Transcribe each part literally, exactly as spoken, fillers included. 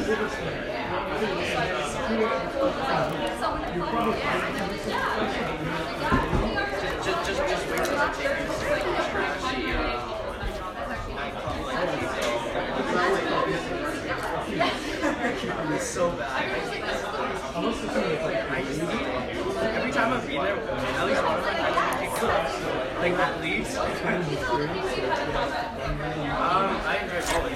Just, just, just wait till I take this. She, uh, it's so bad. I just, every time I've been there, at least one of my friends takes class. Like at least. um, I enjoy college.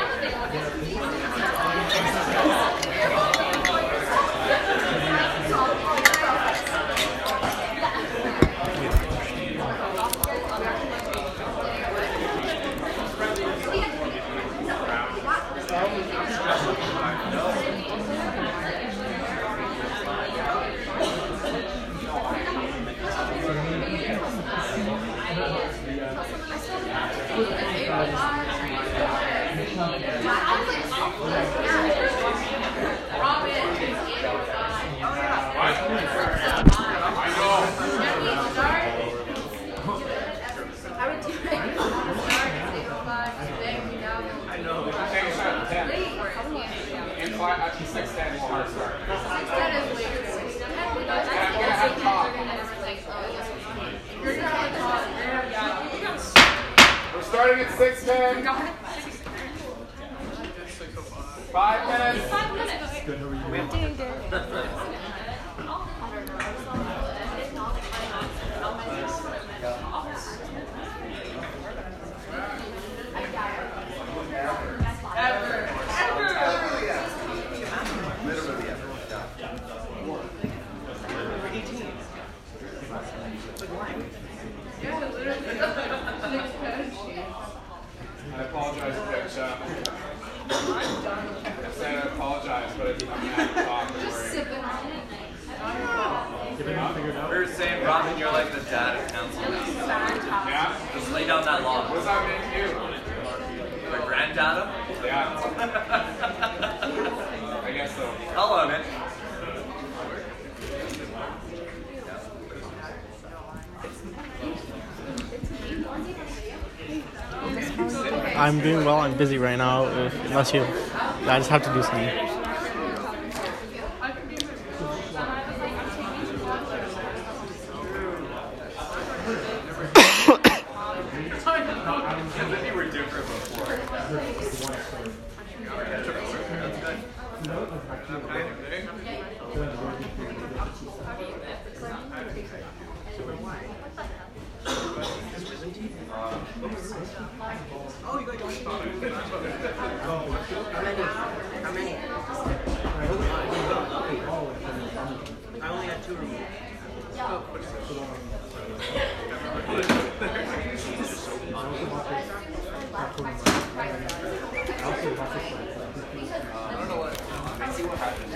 We're starting at six ten. Five minutes. Five minutes. Good, how are you? Doing good. I apologize, Coach. Uh, I said I apologize, but I'm going to have to talk. We were saying, Robin, you're like the dad of council now. Yeah? Just lay down that law. What does that make you? My granddad? Yeah. I guess so. I'll own it. I'm doing well. I'm busy right now. If, unless you, I just have to do something. Oh, you got your How many? How many? I only had two removed. I don't know what. I see what happens.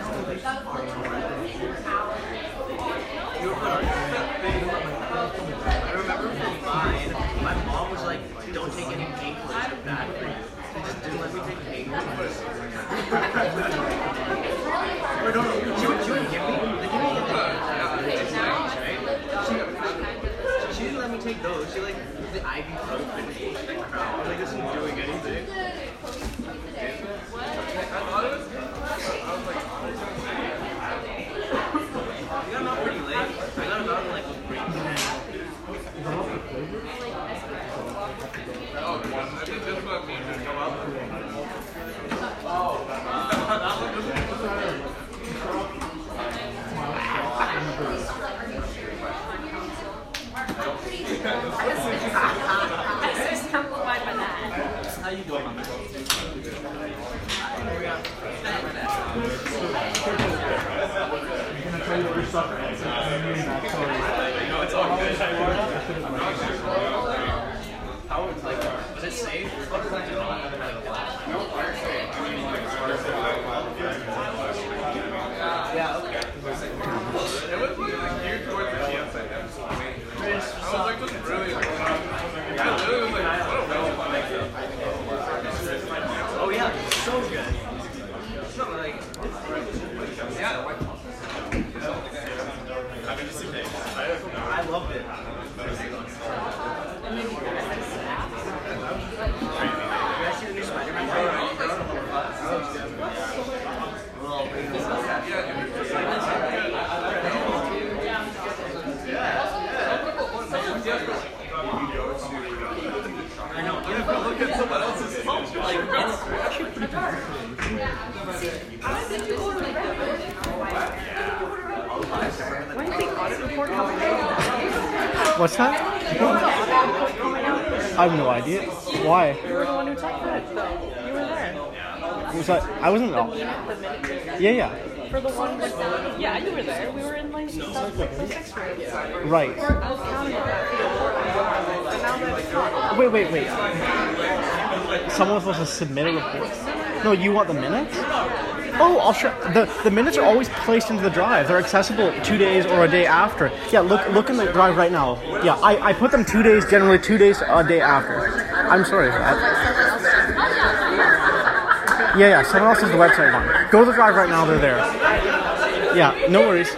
I remember from mine, my mom was like, don't take any painkillers, they're bad for you. She just didn't let me take painkillers. Or no, no, she would, she would give me, they give me like, uh, right? She, she didn't let me take those. She like, the ibuprofen. I was like, this isn't doing anything. I thought it was, I was like, I got out pretty late. I got him out in like break. Oh, I think this one means to go up. Oh, that one Simplified by that. How you doing, man? No, it's all good. How was like, was it safe? Yeah, okay. It was really geared towards the G S I M. I was like, just really, I literally was like, what a well Oh yeah, so good. It's not like, yeah. I loved it. You guys see the new Spider-Man trailer? I know. Yeah, look at someone else's phone. Like, it's actually pretty What's that? I have no idea. Why? You were the one who checked it, though. You were there. Was that? I wasn't. Oh. Yeah, yeah. For the one with the, yeah, you were there. We were in like the sixth room. Right. I was counting on that. And now that's not. Wait, wait, wait. Someone was supposed to submit a report. No, you want the minutes? Oh, I'll show. The the minutes are always placed into the drive. They're accessible two days or a day after. Yeah, look look in the drive right now. Yeah, I, I put them two days, generally two days a day after. I'm sorry for that. Yeah, yeah, someone else has the website on. Go to the drive right now, they're there. Yeah, no worries.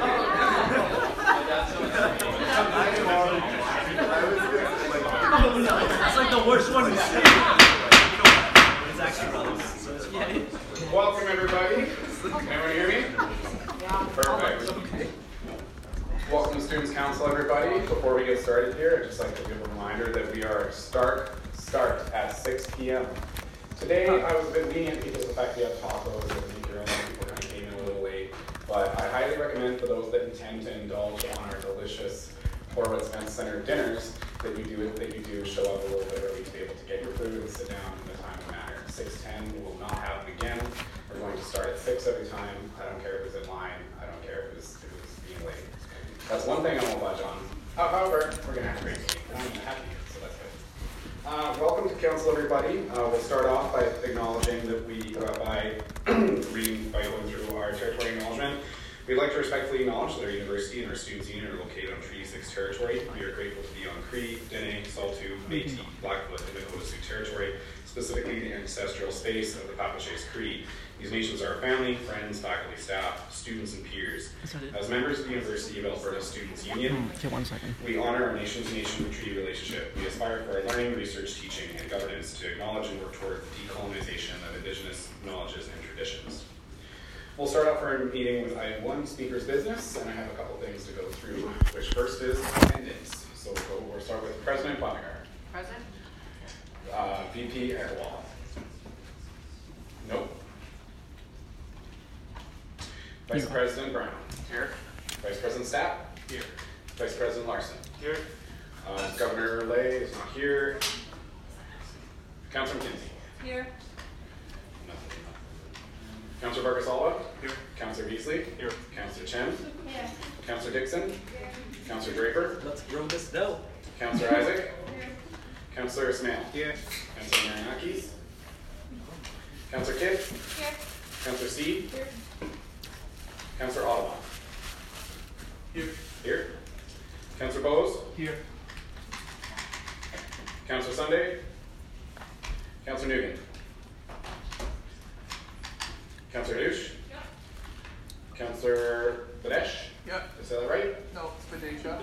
That's like the worst one to say. It's actually relevant. So it's fine. Welcome, everybody. Can everyone hear me? Perfect. Welcome to Students' Council, everybody. Before we get started here, I'd just like to give a reminder that we are start start at six p m Today, I was a bit lenient because of the fact we have tacos and your own people kind of came in a little late. But I highly recommend for those that intend to indulge on our delicious Horowitz Event Center dinners that you do that you do show up a little bit early to be able to get your food and sit down in the time and manner. six ten will not happen again. We're going to start at six every time. I don't care if it's in line. I don't care if it's, if it's being late. That's one thing I won't budge on. However, we're going to have a great meeting. I'm happy, so that's good. Uh, welcome to council, everybody. Uh, we'll start off by acknowledging that we, uh, by reading, by going through our territory acknowledgement. We'd like to respectfully acknowledge that our university and our students' union are located on Treaty six territory. We are grateful to be on Cree, Dene, Saulteaux, Métis, Blackfoot, and Dakota Sioux territory, specifically the ancestral space of the Papachaise Cree. These nations are our family, friends, faculty, staff, students, and peers. As members of the University of Alberta Students' Union, Okay, one second. we honor our nation-to-nation treaty relationship. We aspire for our learning, research, teaching, and governance to acknowledge and work toward the decolonization of Indigenous knowledges and traditions. We'll start off our meeting with item one, speaker's business, and I have a couple things to go through, which first is attendance. So we'll, go, we'll start with President Bonnegar. Present? Uh, V P Agarwal. Nope. Vice Here. President Brown. Here. Vice President Stapp. Here. Vice President Larson. Here. Uh, Governor Lay is not here. Councillor McKenzie. Here. Nothing. Councillor Barkasalwa. Here. Councillor Beasley. Here. Councillor Chen. Here. Councillor Dixon. Councillor Draper. Let's grow this dough. Councillor Isaac. Councillor Ismail. Here. Councillor Marianakis. Councillor Kidd. Here. Councillor Seed. Here. Councillor Ottawa. Here. Here. Councillor Bose. Here. Councillor Sunday. Councillor Nugent. Councillor Douche. Councillor Badesh. Yeah. Did I say that right? No, it's Badesha.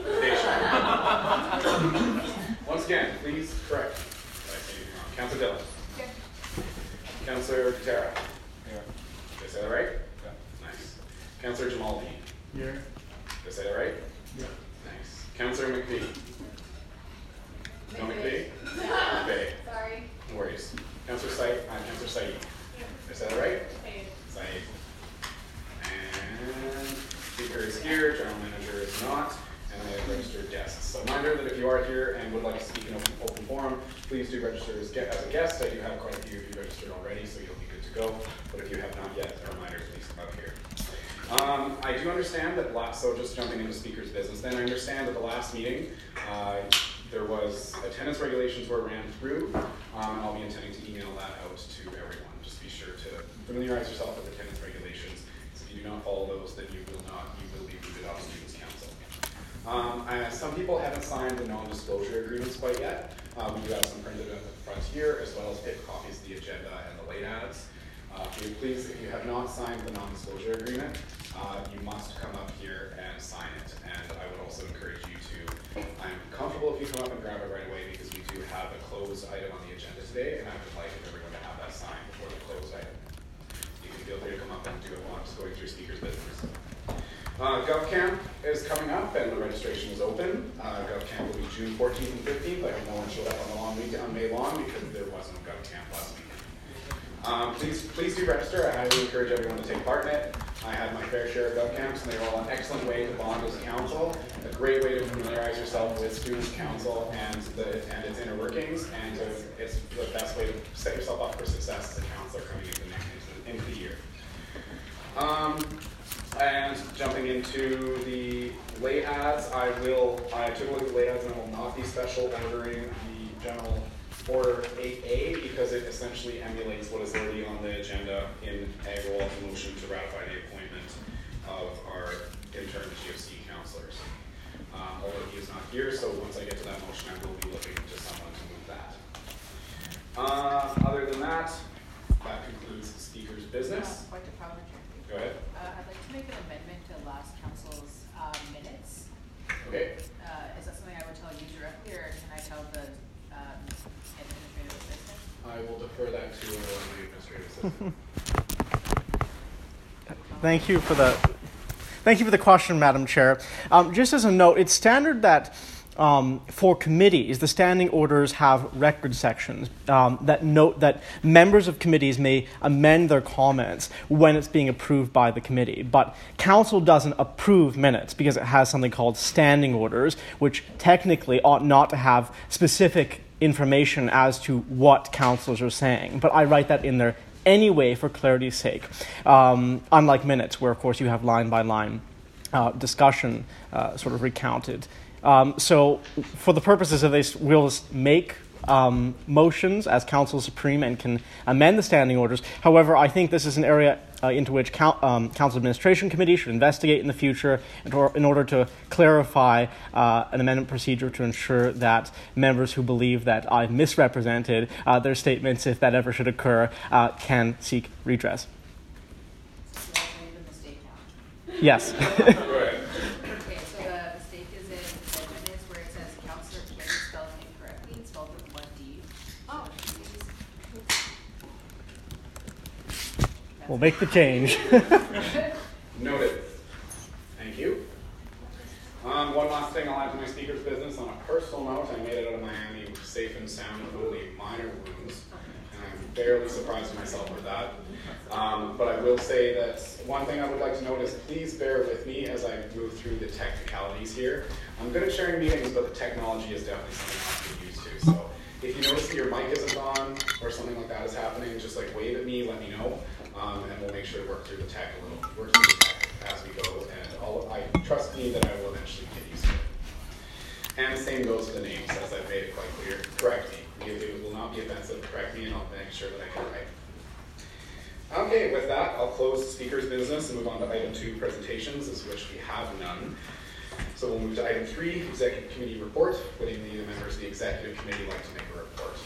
Badesh. Once again, please correct. Councillor Dillon. Here. Councillor Katara. Here. Did I say that right? Yeah. Nice. Councillor Jamal Dean. Here. Did I say that right? Yeah. Nice. Councillor McPhee. No McPhee? McVeigh. Sorry. No worries. Councillor Said. Uh, Councillor Said. Did I say that right? Said. And speaker is here, general manager is not, and I have registered guests. So reminder that if you are here and would like to speak in open, open forum, please do register as, ge as a guest. I do have quite a few of you registered already, so you'll be good to go. But if you have not yet, a reminder, please come up here. Um, I do understand that last, so just jumping into speaker's business, then I understand that the last meeting, uh, there was attendance regulations were ran through, um, and I'll be intending to email that out to everyone. Just be sure to familiarize yourself with attendance regulations. If you do not follow those, then you will not, you will be booted off Students' Council. Um, I, some people haven't signed the non-disclosure agreements quite yet. Uh, we do have some printed at the front here, as well as paper copies of the agenda and the late ads. Uh, if you please, if you have not signed the non-disclosure agreement, uh, you must come up here and sign it. And I would also encourage you to, I'm comfortable if you come up and grab it right away, because we do have a closed item on the agenda today, and I would like if everyone to have that signed before the closed item. You can feel free to come up and do a lot of going through speakers business. Uh, GovCamp is coming up and the registration is open. Uh, GovCamp will be June fourteenth and fifteenth. I hope no one showed up on the long weekend on May long because there was no GovCamp last week. Um, please, please do register. I highly encourage everyone to take part in it. I had my fair share of GovCamps, and they're all an excellent way to bond as a council, a great way to familiarize yourself with students' council and the and its inner workings, and to, it's the best way to set yourself up for success as a councillor coming into the, into the, into the year. Um, and jumping into the lay ads, I will, I took a look at the lay ads and I will not be special ordering the general Order eight A because it essentially emulates what is already on the agenda in Ag Roll motion to ratify the appointment of our intern G O C counselors. Um, although he is not here, so once I get to that motion, I will be looking to someone to move that. Uh, other than that, that concludes the speaker's business. Uh, point of parliamentary. Go ahead. Uh, I'd like to make an amendment to last council's uh, minutes. Okay. Uh, is that something I would tell you directly, or can I tell the um, administrative assistant? I will defer that to uh, the administrative assistant. Thank you for the thank you for the question, Madam Chair. Um, just as a note, it's standard that um, for committees, the standing orders have record sections um, that note that members of committees may amend their comments when it's being approved by the committee. But council doesn't approve minutes because it has something called standing orders, which technically ought not to have specific information as to what councillors are saying. But I write that in there anyway for clarity's sake, um, unlike minutes where, of course, you have line-by-line uh, discussion uh, sort of recounted. Um, so for the purposes of this, we'll just make um, motions as Council Supreme and can amend the standing orders. However, I think this is an area uh, into which coun- um, Council Administration Committee should investigate in the future in, or, in order to clarify uh, an amendment procedure to ensure that members who believe that I've misrepresented uh, their statements, if that ever should occur, uh, can seek redress. So you guys made the mistake now. Yes. Go ahead. Okay, so the mistake is in the minutes where it says Councillor Kim spelled incorrectly. It's spelled with one D. Oh. We'll make the change. Noted. Thank you. Um, one last thing I'll add to my speaker's business. On a personal note, I made it out of Miami safe and sound with only minor wounds, and I'm barely surprised myself with that. Um, but I will say that one thing I would like to note is please bear with me as I move through the technicalities here. I'm good at sharing meetings, but the technology is definitely something I'm getting used to. So if you notice that your mic isn't on or something like that is happening, just like wave at me, let me know, um, and we'll make sure to work through the tech a little, work through the tech as we go. And I'll, I trust me that I will eventually get used to it. And the same goes for the names, as I've made it quite clear. Correct me. It will not be offensive. Correct me, and I'll make sure that I get it right. Okay, with that, I'll close the speaker's business and move on to item two, presentations, as which we have none. So we'll move to item three, executive committee report. Would any of the members of the executive committee like to make a report?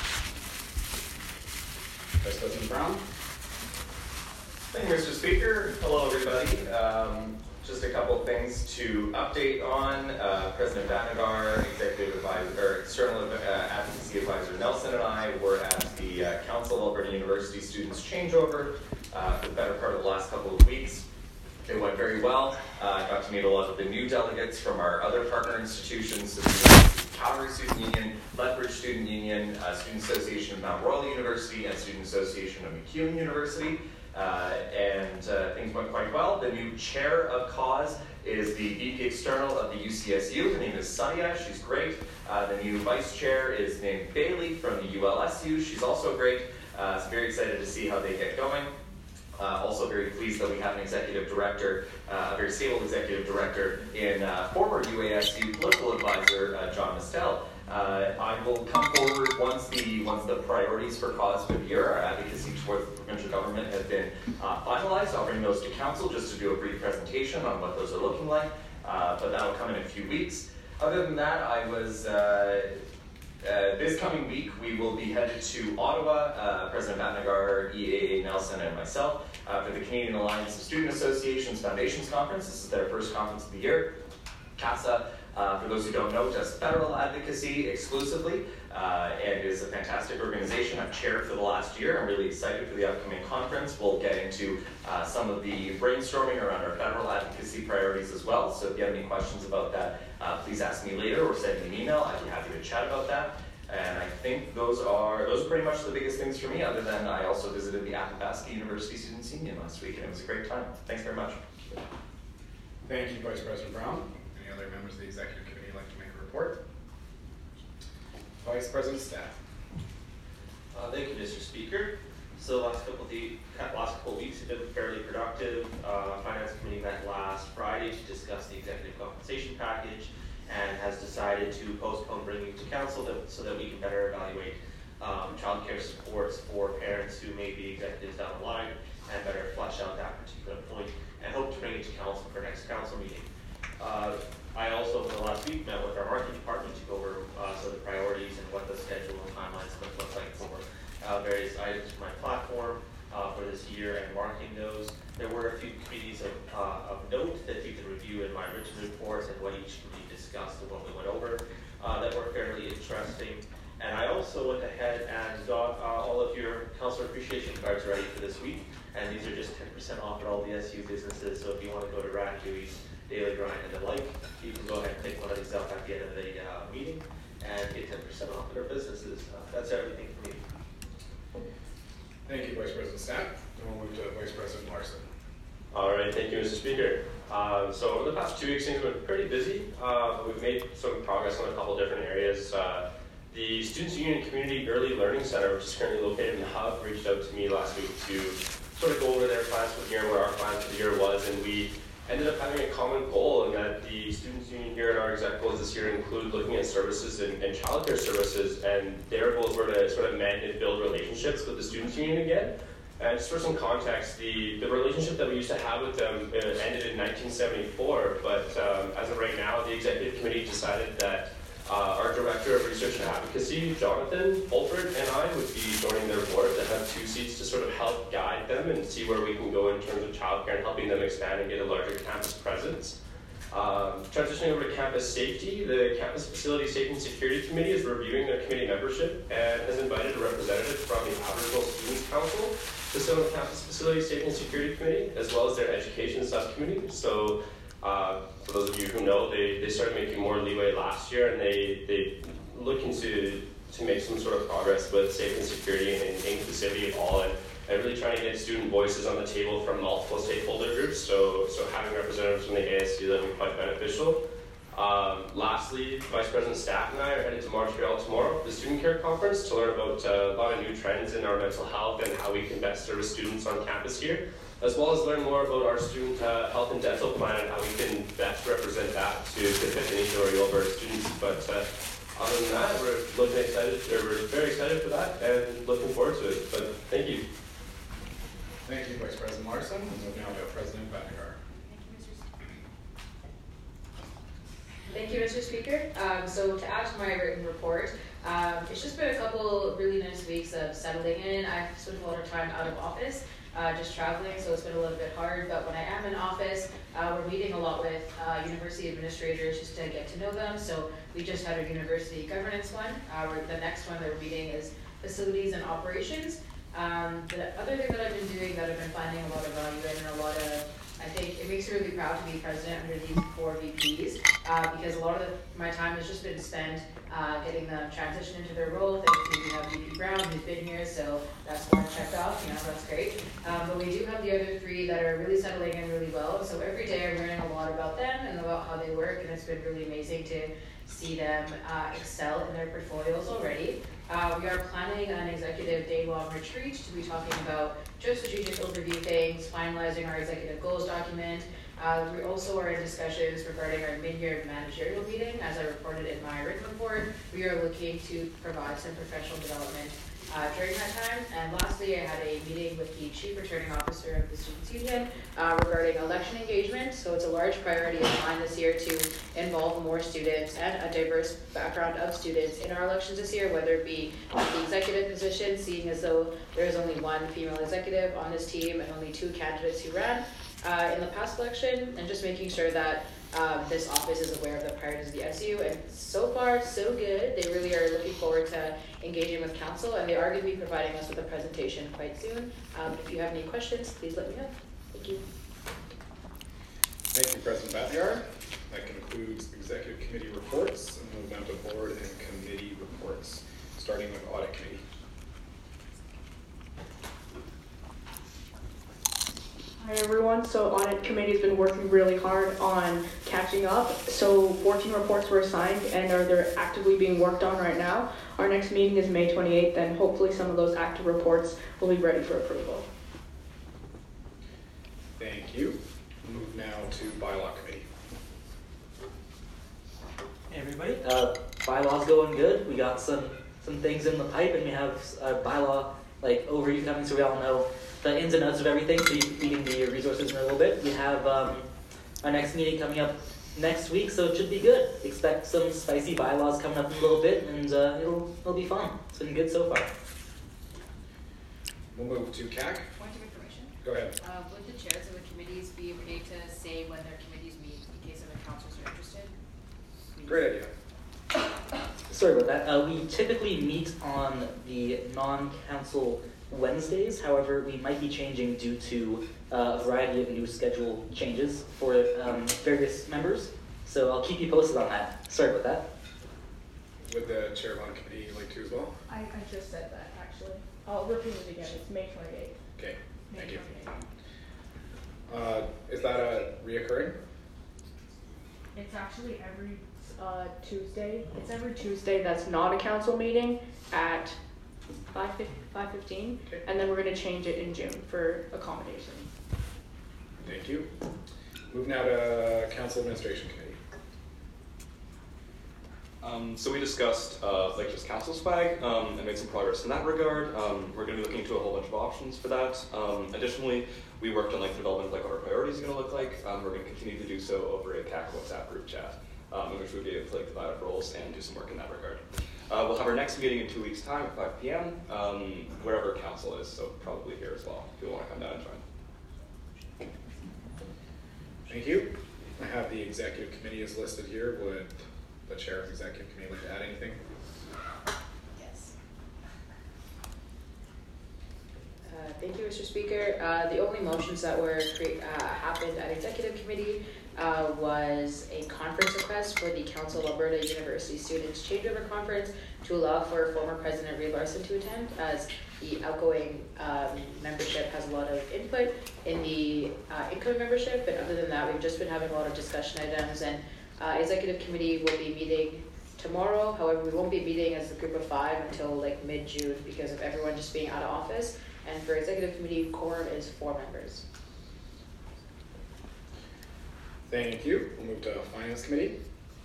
Vice President Brown. Thank you, Mister Speaker. Hello, everybody. Um, just a couple of things to update on. Uh, President Banagar, Executive Advisor, or External uh, Advocacy Advisor Nelson, and I were at the uh, Council of Alberta University Students Changeover uh, for the better part of the last couple of weeks. It went very well. I uh, got to meet a lot of the new delegates from our other partner institutions, the Calgary Student Union, Lethbridge Student Union, uh, Student Association of Mount Royal University, and Student Association of MacEwan University. Uh, and uh, things went quite well. The new chair of cause is the V P External of the U C S U. Her name is Sadia. She's great. Uh, the new vice chair is named Bailey from the U L S U. She's also great. Uh, so very excited to see how they get going. Uh, also very pleased that we have an executive director, uh, a very stable executive director in uh, former U A S U political advisor uh, John Mistel. Uh, I will come forward once the once the priorities for cause for the year, our advocacy towards the provincial government have been uh, finalized. I'll bring those to council just to do a brief presentation on what those are looking like, uh, but that'll come in a few weeks. Other than that, I was, uh, uh, this coming week, we will be headed to Ottawa, uh, President Bhatnagar, E A A Nelson, and myself, uh, for the Canadian Alliance of Student Associations Foundations Conference. This is their first conference of the year, CASA. Uh, for those who don't know, does federal advocacy exclusively, uh, and is a fantastic organization I've chaired for the last year. I'm really excited for the upcoming conference. We'll get into uh, some of the brainstorming around our federal advocacy priorities as well. So if you have any questions about that, uh, please ask me later or send me an email. I'd be happy to chat about that. And I think those are those are pretty much the biggest things for me, other than I also visited the Athabasca University Students Union last week, and it was a great time. Thanks very much. Thank you, Vice President Brown. Any other members of the Executive Committee like to make a report? Vice President Staff. Uh, thank you, Mister Speaker. So the last couple of the last couple of weeks have been fairly productive. Uh, Finance Committee met last Friday to discuss the executive compensation package, and has decided to postpone bringing it to council to, so that we can better evaluate um, childcare supports for parents who may be executives down the line, and better flesh out that particular point, and hope to bring it to council for next council meeting. Uh, I also, for the last week, met with our marketing department to go over uh, some of the priorities and what the schedule and timelines might look like for uh, various items for my platform uh, for this year and marketing those. There were a few committees of, uh, of note that you can review in my written reports and what each committee discussed and what we went over uh, that were fairly interesting. And I also went ahead and got uh, all of your councilor appreciation cards ready for this week. And these are just ten percent off at all the S U businesses. So if you want to go to Rat Dewey's, Daily Grind, and the like, you can go ahead and pick one of these up at the end of the uh, meeting and get ten percent off at our businesses. Uh, that's everything for me. Thank you, Vice President Stapp. And we'll move to Vice President Larson. All right, thank you, Mister Speaker. Um, so over the past two weeks, things have been pretty busy, uh, but we've made some progress on a couple different areas. Uh, the Students Union Community Early Learning Center, which is currently located in the Hub, reached out to me last week to sort of go over their plans for the year and what our plan for the year was, and we ended up having a common goal in that the Students Union here and our exec goals this year include looking at services and, and childcare services, and their goals were to sort of mend and build relationships with the Students Union again. And just for some context, the, the relationship that we used to have with them uh, ended in nineteen seventy-four, but um, as of right now, the executive committee decided that uh, our director of research and advocacy, Jonathan Fulford, and I would be joining their board to have two seats to sort of help guide them and see where we can go in terms of childcare and helping them expand and get a larger campus presence. Um, transitioning over to campus safety, the Campus Facility Safety and Security Committee is reviewing their committee membership and has invited a representative from the Aboriginal Students Council to sit on the Campus Facility Safety and Security Committee, as well as their Education Subcommittee. So, uh, for those of you who know, they, they started making more leeway last year, and they they looking to to make some sort of progress with safety and security and, and inclusivity of all, and, and really trying to get student voices on the table from multiple stakeholder groups. So, so having representatives from the A S U that would be quite beneficial. Um, lastly, Vice President Stapp and I are headed to Montreal tomorrow for the Student Care Conference to learn about uh, a lot of new trends in our mental health and how we can best service students on campus here, as well as learn more about our student uh, health and dental plan and how we can best represent that to, to fit the needs of our Yale students. But uh, other than that, we're looking excited, or we're very excited for that and looking forward to it. But thank you. Thank you, Vice President Larson. And moving on to President Vandegar. Thank you, Mister Speaker. Um, so to add to my written report, um, it's just been a couple really nice weeks of settling in. I've spent a lot of time out of office, uh, just traveling, so it's been a little bit hard. But when I am in office, uh, we're meeting a lot with uh, university administrators just to get to know them. So we just had a university governance one. Uh, where the next one that we're meeting is facilities and operations. Um, the other thing that I've been doing that I've been finding a lot of value in and a lot of I think it makes me really proud to be president under these four V Ps uh, because a lot of the, my time has just been spent uh, getting them transitioned into their role. Thankfully, we have V P Brown who's been here, so that's one checked off. You know, that's great. Um, but we do have the other three that are really settling in really well. So every day I'm learning a lot about them and about how they work, and it's been really amazing to see them uh, excel in their portfolios already. Uh, we are planning an executive day-long retreat to be talking about just strategic overview things, finalizing our executive goals document. Uh, we also are in discussions regarding our mid-year managerial meeting. As I reported in my written report, we are looking to provide some professional development uh, during that time. And lastly, I had a meeting with the Chief Returning Officer of the Students Union uh, regarding election engagement. So it's a large priority of mine this year to involve more students and a diverse background of students in our elections this year, whether it be the executive position, seeing as though there is only one female executive on this team and only two candidates who ran uh, in the past election, and just making sure that um, this office is aware of the priorities of the S U, and so far, so good. They really are looking forward to engaging with council, and they are going to be providing us with a presentation quite soon. Um, if you have any questions, please let me know. Thank you. Thank you, President Batjar. That concludes executive committee reports, and we'll move down to board and committee reports, starting with audit committee. Hi everyone, so audit committee has been working really hard on catching up. So fourteen reports were assigned and are they're actively being worked on right now. Our next meeting is May twenty-eighth, and hopefully some of those active reports will be ready for approval. Thank you. We'll move now to bylaw committee. Hey everybody, uh, bylaws going good. We got some some things in the pipe, and we have a bylaw like overview coming, so we all know the ins and outs of everything, so you're reading the resources in a little bit. We have um, our next meeting coming up next week, so it should be good. Expect some spicy bylaws coming up in a little bit, and uh, it'll, it'll be fun. It's been good so far. We'll move to C A C. Point of information. Go ahead. Uh, would the chairs of the committees be okay to say when their committees meet in case other councils are interested? Great idea. Sorry about that. Uh, we typically meet on the non-council Wednesdays. However, we might be changing due to uh, a variety of new schedule changes for um, various members. So I'll keep you posted on that. Sorry about that. Would the chair of audit committee like to as well? I, I just said that actually. I'll repeat it again. It's May twenty-eighth. Okay, thank May you. twenty-eighth. Uh, is that a reoccurring? It's actually every uh, Tuesday. It's every Tuesday that's not a council meeting at five fifteen, okay. And then we're going to change it in June for accommodation. Thank you. Move now to council administration committee. Um, so we discussed uh, like just council swag um, and made some progress in that regard. Um, we're going to be looking into a whole bunch of options for that. Um, additionally, we worked on like the development of like what our priorities are going to look like. Um, we're going to continue to do so over a C A C WhatsApp group chat, um, in which we'll be able to like divide up roles and do some work in that regard. Uh, we'll have our next meeting in two weeks' time at five p m Um, wherever council is, so probably here as well if you want to come down and join. Thank you. I have the executive committee is listed here. Would the chair of the executive committee like to add anything? Yes. Uh, thank you, Mister Speaker. Uh, the only motions that were cre- uh, happened at executive committee uh, was a conference request for the Council of Alberta University Students Changeover Conference to allow for former President Reid Larson to attend, as the outgoing um, membership has a lot of input in the uh, incoming membership. But other than that, we've just been having a lot of discussion items, and uh, executive committee will be meeting tomorrow. However, we won't be meeting as a group of five until like mid-June because of everyone just being out of office. And for executive committee, quorum is four members. Thank you. We'll move to finance committee.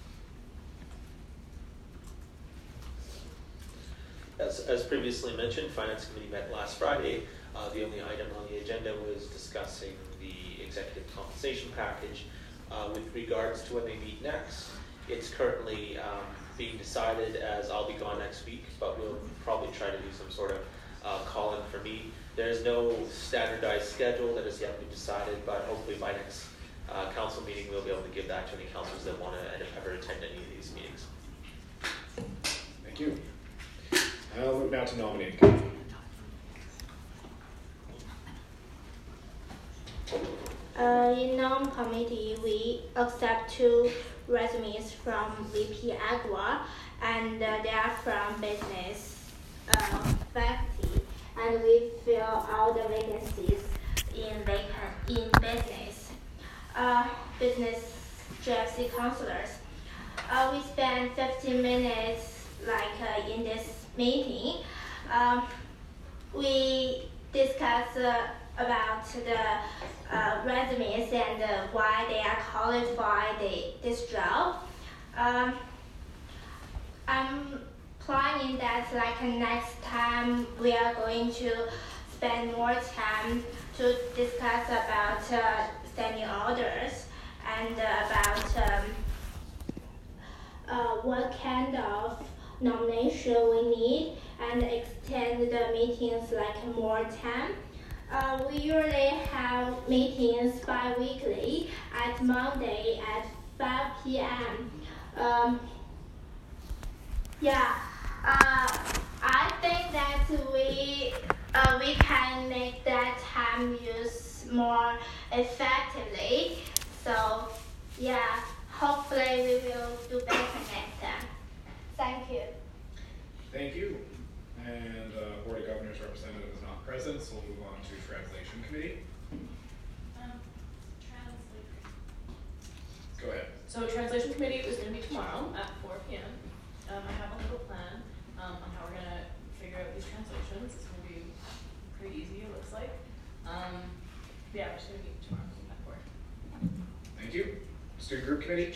As, as previously mentioned, Finance Committee met last Friday. Uh, the only item on the agenda was discussing the executive compensation package. Uh, with regards to when they meet next, it's currently um, being decided, as I'll be gone next week, but we'll probably try to do some sort of uh, call-in for me. There is no standardized schedule that has yet been decided, but hopefully by next uh, council meeting we'll be able to give that to any councils that want to ever attend any of these meetings. Thank you. I'll move now to nominating committee. Uh, in nom committee, we accept two resumes from V P Agua, and uh, they are from business uh, faculty, and we fill all the vacancies in vacant in business. Uh, business G F C counselors. Uh, we spend fifteen minutes like uh, in this meeting. Um, we discuss uh, about the uh, resumes and uh, why they are qualified the, this job. Um, I'm planning that like next time we are going to spend more time to discuss about uh, standing orders and uh, about um, uh, what kind of nomination we need and extend the meetings like more time. Uh, we usually have meetings bi-weekly at Monday at five p m Um, yeah, uh, I think that we uh, we can make that time use more effectively. So yeah, hopefully we will do better next time. Thank you. Thank you. And uh, Board of Governors representative is not present, so we'll move on to Translation Committee. Um, translate. Go ahead. So translation committee is going to be tomorrow at four p m Um, I have a little plan um, on how we're going to figure out these translations. It's going to be pretty easy, it looks like. Um, yeah, we're just going to meet tomorrow at four. Thank you. Student Group Committee.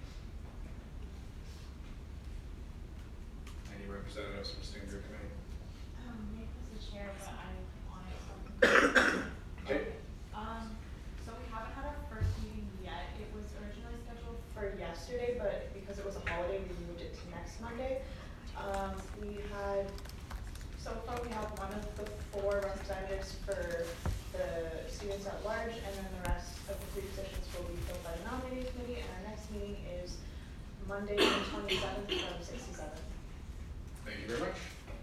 Any representatives from Student Group Committee? Um, Nick was the chair, but I wanted something. Okay. Um, so we haven't had our first meeting yet. It was originally scheduled for yesterday, but because it was a holiday, we moved it to next Monday. Um, we had, so far we have one of the four representatives for the students at large, and then the rest of the three positions will be filled by the nominating committee, and our next meeting is Monday, the twenty-seventh from six to seven. Thank you very much.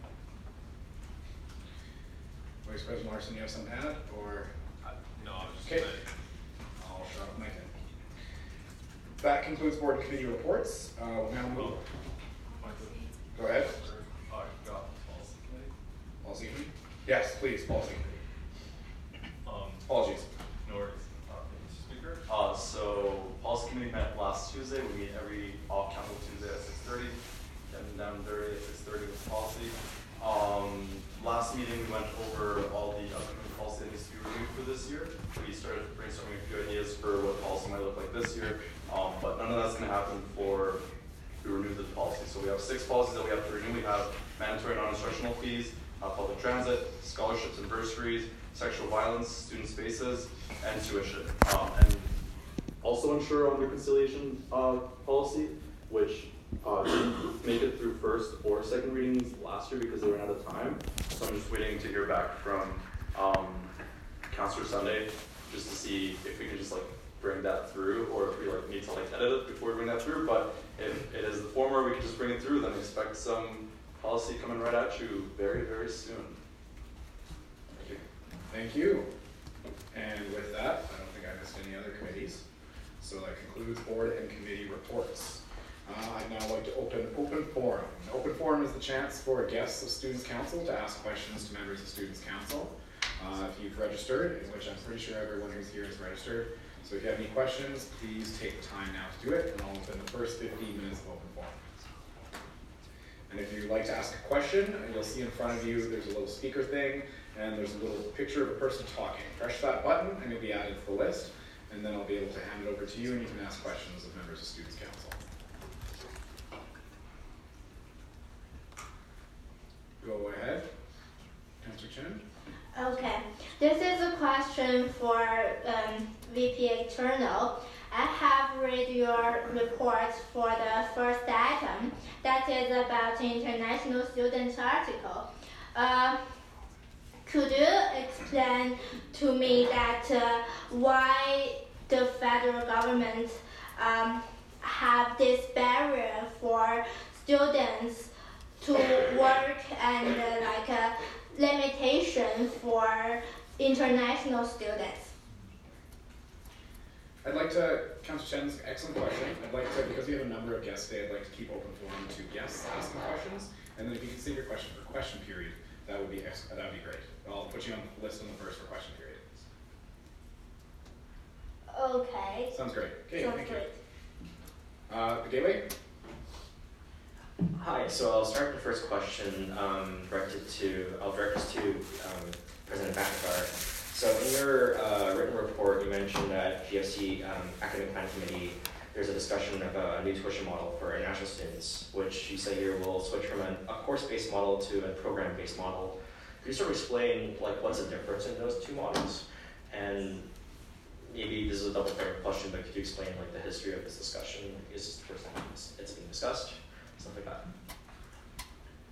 Vice President Larson, you have something to add, or? Uh, no, I was just okay. saying. I'll shut up my thing. That concludes board and committee reports. Uh, we'll now move. Go ahead. Oh, I forgot policy committee. Policy committee? Yes, please, policy committee. Um, Apologies. No worries. Uh, Mister Speaker. Uh, so policy committee met last Tuesday. We meet every off-council Tuesday at six thirty. Getting down dirty at six thirty with policy. Um, last meeting we went over all the upcoming policy that needs to be reviewed for this year. We started brainstorming a few ideas for what policy might look like this year, um, but none of that's going to happen before we renew the policy. So we have six policies that we have to renew. We have mandatory non-instructional fees, uh, public transit, scholarships and bursaries, sexual violence, student spaces, and tuition. Um, and also ensure on reconciliation uh, policy, which uh, didn't make it through first or second readings last year because they ran out of time. So I'm just waiting to hear back from um, Councillor Sunday just to see if we could just like bring that through, or if we like need to like edit it before we bring that through. But if it is the former, we can just bring it through. Then expect some policy coming right at you very, very soon. Thank you. Thank you. And with that, I don't think I missed any other committees. So that concludes board and committee reports. Uh, I'd now like to open open forum. An open forum is the chance for guests of Students' Council to ask questions to members of Students' Council. Uh, if you've registered, in which I'm pretty sure everyone who's here is registered, so if you have any questions, please take time now to do it, and I'll open the first fifteen minutes of open forum. And if you'd like to ask a question, you'll see in front of you there's a little speaker thing, and there's a little picture of a person talking. Press that button, and you'll be added to the list, and then I'll be able to hand it over to you, and you can ask questions of members of Students' Council. Go ahead, Councillor Chen. Okay, this is a question for um, V P A Journal. I have read your report for the first item, that is about the international students article. Uh, could you explain to me that uh, why the federal government um, have this barrier for students to work and uh, like a limitation for international students? I'd like to, Councillor Chen's excellent question. I'd like to, because we have a number of guests today, I'd like to keep open forum to guests asking questions, and then if you can save your question for question period, that would be that would be great. I'll put you on the list on the first for question period. Okay. Sounds great. Okay, Sounds thank great. you. Uh, the gateway. Hi, so I'll start with the first question um, directed to, I'll direct this to um, President Bachelor. So in your uh, written report, you mentioned that G F C um, Academic Planning Committee, there's a discussion about a new tuition model for international students, which you say here will switch from a, a course-based model to a program-based model. Could you sort of explain like what's the difference in those two models? And maybe this is a double-factor question, but could you explain like the history of this discussion? Is this the first time it's, it's being discussed? Stuff like that.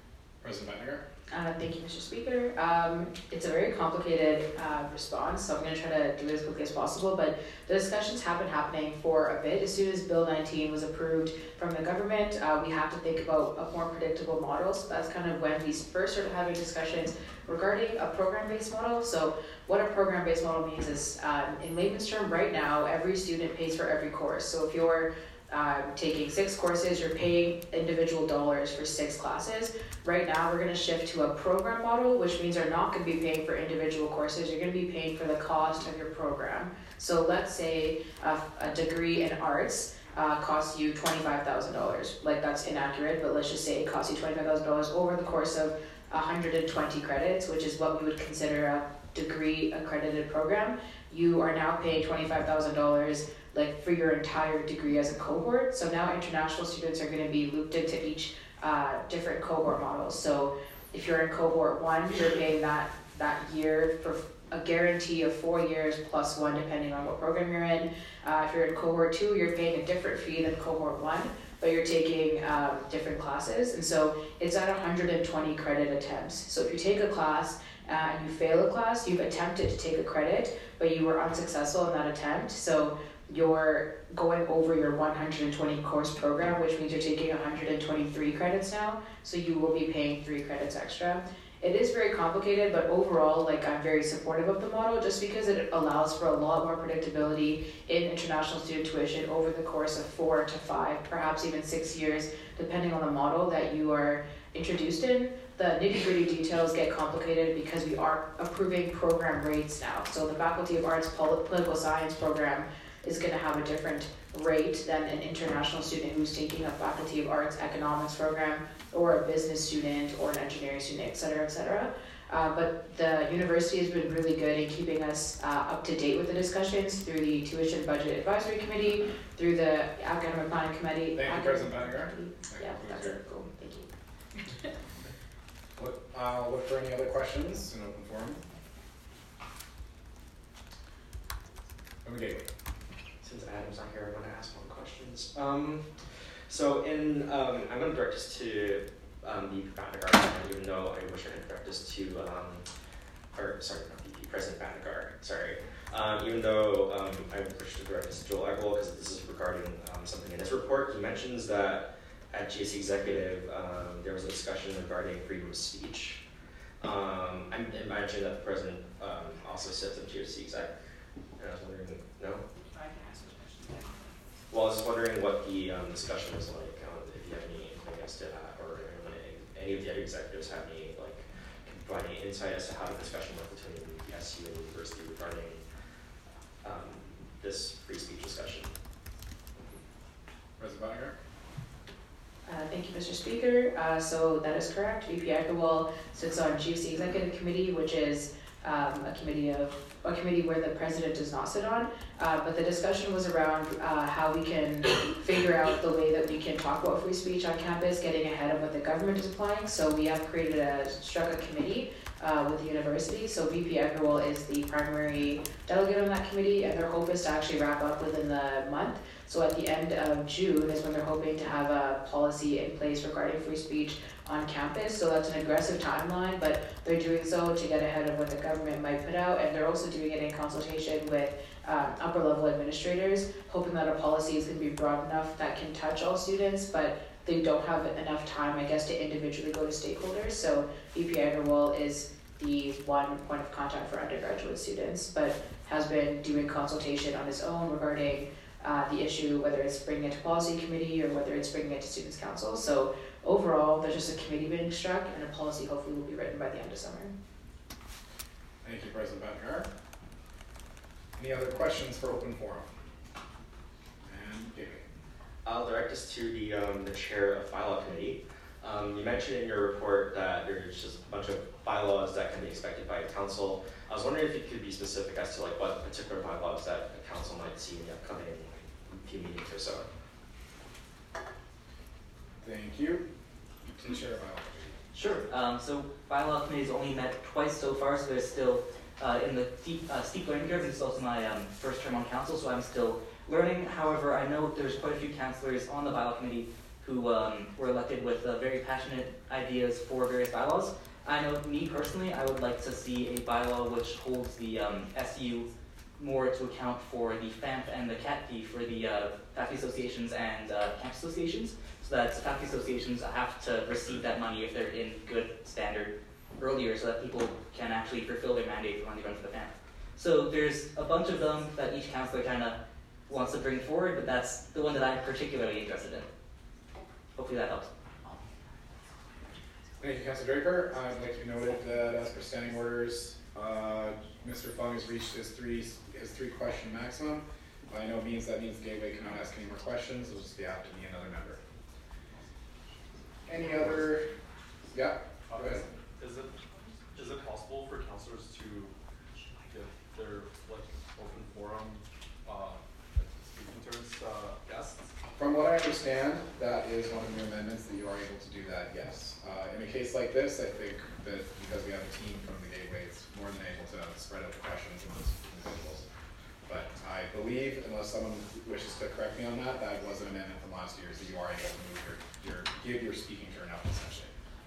President Bettinger? Uh, thank you, Mister Speaker. Um, it's a very complicated uh, response, so I'm going to try to do it as quickly as possible, but the discussions have been happening for a bit. As soon as Bill nineteen was approved from the government, uh, we have to think about a more predictable model, so that's kind of when we first started having discussions regarding a program-based model. So what a program-based model means is, um, in layman's term, right now, every student pays for every course. So if you're Uh, taking six courses, you're paying individual dollars for six classes. Right now, we're going to shift to a program model, which means you're not going to be paying for individual courses. You're going to be paying for the cost of your program. So let's say a, a degree in arts uh, costs you twenty-five thousand dollars. Like, that's inaccurate, but let's just say it costs you twenty-five thousand dollars over the course of one hundred twenty credits, which is what we would consider a degree accredited program. You are now paying twenty-five thousand dollars like for your entire degree as a cohort. So now international students are going to be looped into each uh, different cohort models. So if you're in cohort one, you're paying that that year for a guarantee of four years plus one, depending on what program you're in. Uh, if you're in cohort two, you're paying a different fee than cohort one, but you're taking um, different classes. And so it's at one hundred twenty credit attempts. So if you take a class uh, and you fail a class, you've attempted to take a credit, but you were unsuccessful in that attempt. So you're going over your one hundred twenty course program, which means you're taking one hundred twenty-three credits now, so you will be paying three credits extra. It is very complicated, but overall, like, I'm very supportive of the model just because it allows for a lot more predictability in international student tuition over the course of four to five, perhaps even six years, depending on the model that you are introduced in. The nitty-gritty details get complicated because we are approving program rates now. So the Faculty of Arts Pol- Political Science program is going to have a different rate than an international student who's taking a Faculty of Arts Economics program, or a business student, or an engineering student, et cetera, et cetera. Uh, but the university has been really good in keeping us uh, up to date with the discussions through the Tuition Budget Advisory Committee, through the Academic Planning Committee. Thank you, President Bettinger. Yeah, that's it. Cool. Thank you. Look, uh, look for any other questions in open forum. Okay. Since Adam's not here, I want to ask more questions. Um, so in, um, I'm going to direct this to um, V P Bhatnagar, even though I wish I could direct this to, um, or sorry, not V P, President Bhatnagar, sorry. Um, even though um, I wish to direct this to Joel Agrawal, because this is regarding um, something in his report. He mentions that at G S C Executive, um, there was a discussion regarding freedom of speech. Um, I imagine that the President um, also sits at G S C Exec, and I was wondering, no? Well, I was just wondering what the um, discussion was like, um, if you have any anything else to add, or anyone, any of the other executives have any, like, can provide any insight as to how the discussion went between the S U and the university regarding um, this free speech discussion. President Bettinger? Uh, thank you, Mister Speaker. Uh, so that is correct. V P Agrawal sits on G S C Executive Committee, which is um, a committee of a committee where the president does not sit on. Uh, but the discussion was around uh, how we can figure out the way that we can talk about free speech on campus, getting ahead of what the government is applying. So we have created a struck a committee uh, with the university. So V P Agrawal is the primary delegate on that committee, and their hope is to actually wrap up within the month. So at the end of June is when they're hoping to have a policy in place regarding free speech on campus. So that's an aggressive timeline, but they're doing so to get ahead of what the government might put out, and they're also doing it in consultation with um, upper level administrators, hoping that a policy is going to be broad enough that can touch all students, but they don't have enough time, I guess, to individually go to stakeholders. So V P Agrawal is the one point of contact for undergraduate students, but has been doing consultation on his own regarding Uh, the issue, whether it's bringing it to policy committee or whether it's bringing it to students council. So overall, there's just a committee being struck, and a policy hopefully will be written by the end of summer. Thank you, President Bhatnagar. Any other questions for open forum? And David. I'll direct this to the um, the chair of bylaw committee. Um, you mentioned in your report that there's just a bunch of bylaws that can be expected by council. I was wondering if you could be specific as to like what particular bylaws that the council might see in the upcoming few meetings or so. Thank you. To the chair of bylaw committee. Sure. Um, so bylaw committee has only met twice so far, so they're still uh, in the steep, uh, steep learning curve. This is also my um, first term on council, so I'm still learning. However, I know there's quite a few councillors on the bylaw committee who um, were elected with uh, very passionate ideas for various bylaws. I know, me personally, I would like to see a bylaw which holds the um, S U more to account for the F A M P and the C A T P for the uh, faculty associations and uh, campus associations, so that faculty associations have to receive that money if they're in good standard earlier, so that people can actually fulfill their mandate when they run for the F A M P. So there's a bunch of them that each councillor kind of wants to bring forward, but that's the one that I'm particularly interested in. Hopefully that helps. Thank you, Councilor Draper. I'd like to be noted that as per standing orders, uh, Mister Fung has reached his three his three question maximum. By no means that means Gateway cannot ask any more questions. It'll just be have to be another member. Any other? Yeah. Go ahead. Is it is it possible for councillors to give their like open forum uh, speaking turns uh, guests? From what I understand, that is one of the amendments that you are able to do that, yes. Uh, in a case like this, I think that because we have a team from the Gateway, it's more than able to spread out the questions amongst individuals. But I believe, unless someone wishes to correct me on that, that was an amendment from last year, so you are able to move your, your give your speaking turn up, essentially.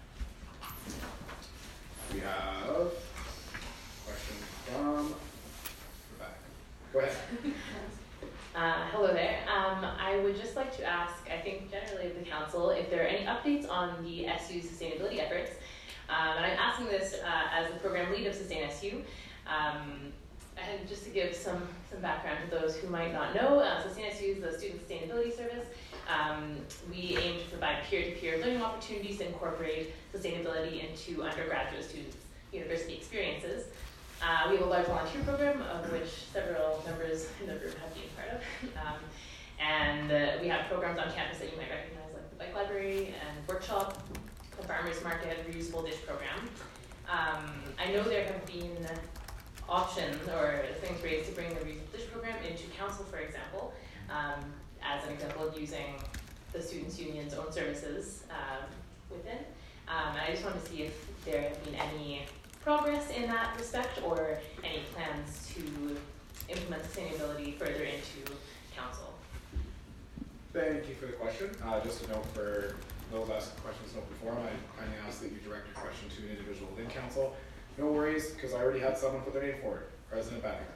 We have a question from Rebecca. Go ahead. Uh, hello there. Um, I would just like to ask, I think generally of the council, if there are any updates on the S U's sustainability efforts. Um, and I'm asking this uh, as the program lead of Sustain S U. Um, and just to give some, some background to those who might not know, uh, Sustain S U is the Student Sustainability Service. Um, we aim to provide peer-to-peer learning opportunities to incorporate sustainability into undergraduate students' university experiences. Uh, we have a large volunteer program, of which several members in the group have been part of. Um, and uh, we have programs on campus that you might recognize, like the bike library and workshop, the farmers market, reusable dish program. Um, I know there have been options or things raised to bring the reusable dish program into council, for example, um, as an example of using the Students' Union's own services um, within. Um, and I just wanted to see if there have been any progress in that respect or any plans to implement sustainability further into council. Thank you for the question. Uh, just a note for those asking questions in open forum, I kindly ask that you direct your question to an individual within council. No worries, because I already had someone put their name forward. President Banniger.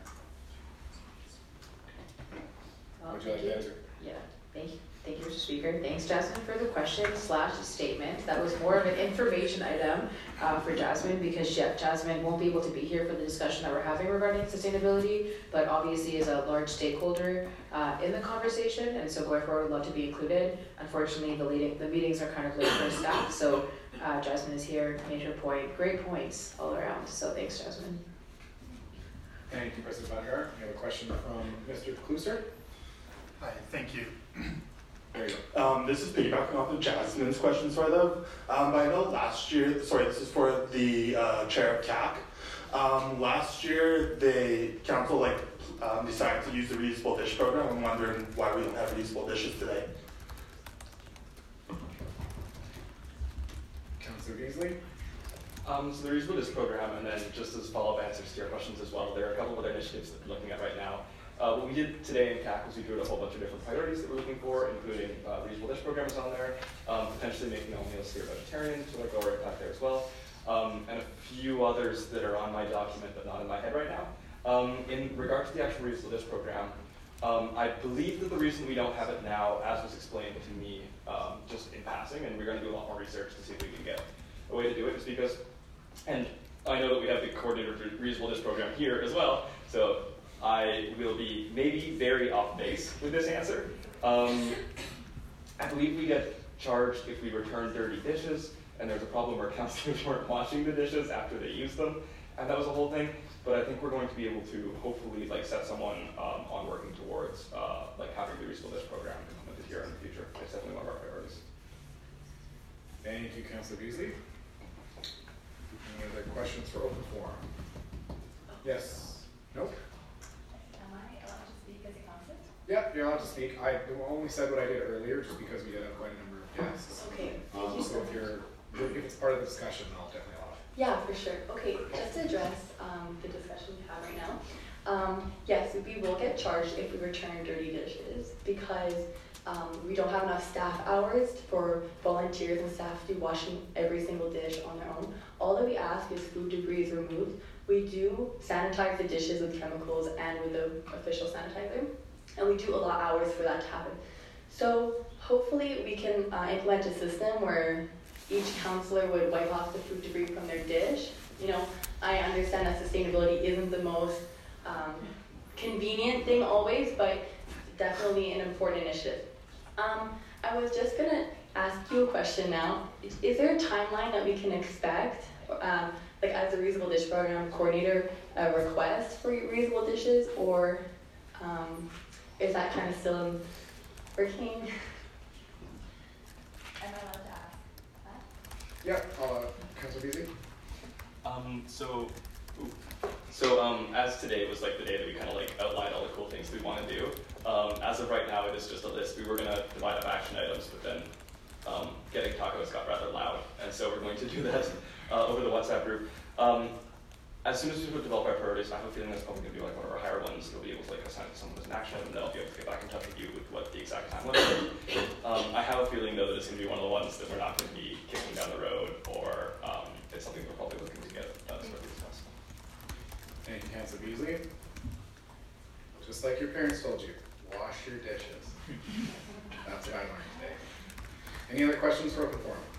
Well, Would you like to answer? Yeah, thank you. Thank you, Mister Speaker. Thanks, Jasmine, for the question slash statement. That was more of an information item uh, for Jasmine because she, Jasmine won't be able to be here for the discussion that we're having regarding sustainability, but obviously is a large stakeholder uh, in the conversation, and so going forward, would love to be included. Unfortunately, the leading, the meetings are kind of late for staff, so uh, Jasmine is here, made her point. Great points all around, so thanks, Jasmine. Thank you, President Banniger. We have a question from Mister Kluser. Hi, thank you. There you go. Um, this is piggybacking off of Jasmine's question, sort of. Um, but I know last year, sorry, this is for the uh, chair of C A C. Um, last year, the council like um, decided to use the reusable dish program. I'm wondering why we don't have reusable dishes today. Councilor Beasley. Um, so the reusable dish program, and then just as follow-up answers to your questions as well, there are a couple of other initiatives that we're looking at right now. Uh, what we did today in C A C was we drew a whole bunch of different priorities that we're looking for, including uh, reusable dish programs on there, um, potentially making all meals here vegetarian, so like lower impact there as well, um, and a few others that are on my document but not in my head right now. Um, in regard to the actual reusable dish program, um, I believe that the reason we don't have it now, as was explained to me um, just in passing, and we're going to do a lot more research to see if we can get a way to do it, is because, and I know that we have the coordinator for the reusable dish program here as well, so I will be maybe very off base with this answer. Um, I believe we get charged if we return dirty dishes, and there's a problem where councilors weren't washing the dishes after they use them, and that was a whole thing. But I think we're going to be able to hopefully like set someone um, on working towards uh, like having the reusable dish program implemented here in the future. It's definitely one of our priorities. Thank you, Councilor Beasley. Any other questions for open forum? Yes. Nope. Yeah, you're allowed to speak. I only said what I did earlier just because we did have quite a number of guests. Okay, thank um, you so so if much. you're, if it's part of the discussion, then I'll definitely allow it. Yeah, for sure. Okay, just to address um, the discussion we have right now. Um, yes, we will get charged if we return dirty dishes because um, we don't have enough staff hours for volunteers and staff to do washing every single dish on their own. All that we ask is food debris is removed. We do sanitize the dishes with chemicals and with the official sanitizer, and we do allow hours for that to happen. So hopefully we can uh, implement a system where each counselor would wipe off the food debris from their dish. You know, I understand that sustainability isn't the most um, convenient thing always, but definitely an important initiative. Um, I was just gonna ask you a question now. Is there a timeline that we can expect, um, like as a reusable dish program coordinator, a request for reusable dishes, or um, is that kind of still in working? Am I allowed to ask that? Yeah, uh, Councilor Beasley. Um, so, ooh. so um, as today was like the day that we kind of like outlined all the cool things we want to do. Um, as of right now, it is just a list. We were going to divide up action items, but then um, getting tacos got rather loud, and so we're going to do that uh, over the WhatsApp group. Um, as soon as we develop our priorities, I have a feeling that's probably going to be like one of our higher ones. We'll be able to like assign someone as an action item, and then I'll be able to get back in touch with you with what the exact timeline is. Um, I have a feeling though that it's going to be one of the ones that we're not going to be kicking down the road, or um, it's something we're probably looking to get done as quickly as possible. Thank you, Councilor Beasley. Just like your parents told you, wash your dishes. That's what I learned today. Any other questions for open forum?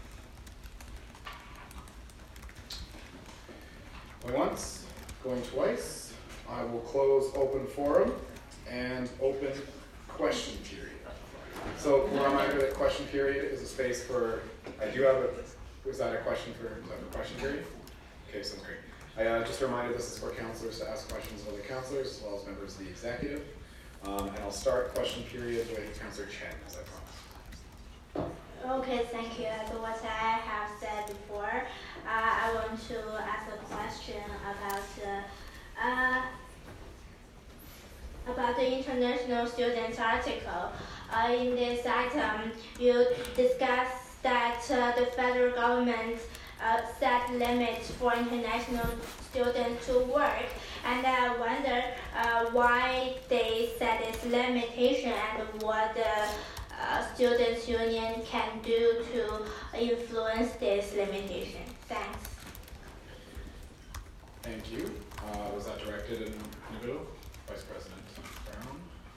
Going once, going twice. I will close open forum and open question period. So reminder that question period is a space for, I do have a, was that a question for, is that a question period? Okay, sounds great. I uh, just a reminder, this is for counselors to ask questions of other counselors as well as members of the executive. Um, and I'll start question period with Councilor Chen, as I promised. Okay, thank you. As what I have said before, uh, I want to ask a question about uh, uh, about the international students article. Uh, in this item, you discussed that uh, the federal government uh, set limits for international students to work, and I wonder uh, why they set this limitation and what the uh, students' union can do to influence this limitation. Thanks. Thank you. Uh, was that directed in individual? Vice President Brown?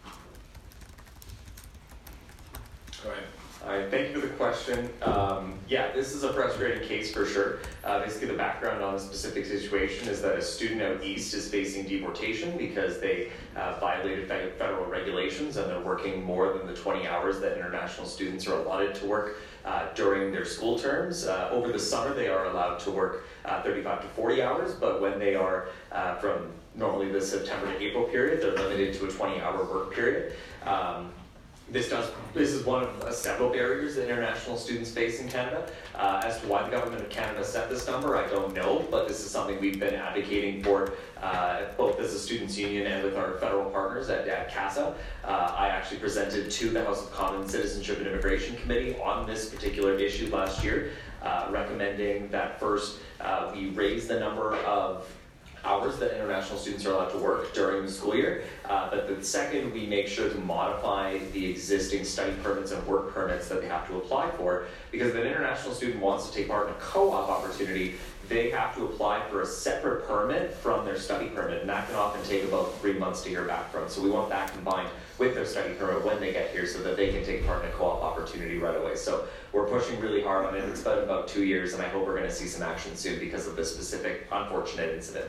Go ahead. All right, thank you for the question. Um, yeah, this is a frustrating case for sure. Uh, basically, the background on the specific situation is that a student out east is facing deportation because they uh, violated federal regulations and they're working more than the twenty hours that international students are allotted to work uh, during their school terms. Uh, over the summer, they are allowed to work uh, thirty-five to forty hours, but when they are uh, from normally the September to April period, they're limited to a twenty hour work period. Um, This does. This is one of uh, several barriers that international students face in Canada. Uh, as to why the government of Canada set this number, I don't know, but this is something we've been advocating for uh, both as a students' union and with our federal partners at, at CASA. Uh, I actually presented to the House of Commons Citizenship and Immigration Committee on this particular issue last year, uh, recommending that first uh, we raise the number of hours that international students are allowed to work during the school year, uh, but the second we make sure to modify the existing study permits and work permits that they have to apply for, because if an international student wants to take part in a co-op opportunity, they have to apply for a separate permit from their study permit, and that can often take about three months to hear back from. So we want that combined with their study permit when they get here so that they can take part in a co-op opportunity right away. So we're pushing really hard on it. It's been about two years, and I hope we're going to see some action soon because of this specific unfortunate incident.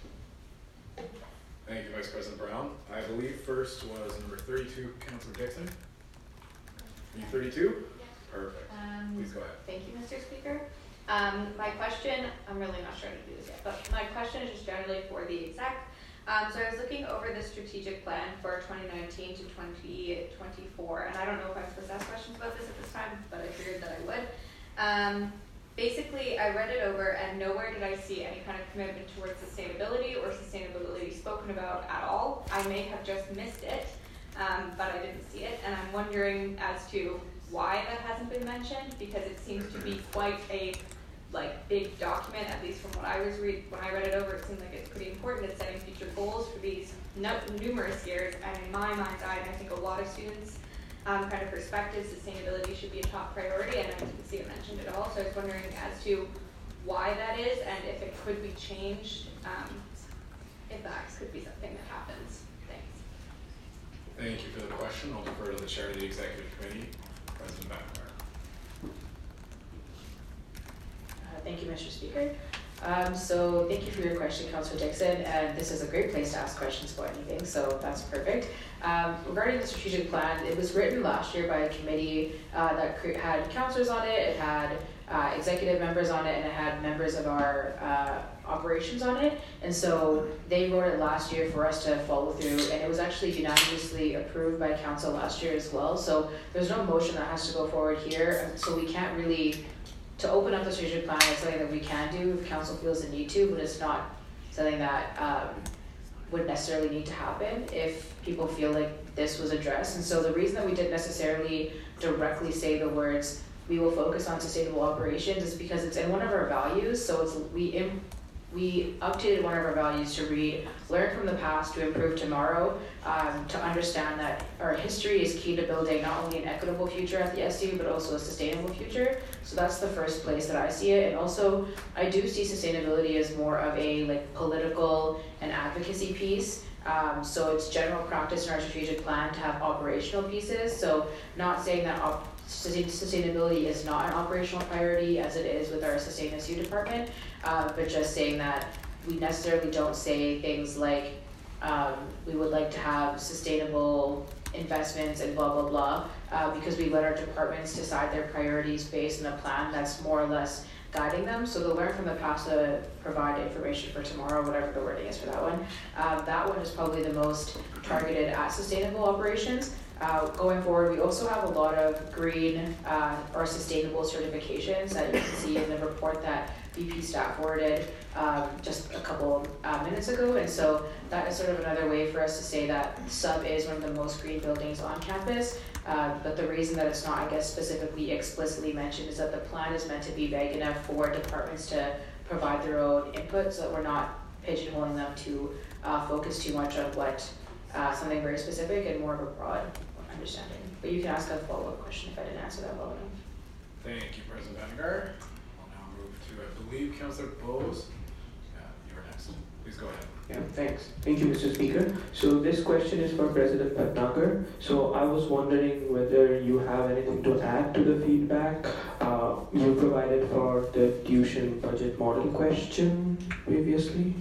Thank you, Vice President Brown. I believe first was number thirty-two, Councilor Dixon. Are you thirty-two? Yes. Perfect. Um, Please go ahead. Thank you, Mister Speaker. Um, my question, I'm really not sure how to do this yet, but my question is just generally for the exec. Um, so I was looking over the strategic plan for twenty nineteen to twenty twenty-four, and I don't know if I'm supposed to ask questions about this at this time, but I figured that I would. Um, Basically, I read it over and nowhere did I see any kind of commitment towards sustainability or sustainability spoken about at all. I may have just missed it, um, but I didn't see it. And I'm wondering as to why that hasn't been mentioned, because it seems to be quite a like big document, at least from what I was read when I read it over. It seemed like it's pretty important. It's setting future goals for these no numerous years. And in my mind's eye, and I think a lot of students um, kind of perspective, sustainability should be a top priority, and I didn't see it mentioned at all. So I was wondering as to why that is and if it could be changed, um, if that could be something that happens. Thanks. Thank you for the question. I'll defer to the chair of the executive committee, President Backfire. Uh, thank you, Mister Speaker. Um, so thank you for your question, Councillor Dixon, and this is a great place to ask questions about anything, so that's perfect. Um, regarding the strategic plan, it was written last year by a committee uh, that had councillors on it, it had uh, executive members on it, and it had members of our uh, operations on it, and so they wrote it last year for us to follow through, and it was actually unanimously approved by council last year as well, so there's no motion that has to go forward here, so we can't really. To open up the strategic plan is something that we can do if council feels the need to, but it's not something that um, would necessarily need to happen if people feel like this was addressed. And so the reason that we didn't necessarily directly say the words, we will focus on sustainable operations, is because it's in one of our values. So it's we im we updated one of our values to read, learn from the past to improve tomorrow, um, to understand that our history is key to building not only an equitable future at the S U, but also a sustainable future. So that's the first place that I see it. And also, I do see sustainability as more of a like political and advocacy piece. Um, so it's general practice in our strategic plan to have operational pieces. So not saying that op sustainability is not an operational priority as it is with our Sustain S U department, uh, but just saying that we necessarily don't say things like um, we would like to have sustainable investments and blah, blah, blah, uh, because we let our departments decide their priorities based on a plan that's more or less guiding them. So they'll learn from the past to provide information for tomorrow, whatever the wording is for that one. Um, that one is probably the most targeted at sustainable operations. Uh, going forward, we also have a lot of green uh, or sustainable certifications that you can see in the report that V P staff forwarded um, just a couple uh, minutes ago. And so that is sort of another way for us to say that sub is one of the most green buildings on campus. Uh, but the reason that it's not, I guess, specifically explicitly mentioned is that the plan is meant to be vague enough for departments to provide their own input so that we're not pigeonholing them to uh, focus too much on what uh, something very specific and more of a broad understanding. But you can ask a follow-up question if I didn't answer that well enough. Thank you, President Vannegar. I'll now move to, I believe, Councillor Bose. Yeah, you are next. Please go ahead. Yeah, thanks. Thank you, Mister Speaker. So this question is for President Bhatnagar. So I was wondering whether you have anything to add to the feedback uh, you provided for the tuition budget model question previously.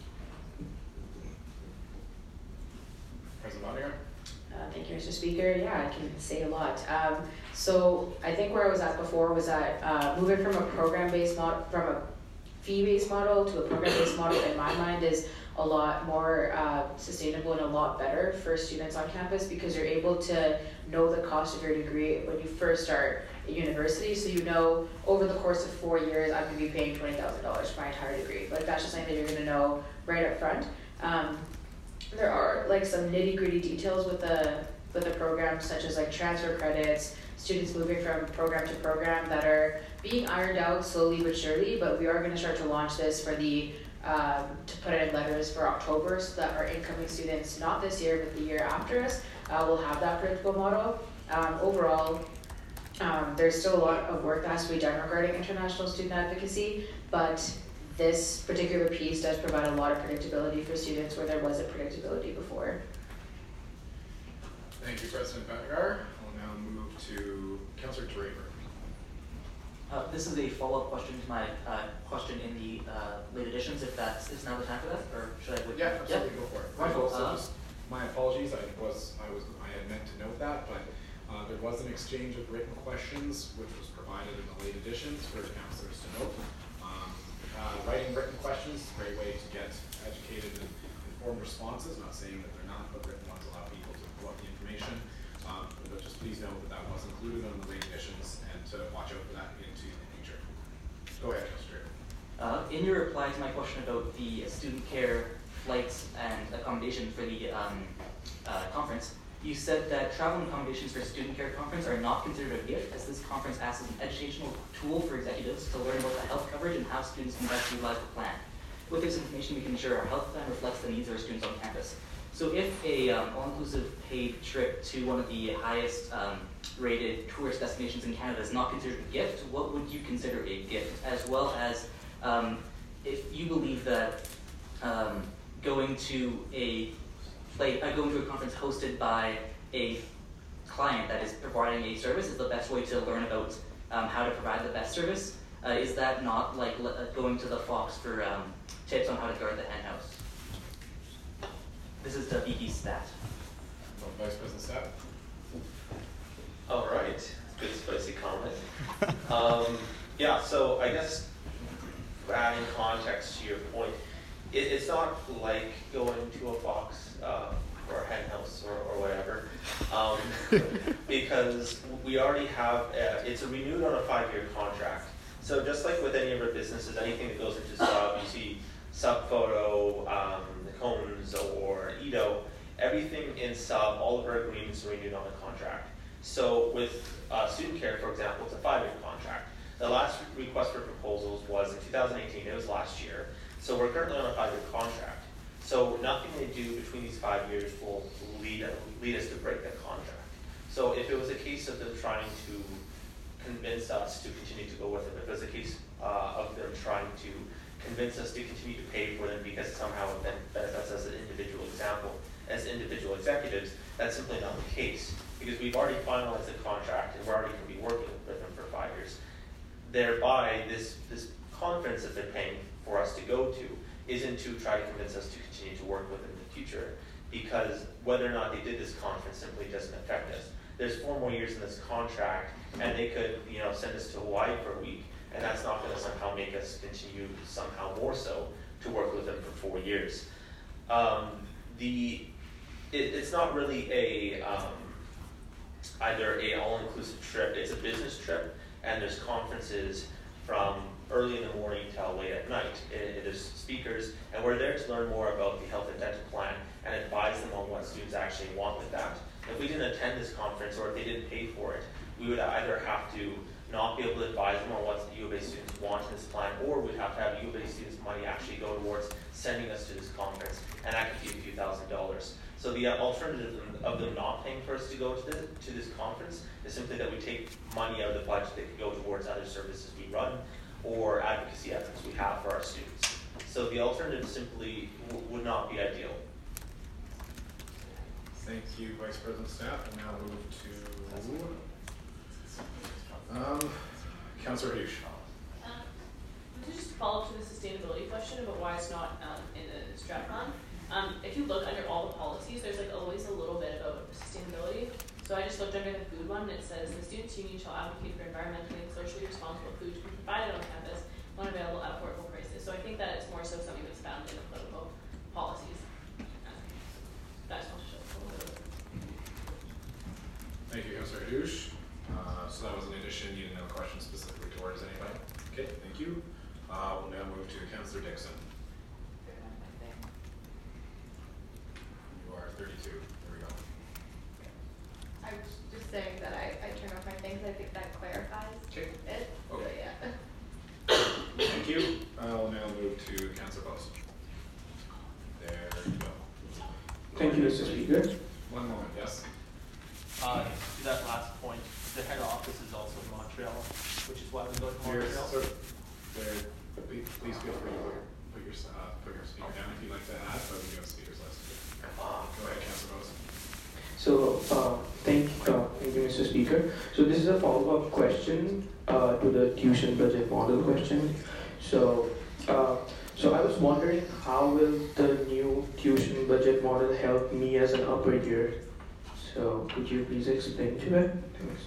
President Vannegar. Uh, thank you, Mister Speaker. Yeah, I can say a lot. Um, so I think where I was at before was that uh, moving from a program-based model, from a fee-based model to a program-based model, in my mind, is a lot more uh, sustainable and a lot better for students on campus because you're able to know the cost of your degree when you first start at university. So you know over the course of four years, I'm going to be paying twenty thousand dollars for my entire degree. Like that's just something that you're going to know right up front. Um, there are like some nitty-gritty details with the with the program, such as like transfer credits, students moving from program to program that are being ironed out slowly but surely. But we are going to start to launch this for the Um, to put it in letters for October so that our incoming students, not this year, but the year after us, uh, will have that predictable model. Um, overall, um, there's still a lot of work that has to be done regarding international student advocacy, but this particular piece does provide a lot of predictability for students where there wasn't predictability before. Thank you, President Vannegar. We'll now move to Councillor Draper. Uh, this is a follow-up question to my uh, question in the uh, late editions, if that's is now the time for that, or should I wait? Yeah, absolutely, yeah. go for it. Wonderful. Also, Uh, just my apologies. I was I was I had meant to note that, but uh, there was an exchange of written questions, which was provided in the late editions for councillors to note. Um, uh, writing written questions is a great way to get educated and informed responses. Not saying that they're not, but written ones allow people to pull up the information. Um, but just please note that that was included in the late editions, and to watch out for that into the future. Go ahead, Councillor. Uh, in your reply to my question about the student care flights and accommodation for the um, uh, conference, you said that travel and accommodations for student care conference are not considered a gift, as this conference acts as an educational tool for executives to learn about the health coverage and how students can best utilize the plan. With this information, we can ensure our health plan reflects the needs of our students on campus. So if a um, all-inclusive paid trip to one of the highest um, rated tourist destinations in Canada is not considered a gift, what would you consider a gift? As well as um, if you believe that um, going to a play, uh, going to a conference hosted by a client that is providing a service is the best way to learn about um, how to provide the best service, uh, is that not like le- going to the Fox for um, tips on how to guard the hen house? This is the V P stat. Vice President Stat. All right, good spicy comment. um, yeah, so I guess adding context to your point, it, it's not like going to a Fox uh, or a hen house or, or whatever, um, because we already have, uh, it's a renewed on a five-year contract. So just like with any of our businesses, anything that goes into sub, you see sub photo, um, Cones or Edo, everything in sub, all of our agreements are renewed on a contract. So with uh, student care, for example, it's a five-year contract. The last request for proposals was in two thousand eighteen, it was last year. So we're currently on a five-year contract. So nothing they do between these five years will lead, lead us to break that contract. So if it was a case of them trying to convince us to continue to go with them, if it was a case uh, of them trying to convince us to continue to pay for them because somehow it benefits us as an individual example, as individual executives, that's simply not the case. Because we've already finalized the contract and we're already going to be working with them for five years. Thereby, this, this conference that they're paying for us to go to isn't to try to convince us to continue to work with them in the future, because whether or not they did this conference simply doesn't affect us. There's four more years in this contract, and they could, you know, send us to Hawaii for a week, and that's not going to somehow make us continue somehow more so to work with them for four years. Um, the it, it's not really a um, either a all-inclusive trip. It's a business trip, and there's conferences from early in the morning till late at night. It, it is speakers, and we're there to learn more about the health and dental plan and advise them on what students actually want with that. If we didn't attend this conference, or if they didn't pay for it, we would either have to not be able to advise them on what the U of A students want in this plan, or we'd have to have U of A students' money actually go towards sending us to this conference, and that could be a few thousand dollars. So the alternative of them not paying for us to go to, the, to this conference is simply that we take money out of the budget that could go towards other services we run or advocacy efforts we have for our students. So the alternative simply w would not be ideal. Thank you, Vice President Staff. And now move to um, Councillor Hughes. Um, to just follow up to the sustainability question about why it's not um, in the strat plan. Um, if you look under all the policies, there's like always a little bit about sustainability. So I just looked under the food one, and it says the Students' Union shall advocate for environmentally and socially responsible food to be provided on campus when available at affordable prices. So I think that it's more so something that's found in the political policies. That's not to show a little bit of it. Thank you, Councillor Hadouche. Uh, so that was an addition. You didn't have a question specifically towards anybody. Okay, thank you. Uh, we'll now move to Councillor Dixon. You are thirty-two. There we go. I was just saying that I, I turned off my things. I think that clarifies okay. it. Okay. So, yeah. Thank you. I'll now move to Councillor Post. There you go. Thank you, Mister Speaker. One moment, yes. Uh, to that last point, the head office is also in Montreal, which is why we go to Here's, Montreal. so there, please, please feel free to put your, put your, uh, put your speaker down if you'd like to add, but we do have speakers list. Uh, go ahead, Councillor Post. So, uh, thank, uh, thank you, Mister Speaker. So this is a follow-up question uh, to the tuition budget model question. So, uh, so I was wondering, how will the new tuition budget model help me as an upper year? So, could you please explain to it? Thanks.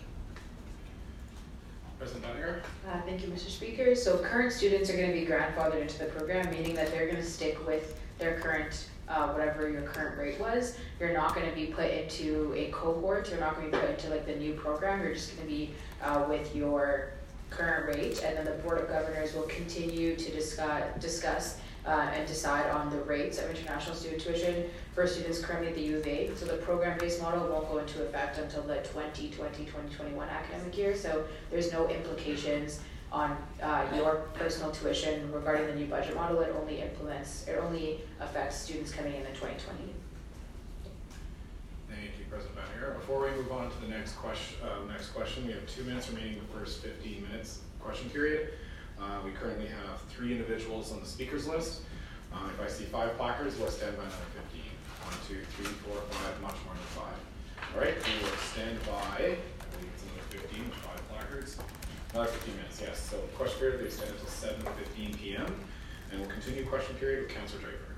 President Doniger. Uh, thank you, Mister Speaker. So current students are going to be grandfathered into the program, meaning that they're going to stick with their current, uh, whatever your current rate was. You're not going to be put into a cohort. You're not going to be put into like the new program. You're just going to be uh, with your current rate, and then the Board of Governors will continue to discuss, discuss uh, and decide on the rates of international student tuition for students currently at the U of A. So the program-based model won't go into effect until the twenty twenty, twenty twenty-one academic year, so there's no implications on uh, your personal tuition regarding the new budget model. It only implements, it only affects students coming in in twenty twenty move on to the next question, uh, next question, we have two minutes remaining the first fifteen minutes question period. Uh, we currently have three individuals on the speakers list. Um, if I see five placards, we'll stand by another fifteen. One, two, three, four, five, much more than five. All right, we will stand by, I believe it's another fifteen with five placards. Another fifteen minutes, yes. So question period, they stand until seven fifteen p m And we'll continue question period with Councillor Draper.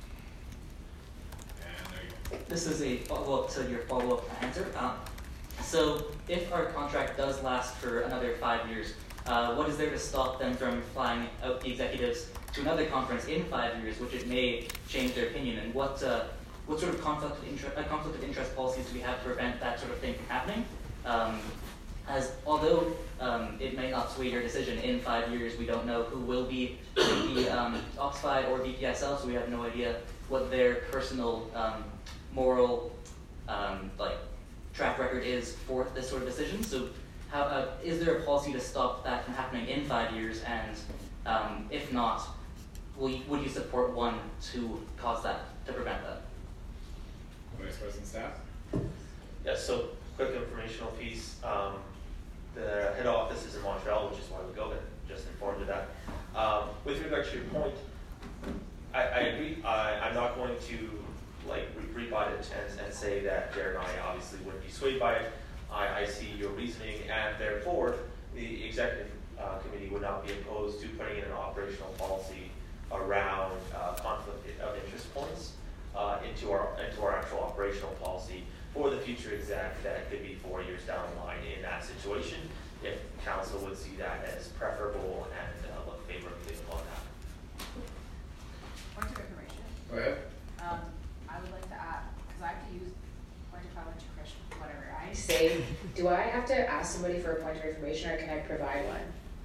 And there you go. This is a follow-up to your follow-up answer. Um, so if our contract does last for another five years, uh, what is there to stop them from flying out the executives to another conference in five years, which it may change their opinion? And what uh, what sort of conflict of, inter uh, conflict of interest policies do we have to prevent that sort of thing from happening? Um, as although um, it may not sway your decision in five years, we don't know who will be V P um, Oxford or V P S L, so we have no idea what their personal um, moral um, like track record is for this sort of decision. So how, uh, is there a policy to stop that from happening in five years? And um, if not, will you, would you support one to cause that, to prevent that? Vice President Staff? Yeah, so quick informational piece. Um, the head office is in Montreal, which is why we go there, just informed of that. Um, with regard to your point, I, I agree. I, I'm not going to like re rebut it and, and say that Jared and I obviously wouldn't be swayed by it. I, I see your reasoning, and therefore the executive uh, committee would not be opposed to putting in an operational policy around uh, conflict of interest points uh, into our into our actual operational policy for the future exec that could be four years down the line in that situation, if council would see that as preferable and uh, look favorably upon that. Point of information. Go ahead. Um, I would like to add, because I have to use point of knowledge question, whatever I Say, do I have to ask somebody for a point of information, or can I provide one?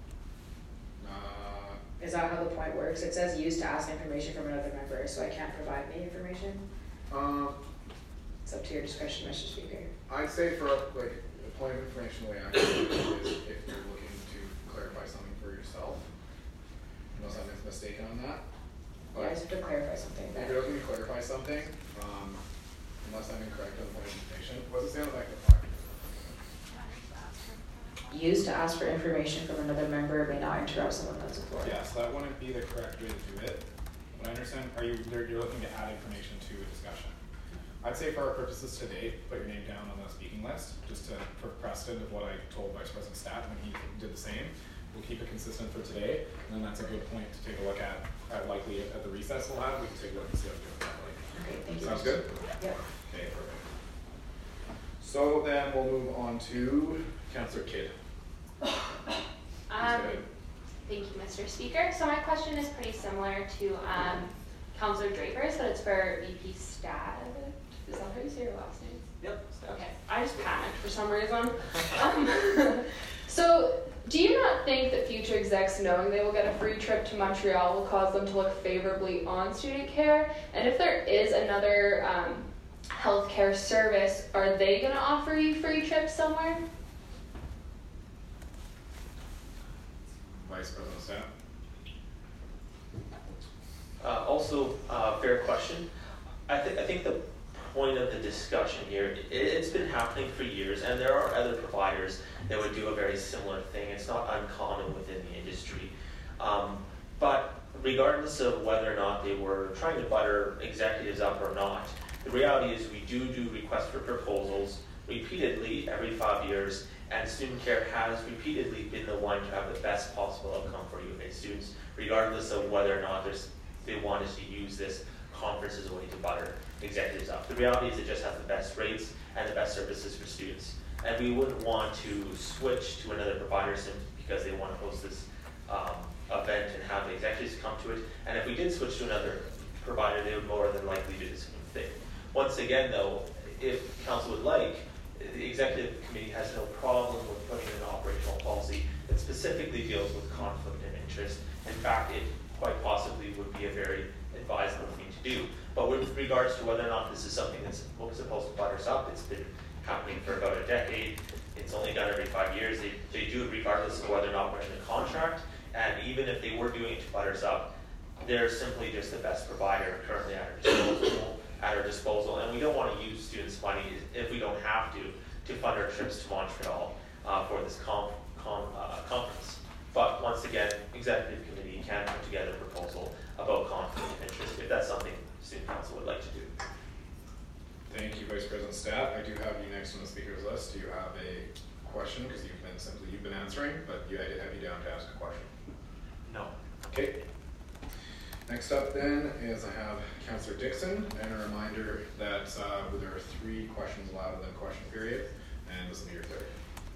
Uh, Is that how the point works? It says use to ask information from another member, so I can't provide me information? Um, It's up to your discretion, Mister Speaker. I'd say for like a point of information, the way I can do it is if you're looking to clarify something for yourself, unless I'm mistaken on that. But Yeah, I just have to clarify something. if Then. you're looking to clarify something, um, unless I'm incorrect on the point of information, what's it say on the back of the plaque? Use to ask for information from another member may not interrupt someone that's employed. Yes, that wouldn't be the correct way to do it. But I understand, are you, you're you're looking to add information to a discussion? I'd say for our purposes today, put your name down on the speaking list, just to, for precedent of what I told Vice President Stat when he did the same. We'll keep it consistent for today, and then that's a good point to take a look at, at likely at the recess we'll have, we can take a look and see how we're doing that. Okay, thank you. Sounds good? Yep. Okay, perfect. So then we'll move on to Councillor Kidd. Um, thank you, Mister Speaker. So my question is pretty similar to um, Councillor Draper's, but it's for V P Stad. Is that how you say your last name? Yep. Okay. I just panicked for some reason. um, so, do you not think that future execs knowing they will get a free trip to Montreal will cause them to look favorably on student care? And if there is another um, healthcare service, are they going to offer you free trips somewhere? Vice President Stat. Uh, also, uh, fair question. I, th I think the point of the discussion here, it, it's been happening for years, and there are other providers that would do a very similar thing. It's not uncommon within the industry. Um, but regardless of whether or not they were trying to butter executives up or not, the reality is we do do requests for proposals repeatedly every five years, and student care has repeatedly been the one to have the best possible outcome for U of A students, regardless of whether or not there's, they wanted to use this conference as a way to butter executives up. The reality is it just has the best rates and the best services for students. And we wouldn't want to switch to another provider simply because they want to host this um, event and have the executives come to it. And if we did switch to another provider, they would more than likely do the same thing. Once again, though, if council would like, the executive committee has no problem with putting in an operational policy that specifically deals with conflict of interest. In fact, it quite possibly would be a very advisable thing to do. But with regards to whether or not this is something that's supposed to butter us up, it's been happening for about a decade. It's only done every five years. They, they do it regardless of whether or not we're in the contract. And even if they were doing it to butter us up, they're simply just the best provider currently at our disposal. At our disposal, and we don't want to use students' money if we don't have to to fund our trips to Montreal uh, for this com com uh, conference. But once again, executive committee can put together a proposal about conflict of interest if that's something student council would like to do. Thank you, Vice President Stat. I do have you next on the speakers list. Do you have a question? Because you've been simply you've been answering, but you, I did have you down to ask a question. No. Okay. Next up then is I have Councillor Dixon, and a reminder that uh, there are three questions allowed in the question period, and this will be your third.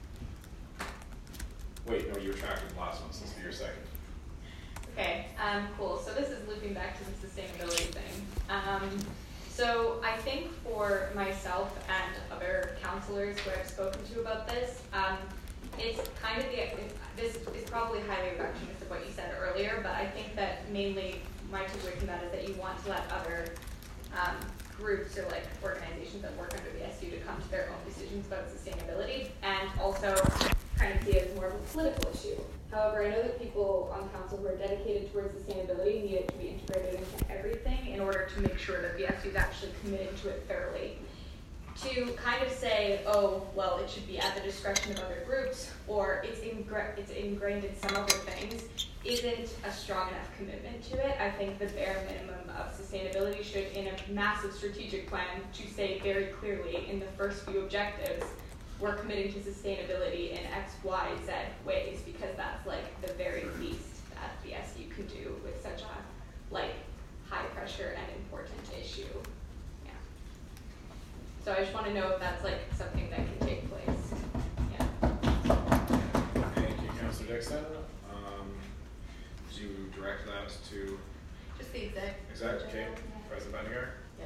Wait, no, you retracted the last one, so this will be your second. Okay, um, cool. So this is looping back to the sustainability thing. Um, so I think for myself and other counselors who I've spoken to about this, um, it's kind of the, it, this is probably highly reductionist of what you said earlier, but I think that mainly my takeaway from that is that you want to let other um, groups or like organizations that work under the S U to come to their own decisions about sustainability, and also kind of see it as more of a political issue. However, I know that people on council who are dedicated towards sustainability need it to be integrated into everything in order to make sure that the S U is actually committed to it thoroughly. To kind of say, oh, well, it should be at the discretion of other groups, or it's, ingra it's ingrained in some other things, isn't a strong enough commitment to it. I think the bare minimum of sustainability should, in a massive strategic plan, to say very clearly in the first few objectives, we're committing to sustainability in X, Y, Z ways, because that's like the very least that the S U can do with such a like high pressure and important issue. Yeah. So I just want to know if that's like something that can take place. Yeah. Thank you, Councillor Dixon. Um, did you direct that to? Just the exec. Exec, okay. President Bendigar? Yeah.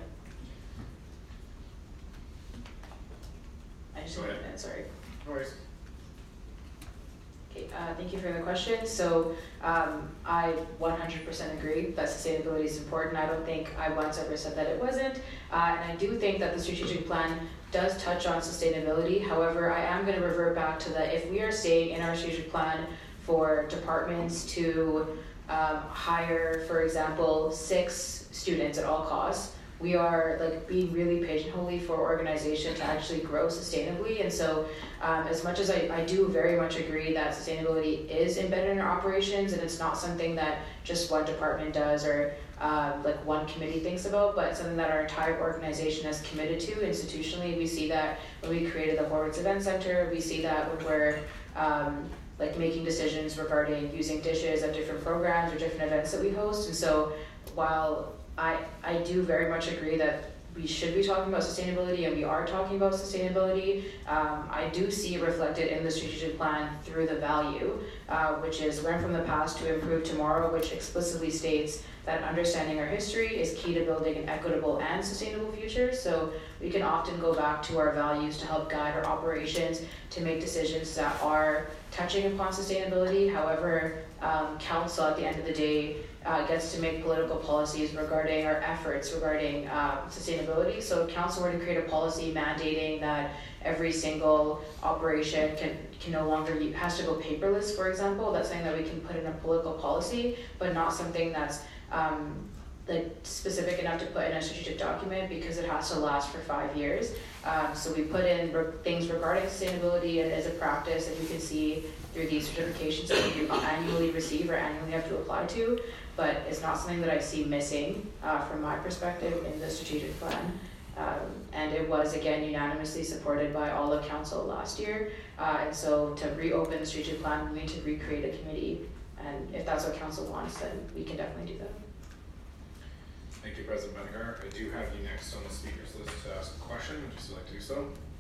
I just Go need a ahead. minute, sorry. No worries. Okay, uh, thank you for the question. So um, I one hundred percent agree that sustainability is important. I don't think I once ever said that it wasn't. Uh, and I do think that the strategic plan does touch on sustainability. However, I am going to revert back to that if we are saying in our strategic plan for departments to um, hire, for example, six students at all costs, we are like being really pigeonholed for organization to actually grow sustainably. And so um, as much as I, I do very much agree that sustainability is embedded in our operations, and it's not something that just one department does or um, like one committee thinks about, but something that our entire organization is committed to institutionally. We see that when we created the Horwitz Event Center, we see that when we're um, like making decisions regarding using dishes at different programs or different events that we host. And so while I, I do very much agree that we should be talking about sustainability, and we are talking about sustainability. Um, I do see it reflected in the strategic plan through the value, uh, which is learn from the past to improve tomorrow, which explicitly states that understanding our history is key to building an equitable and sustainable future. So we can often go back to our values to help guide our operations to make decisions that are touching upon sustainability. However, um, council at the end of the day Uh, gets to make political policies regarding our efforts regarding um, sustainability. So if council were to create a policy mandating that every single operation can, can no longer, use, has to go paperless, for example, that's something that we can put in a political policy, but not something that's um, like specific enough to put in a strategic document because it has to last for five years. Um, so we put in re things regarding sustainability and as a practice that you can see through these certifications that you annually receive or annually have to apply to, but it's not something that I see missing uh, from my perspective in the strategic plan. Um, and it was again unanimously supported by all of council last year. Uh, and so to reopen the strategic plan, we need to recreate a committee. And if that's what council wants, then we can definitely do that. Thank you, President Bendigar. I do have you next on the speakers list to ask a question. Would you still like to do so?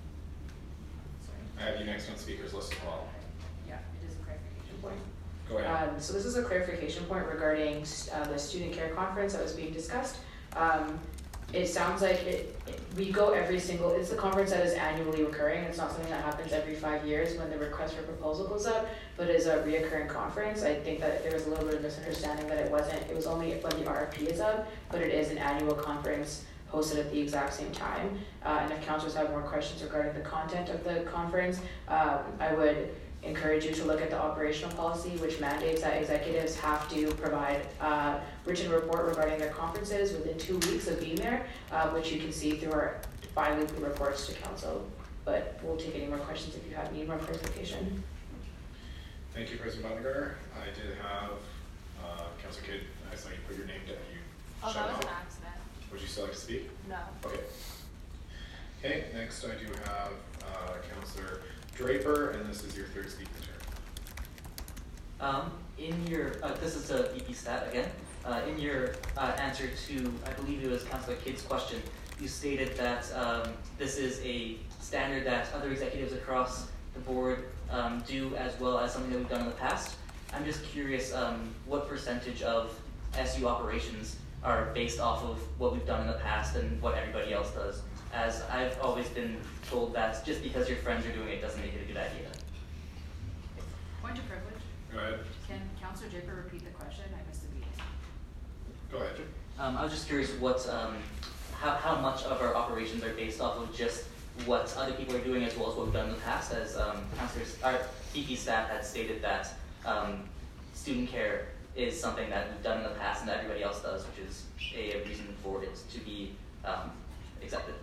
I have you next on the speakers list as well. Yeah, it is a clarification point. Go ahead. Um, so this is a clarification point regarding uh, the student care conference that was being discussed. Um, it sounds like it, it, we go every single, it's a conference that is annually recurring. It's not something that happens every five years when the request for proposal goes up, but is a reoccurring conference. I think that there was a little bit of misunderstanding that it wasn't, it was only when the R F P is up, but it is an annual conference hosted at the exact same time. Uh, and if councilors have more questions regarding the content of the conference, um, I would encourage you to look at the operational policy, which mandates that executives have to provide a written report regarding their conferences within two weeks of being there, uh, which you can see through our bi-weekly reports to council. but we'll take any more questions if you have need more clarification. Thank you, President Buttigieg. I did have uh, Councilor Kidd. I saw you put your name down. You Oh, shut that was off. an accident. Would you still like to speak? No. Okay. Okay, next I do have uh, Councilor Draper, and this is your third speaking turn. Um, in your, uh, this is a V P stat again. Uh, in your uh, answer to, I believe it was Councilor Kidd's question, you stated that um, this is a standard that other executives across the board um, do, as well as something that we've done in the past. I'm just curious um, what percentage of S U operations are based off of what we've done in the past and what everybody else does, as I've always been told that just because your friends are doing it doesn't make it a good idea. Point of privilege. Go ahead. Can Councilor Draper repeat the question? I missed the beginning. Go ahead. Um, I was just curious what, um, how, how much of our operations are based off of just what other people are doing as well as what we've done in the past, as um, Councilors, our V P staff had stated that um, student care is something that we've done in the past and that everybody else does, which is a reason for it to be um, accepted.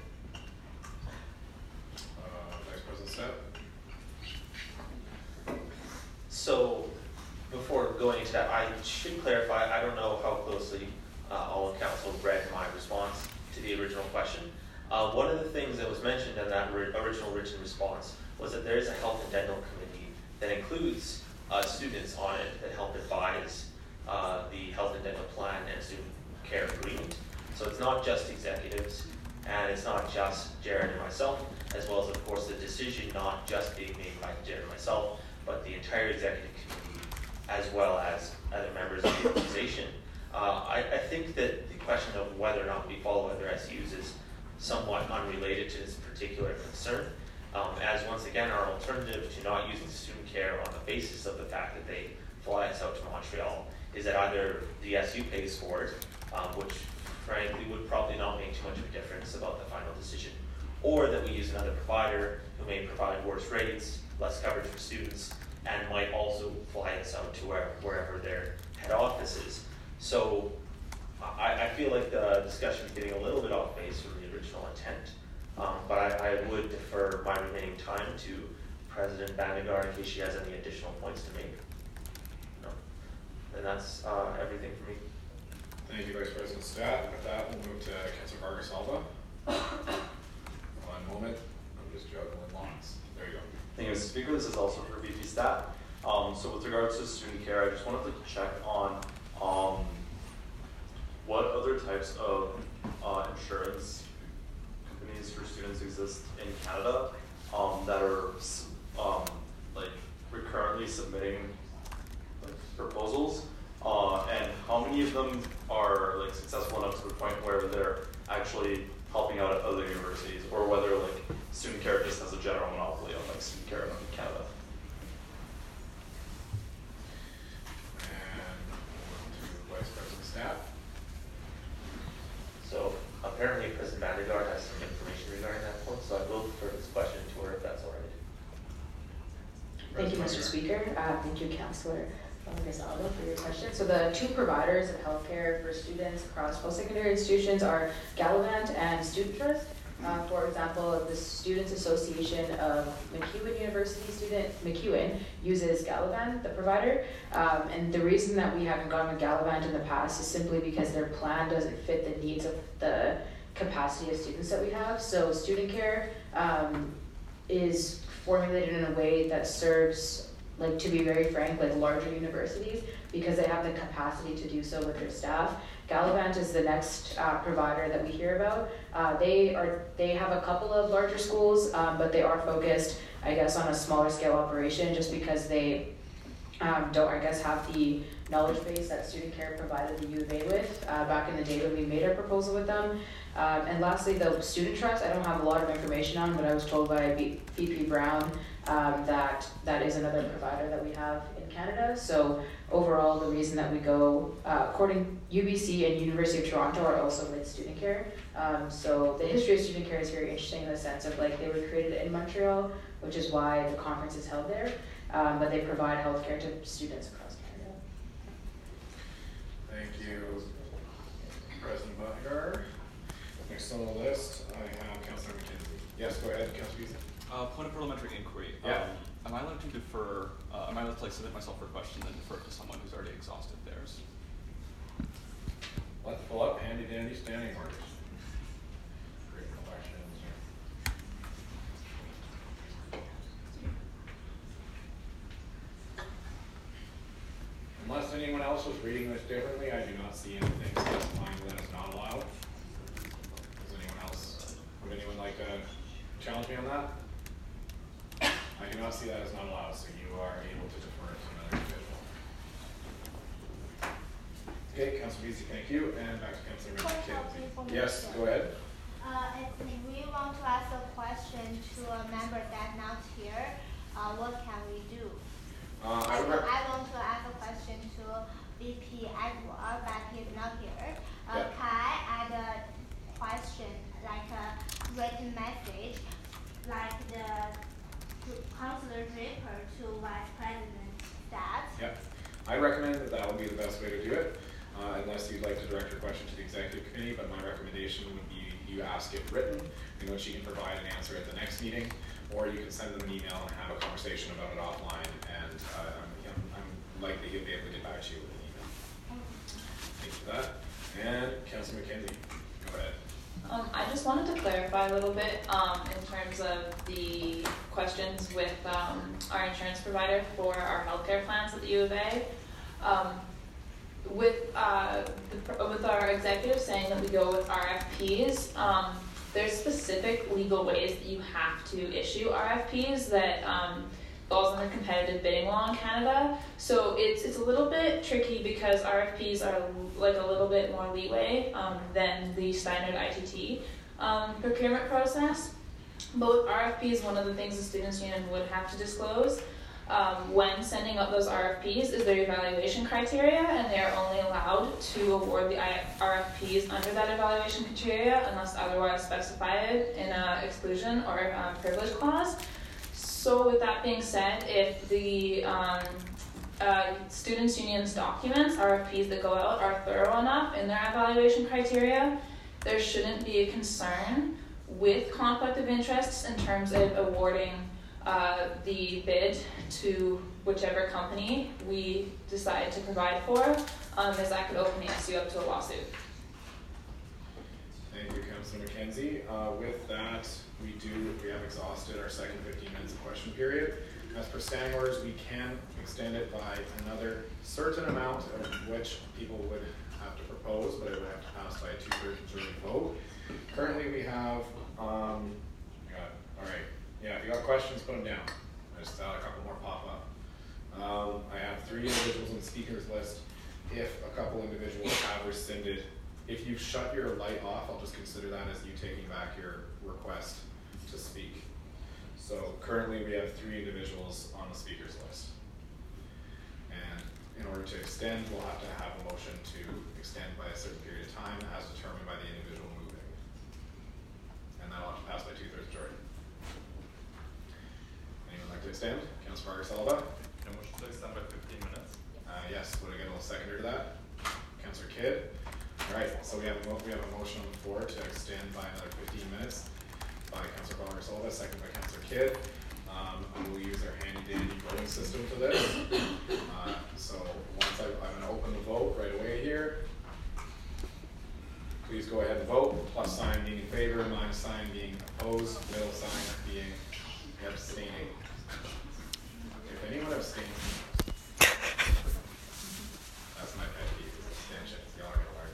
Uh, Vice President Stepp. So, before going into that, I should clarify, I don't know how closely uh, all of council read my response to the original question. Uh, one of the things that was mentioned in that original written response was that there is a health and dental committee that includes uh, students on it that help advise uh, the health and dental plan and student care agreement. So it's not just executives, and it's not just Jared and myself, as well as, of course, the decision not just being made by Jared and myself, but the entire executive committee, as well as other members of the organization. Uh, I, I think that the question of whether or not we follow other S Us is somewhat unrelated to this particular concern, um, as once again our alternative to not using student care on the basis of the fact that they fly us out to Montreal is that either the S U pays for it, um, which frankly would probably not make too much of a difference about the final decision, or that we use another provider who may provide worse rates, less coverage for students, and might also fly us out to where, wherever their head office is. So I, I feel like the discussion is getting a little bit off base from the original intent, um, but I, I would defer my remaining time to President Banagar in case she has any additional points to make. No. And that's uh, everything for me. Thank you, Vice President Stat. With that, we'll move to Councilor Vargas Alva. One moment. I'm just juggling lines. There you go. Thank you, Mister Speaker. This is also for V P Stat. Um, so with regards to student care, I just wanted to check on um, what other types of uh, insurance companies for students exist in Canada um, that are um, like we're currently submitting like, proposals, uh, and how many of them are like successful enough to the point where they're actually helping out at other universities, or whether like student care just has a general monopoly on like student care in Canada. Vice President Stat. So apparently President Banagar has some information regarding that point, so I will defer this question to her if that's all right. Thank you, Mister Speaker. Uh, thank you, Councilor Vargas Alva, for your question. So the two providers of healthcare for students across post-secondary institutions are Gallivant and Student Trust. Uh, for example, the Students Association of MacEwan University student, MacEwan, uses Gallivant, the provider. Um, and the reason that we haven't gone with Gallivant in the past is simply because their plan doesn't fit the needs of the capacity of students that we have. So student care um, is formulated in a way that serves, like, to be very frank, like larger universities, because they have the capacity to do so with their staff. Gallivant is the next uh, provider that we hear about. Uh, they are they have a couple of larger schools, um, but they are focused, I guess, on a smaller scale operation, just because they um, don't, I guess, have the knowledge base that student care provided the U of A with uh, back in the day when we made our proposal with them. Um, and lastly, the Student Trust, I don't have a lot of information on, but I was told by V P Brown um, that that is another provider that we have in Canada. So overall, the reason that we go, uh, according U B C and University of Toronto are also with student care. Um, so the history of student care is very interesting in the sense of, like, they were created in Montreal, which is why the conference is held there. Um, but they provide healthcare to students across Canada. Thank you, President Buttigieg. Next on the list, I have Councilor McKenzie. Yes, go ahead, Councilor McKenzie. Uh, point of parliamentary inquiry. Yeah. Um, am I allowed to defer, uh, am I allowed to like submit myself for a question and defer to someone who's already exhausted theirs? Let's pull up handy dandy standing orders. Great questions. Unless anyone else was reading this differently, I do not see anything specifying that is not allowed. Does anyone else, would anyone like to challenge me on that? I do not see that as not allowed, so you are able to defer to another individual. Okay, Councilor Beasley, thank you, and back to Councilor McKenzie. Yes, go ahead. Uh, if we want to ask a question to a member that's not here, uh, what can we do? Uh, I, I, would I want to ask a question to V P Agua, but he's not here. Uh, Yeah. Can I add a question, like a written message, like the Councilor Draper to Vice President Stats? Yep. I recommend that that would be the best way to do it, uh, unless you'd like to direct your question to the executive committee, but my recommendation would be you ask it written, in which you can provide an answer at the next meeting, or you can send them an email and have a conversation about it offline, and uh, I'm, you know, I'm likely he'll be able to get back to you with an email. Thank you for that. And Councilor McKenzie, go ahead. Um, I just wanted to clarify a little bit um, in terms of the questions with um, our insurance provider for our healthcare plans at the U of A. Um, with uh, the, with our executive saying that we go with R F Ps, um, there's specific legal ways that you have to issue R F Ps that um, falls under competitive bidding law in Canada. So it's it's a little bit tricky because R F Ps are like a little bit more leeway um, than the standard I T T um, procurement process. But with R F Ps, one of the things the Students' Union would have to disclose um, when sending out those R F Ps is their evaluation criteria, and they are only allowed to award the R F Ps under that evaluation criteria unless otherwise specified in an exclusion or um, privilege clause. So with that being said, if the um, uh, Students' Union's documents, R F Ps that go out, are thorough enough in their evaluation criteria, there shouldn't be a concern with conflict of interests in terms of awarding uh, the bid to whichever company we decide to provide for, um, as that could open the S U up to a lawsuit. Thank you, Councilor McKenzie. Uh, with that, we do we have exhausted our second fifteen minutes of question period. As per standing orders, we can extend it by another certain amount, of which people would have to propose, but it would have to pass by a two-thirds majority vote. Currently, we have. Um, got, all right. Yeah, if you got questions, put them down. I just thought a couple more pop up. Um, I have three individuals on the speakers list. If a couple individuals have rescinded, if you shut your light off, I'll just consider that as you taking back your request to speak. So currently we have three individuals on the speakers list. And in order to extend, we'll have to have a motion to extend by a certain period of time as determined by the individual moving. And that'll have to pass by two-thirds majority. Anyone like to extend? Councilor Vargas-Alva? Can I motion to extend by fifteen minutes? Uh, yes, would I get a little seconder to that? Councilor Kidd? All right, so we have a, we have a motion on the floor to extend by another fifteen minutes by Councilor Vargas-Alva, second by Councilor Kidd. Um, we will use our handy dandy voting system for this. Uh, so once I, I'm going to open the vote right away here. Please go ahead and vote. Plus sign being in favor, minus sign being opposed, middle sign being abstaining. If anyone abstains, that's my pet peeve, is abstentions. Y'all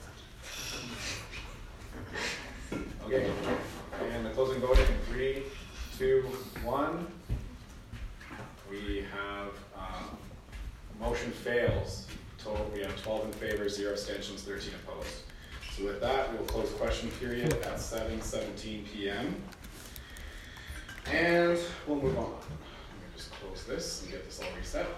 are gonna learn. Okay, and the closing vote in three, two, one. We have uh, motion fails. Total, we have twelve in favor, zero abstentions, thirteen opposed. So with that, we will close question period at seven seventeen p m And we'll move on. Let me just close this and get this all reset.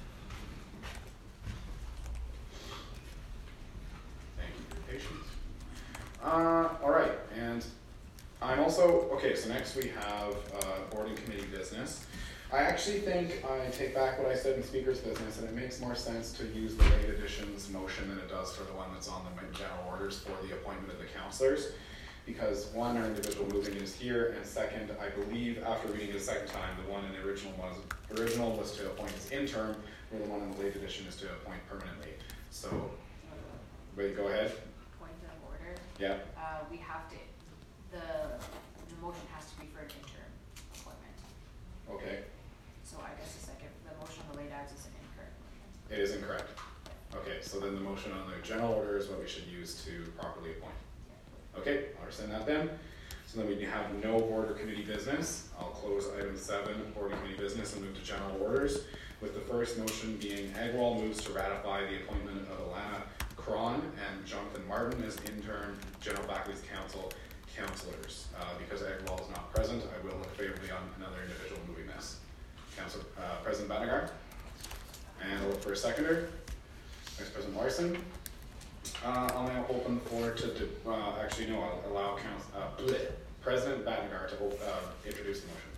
Thank you for your patience. Uh, all right, and I'm also, okay, so next we have uh, board and committee business. I actually think I take back what I said in speaker's business, and it makes more sense to use the late additions motion than it does for the one that's on the general orders for the appointment of the councillors. because one, our individual moving is here, and second, I believe after reading it a second time, the one in the original was original was to appoint as interim, where the one in the late edition is to appoint permanently. So, wait, go ahead. Point of order. Yeah. Uh, we have to, the, the motion has to be for an interim appointment. Okay. So I guess the second, the motion on the late ads is an incorrect motion. It is incorrect. Okay, so then the motion on the general order is what we should use to properly appoint. Okay, I'll rescind that then. So then we have no board or committee business. I'll close item seven, board and committee business, and move to general orders, with the first motion being Agrawal moves to ratify the appointment of Alana Cron and Jonathan Martin as interim General Faculties Council counselors. Uh, because Agrawal is not present, I will look favorably on another individual moving this. Council uh, President Banagar, and I'll look for a seconder. Vice President Larson. Uh, I'll now open the floor to, to uh, actually no, I'll allow Council, uh, bleh, President Banagar to op uh, introduce the motion.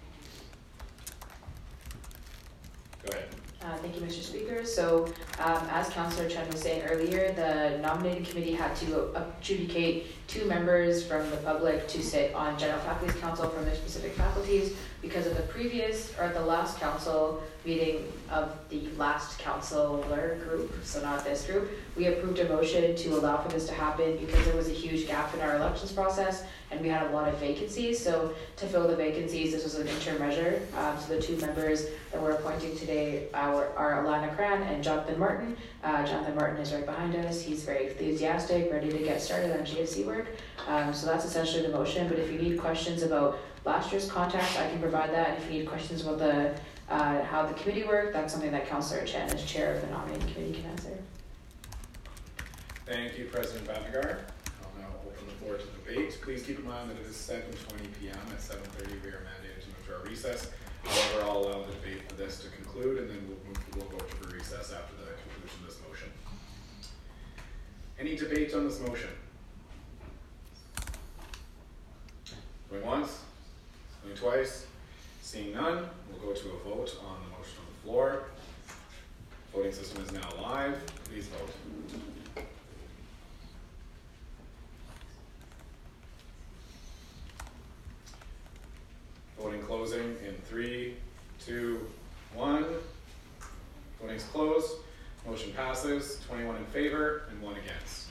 Go ahead. Uh, thank you, Mister Speaker. So, um, as Councillor Chen was saying earlier, the nominating committee had to adjudicate two members from the public to sit on General Faculties Council from their specific faculties because of the previous, or the last council meeting of the last councilor group, so not this group. We approved a motion to allow for this to happen because there was a huge gap in our elections process and we had a lot of vacancies. So to fill the vacancies, this was an interim measure. Um, so the two members that we're appointing today are, are Alana Cran and Jonathan Martin. Uh, Jonathan Martin is right behind us. He's very enthusiastic, ready to get started on G F C work. Um, so that's essentially the motion, but if you need questions about last year's contacts, I can provide that. If you need questions about the uh, how the committee worked, that's something that Councillor Chen, as chair of the nominating committee, can answer. Thank you, President Banagar. I'll now open the floor to debate. Please keep in mind that it is seven twenty p m At seven thirty, we are mandated to move to our recess. However, I'll allow the debate for this to conclude, and then we'll, move, we'll go to the recess after the conclusion of this motion. Any debate on this motion? Going once? Going twice? Seeing none, we'll go to a vote on the motion on the floor. Voting system is now live. Please vote. Voting closing in three, two, one. Voting's closed. Motion passes. twenty-one in favor and one against.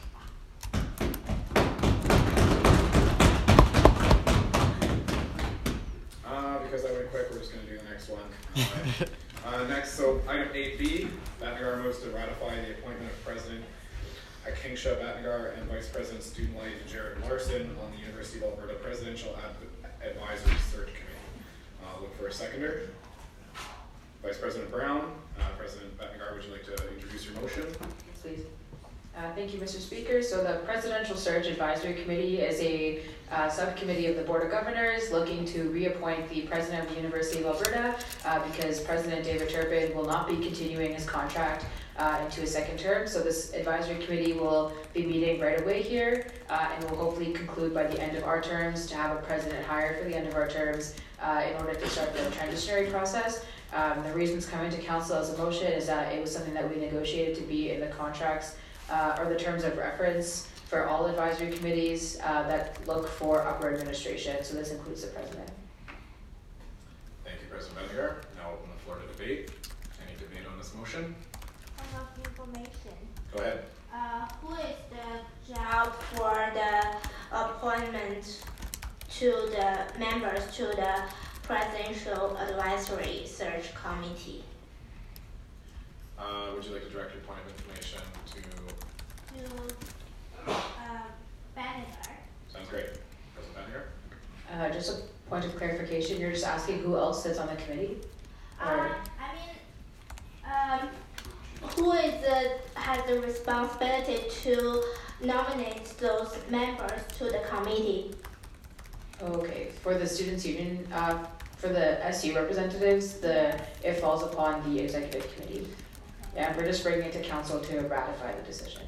Uh, because I went quick, we're just going to do the next one. Uh, uh, next, so item eight B, Banagar moves to ratify the appointment of President Akinksha Banagar and Vice President Student Life Jared Larson on the University of Alberta Presidential Ad Advisory Search Committee. Uh, look for a seconder. Vice President Brown, uh, President Banagar, would you like to introduce your motion? Yes, please. Uh, thank you, Mister Speaker. So the Presidential Search Advisory Committee is a uh, subcommittee of the Board of Governors looking to reappoint the President of the University of Alberta uh, because President David Turpin will not be continuing his contract uh, into a second term. So this advisory committee will be meeting right away here uh, and will hopefully conclude by the end of our terms to have a president hired for the end of our terms uh, in order to start the transitionary process. Um, the reasons coming to council as a motion is that it was something that we negotiated to be in the contracts Uh, or the terms of reference for all advisory committees uh, that look for upper administration. So this includes the president. Thank you, President Banagar. Now open the floor to debate. Any debate on this motion? Point of information. Go ahead. Uh, who is the job for the appointment to the members to the Presidential Advisory Search Committee? Uh, would you like to direct your point of information to? To uh, Banagar. Sounds great. President Banagar? Uh, just a point of clarification, you're just asking who else sits on the committee? Or Uh, I mean, um, who is the, has the responsibility to nominate those members to the committee? Okay, for the Students' Union, uh, for the S U representatives, the it falls upon the executive committee. Yeah, we're just bringing it to council to ratify the decision.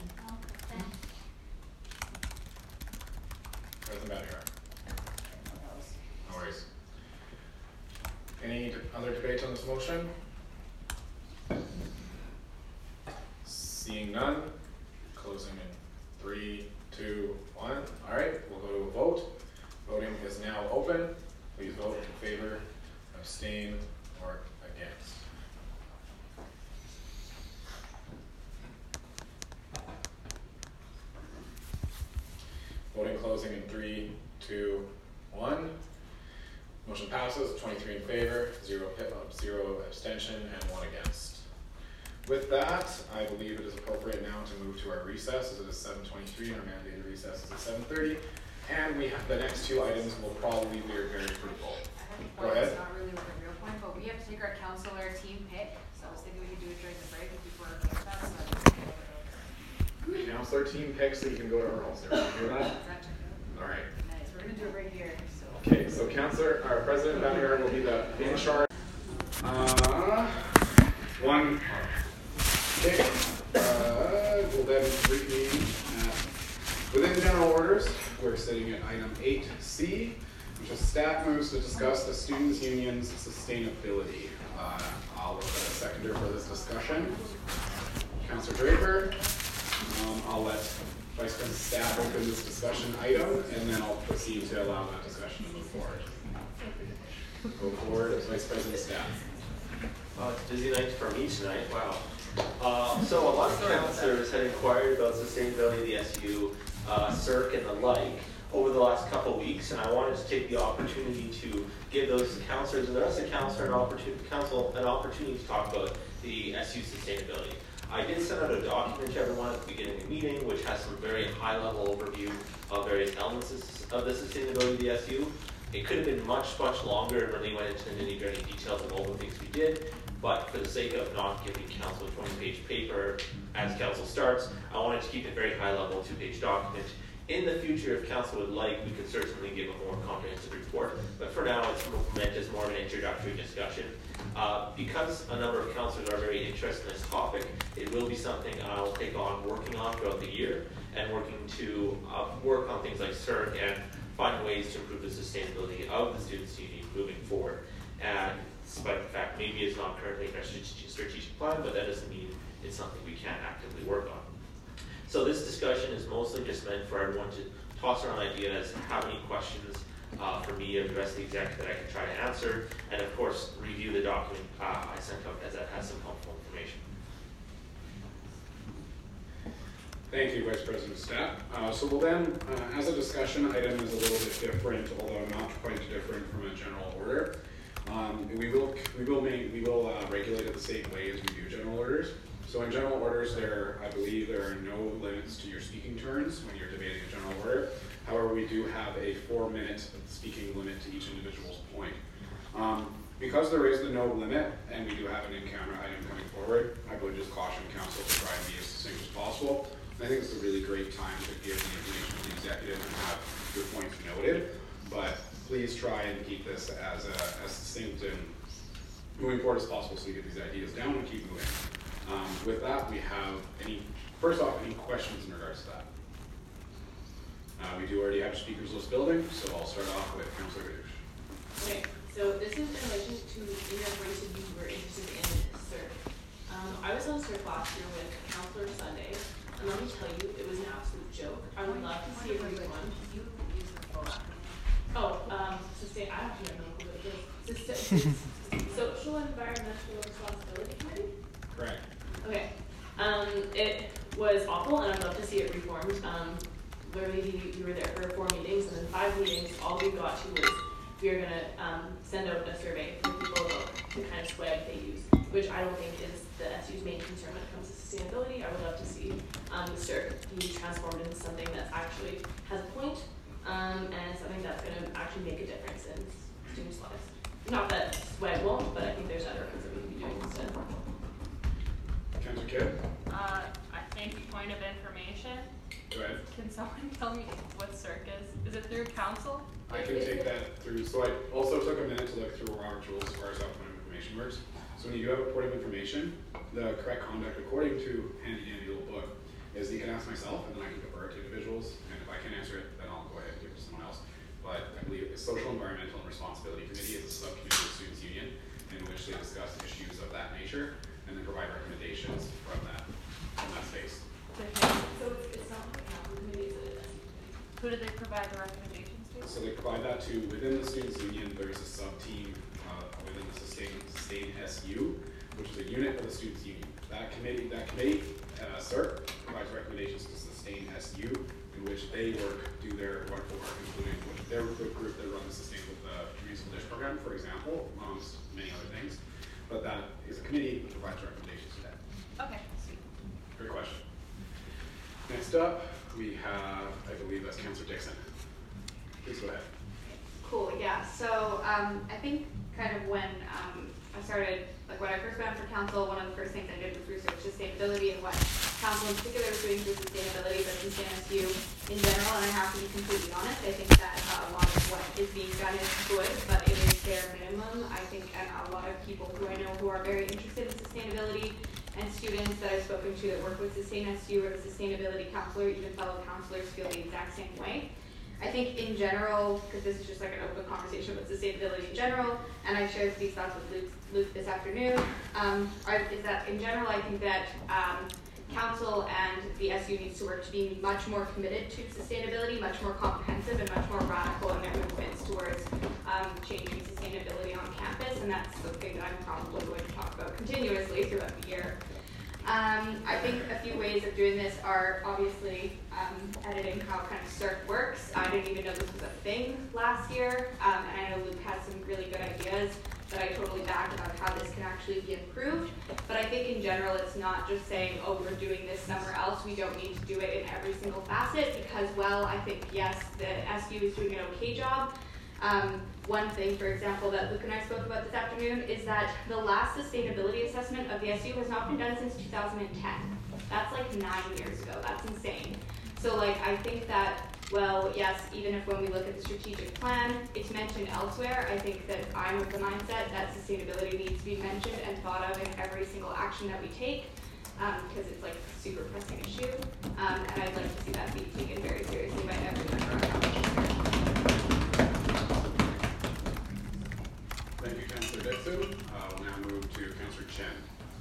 President Banagar? No worries. Any d- other debate on this motion? Seeing none, closing in three, two, one. All right, we'll go to a vote. Voting is now open. Please vote in favor, abstain, or against. Voting closing in three, two, one. Motion passes, twenty-three in favor, zero, zero abstention, and one against. With that, I believe it is appropriate now to move to our recess, as it is seven twenty-three and our mandated recess is at seven thirty. And we have the next two items will probably be very fruitful. Go ahead. It's not really with a real point, but we have to take our counselor team pick, so I was thinking we could do it during the break if people are okay with that, so I just Counselor team pick so you can go to rehearsal. Can you hear that? All right. Nice, we're gonna do it right here, so. Okay, so Counselor, our President Vanguard will be the in charge. Uh, one pick. Uh, will then reconvene at, within general orders. We're sitting at item eight C, which is staff moves to discuss the Students' Union's sustainability. Uh, I'll look at a seconder for this discussion. Councillor Draper. Um, I'll let Vice President Staff open this discussion item, and then I'll proceed to allow that discussion to move forward. Go forward as Vice President Staff. Uh, it's a busy night for me tonight. Wow. Uh, so a lot of councillors had inquired about sustainability of the S U, uh, C I R C, and the like over the last couple of weeks, and I wanted to take the opportunity to give those councillors and the rest of the council an opportunity, council an opportunity to talk about the S U sustainability. I did send out a document to everyone at the beginning of the meeting, which has some very high-level overview of various elements of the sustainability of the S U. It could have been much, much longer and really went into the nitty-gritty details of all the things we did, but for the sake of not giving council a twenty-page paper as council starts, I wanted to keep it very high-level, two-page document. In the future, if council would like, we could certainly give a more comprehensive report, but for now, it's meant as more of an introductory discussion. Uh, because a number of councillors are very interested in this topic, it will be something I'll take on working on throughout the year, and working to uh, work on things like C I R C and find ways to improve the sustainability of the Students' Union moving forward. And despite the fact maybe it's not currently in our strategic plan, but that doesn't mean it's something we can't actively work on. So this discussion is mostly just meant for everyone to toss around ideas, have any questions uh, for me or the rest of the exec that I can try to answer, and of course review the document uh, I sent out as that has some helpful information. Thank you, Vice President Staff. Uh, so we'll then, uh, as a discussion item is a little bit different, although not quite different from a general order. Um, we will we will make we will uh, regulate it the same way as we do general orders. So in general orders, there I believe there are no limits to your speaking turns when you're debating a general order. However, we do have a four-minute speaking limit to each individual's point. Um, because there is the no limit, and we do have an encounter item coming forward, I would just caution council to try and be as succinct as possible. I think it's a really great time to give the information to the executive and have your points noted, but please try and keep this as, a, as succinct and moving forward as possible so we get these ideas down and keep moving. Um, with that, we have any, first off, any questions in regards to that? Uh, we do already have a speakers list building, so I'll start off with Councillor Gadush. Okay, so this is in relation to the information you were interested in C I R C. Um, I was on C I R C last year with Councillor Sunday, and let me tell you, it was an absolute joke. I would love to see everyone. You use the full acronym. Oh, um, sustain, I don't even know what it is. Sustain, Social and Environmental Responsibility Committee? Correct. Okay. Um, it was awful, and I'd love to see it reformed. Um, literally, we were there for four meetings, and then five meetings, all we got to was we were going to um, send out a survey for people about the kind of swag they use, which I don't think is the S U's main concern when it comes to sustainability. I would love to see um, the C I R C be transformed into something that actually has a point, um, and something that's going to actually make a difference in students' lives. Not that swag won't, but I think there's other things that we can be doing instead. Councillor Kidd? Uh, I think point of information. Go ahead. Can someone tell me what C I R C is? Is it through council? I can take that through. So I also took a minute to look through Robert's rules as far as how point of information works. So when you do have a point of information, the correct conduct according to handy dandy little book is that you can ask myself and then I can defer it to individuals, and if I can't answer it, then I'll go ahead and give it to someone else. But I believe the Social, Environmental, and Responsibility Committee is a subcommittee of the Students' Union in which they discuss issues of that nature and then provide recommendations from that from that space. So it's, it's not like a council committee, it's a Who do they provide the recommendations to? So they provide that to, within the Students' Union, there's a sub-team uh, within the Sustain, Sustain S U, which is a unit of the Students' Union. That committee, that committee, uh, C E R C, provides recommendations to Sustain S U, in which they work, do their wonderful work, including with their group that run the Sustainable uh, Reusable Dish Program, for example, amongst many other things. But that is a committee that provides recommendations to them. Okay. Great question. Next up, we have, I believe that's Councillor Dixon. Please go ahead. Cool, yeah. So um, I think kind of when um, I started, like when I first ran for council, one of the first things I did was research sustainability and what council in particular was doing for sustainability, but Sustain S U in general. And I have to be completely honest, I think that uh, a lot of what is being done is good, but it is bare minimum. I think, and a lot of people who I know who are very interested in sustainability, and students that I've spoken to that work with Sustain S U or the sustainability counselor, even fellow counselors, feel the exact same way. I think in general, because this is just like an open conversation with sustainability in general, and I shared these thoughts with Luke, Luke this afternoon, um, are, is that in general I think that um, council and the S U needs to work to be much more committed to sustainability, much more comprehensive and much more radical in their movements towards um, changing sustainability on campus, and that's something that I'm probably going to talk about continuously throughout the year. Um, I think a few ways of doing this are obviously um, editing how kind of C E R C works. I didn't even know this was a thing last year, um, and I know Luke has some really good ideas that I totally back about how this can actually be improved. But I think in general it's not just saying, oh, we're doing this somewhere else, we don't need to do it in every single facet, because, well, I think, yes, the S U is doing an okay job. Um, one thing, for example, that Luke and I spoke about this afternoon is that the last sustainability assessment of the S U has not been done since two thousand ten. That's like nine years ago. That's insane. So, like, I think that, well, yes, even if when we look at the strategic plan, it's mentioned elsewhere, I think that I'm of the mindset that sustainability needs to be mentioned and thought of in every single action that we take, because um, it's like a super pressing issue. Um, and I'd like to see that be taken very seriously by every member of our council. Thank you, Councillor Dixon. Uh, we'll now move to Councillor Chen.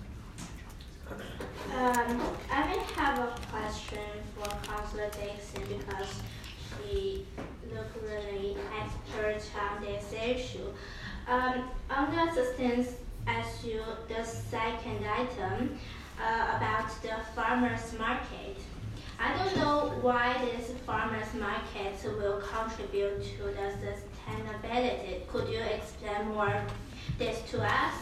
Um, I may have a question for Councillor Dixon because she looked really expert on this issue. Um, on the Sustain S U, the second item uh, about the farmers market. I don't know why this farmers market will contribute to the sustainability. Could you explain more this to us?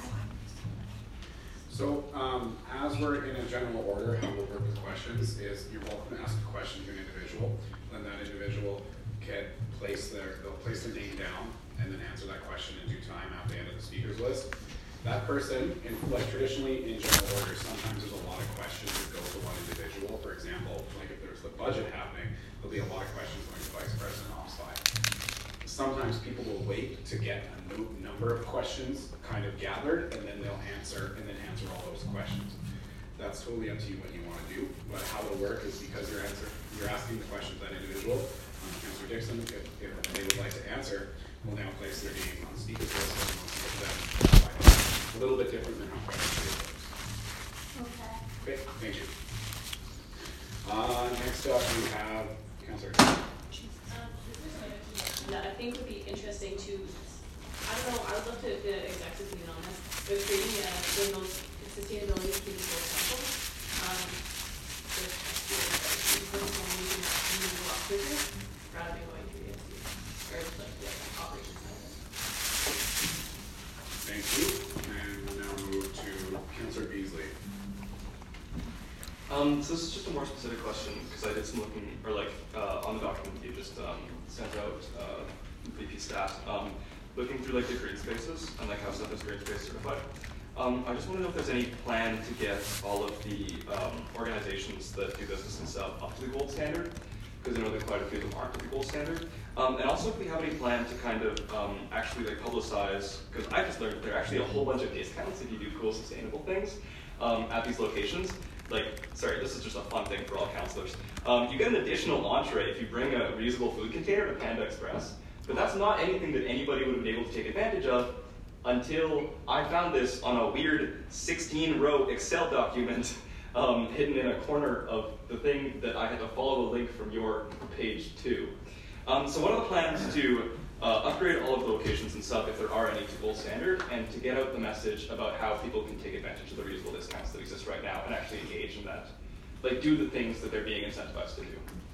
So, um, as we're in a general order, how we'll work with questions is you're welcome to ask a question to an individual, and that individual can place their, they'll place their name down and then answer that question in due time at the end of the speakers list. That person, in, like traditionally in general order, sometimes there's a lot of questions that go to one individual. For example, like if there's the budget happening, there'll be a lot of questions going to Vice President Oxley. Sometimes people will wait to get a new number of questions kind of gathered, and then they'll answer, and then answer all those questions. That's totally up to you what you want to do, but how it'll work is because you're answer, you're asking the question to that individual. Um, Councillor Dixon, if, if they would like to answer, will now place their name on the speaker's list and we'll see them. A little bit different than how questions are. Okay. Okay, thank you. Uh, next up we have Councillor. That I think would be interesting to, I don't know, I would love to, the exec's opinion on this, but creating uh, the most sustainability student for example, um, with students and using a lot quicker rather than going through the S U, or like the operations side of it. Thank you, and we'll now move to Councillor Beasley. Um, so this is just a more specific question because I did some looking, or like uh, on the document you just um, sent out, uh, V P stat, um, looking through like the green spaces and like how stuff is green space certified. Um, I just want to know if there's any plan to get all of the um, organizations that do business and stuff up to the gold standard, because I know that quite a few of them aren't to the gold standard. Um, and also if we have any plan to kind of um, actually like publicize, because I just learned that there are actually a whole bunch of discounts if you do cool sustainable things um, at these locations. Like, sorry, this is just a fun thing for all counselors. Um, you get an additional entree if you bring a reusable food container to Panda Express, but that's not anything that anybody would have been able to take advantage of until I found this on a weird sixteen row Excel document um, hidden in a corner of the thing that I had to follow a link from your page to. Um, so one of the plans is to uh, upgrade all of the locations and stuff if there are any to gold standard, and to get out the message about how people can take advantage of the reasonable discounts that exist right now and actually engage in that. Like, do the things that they're being incentivized to do.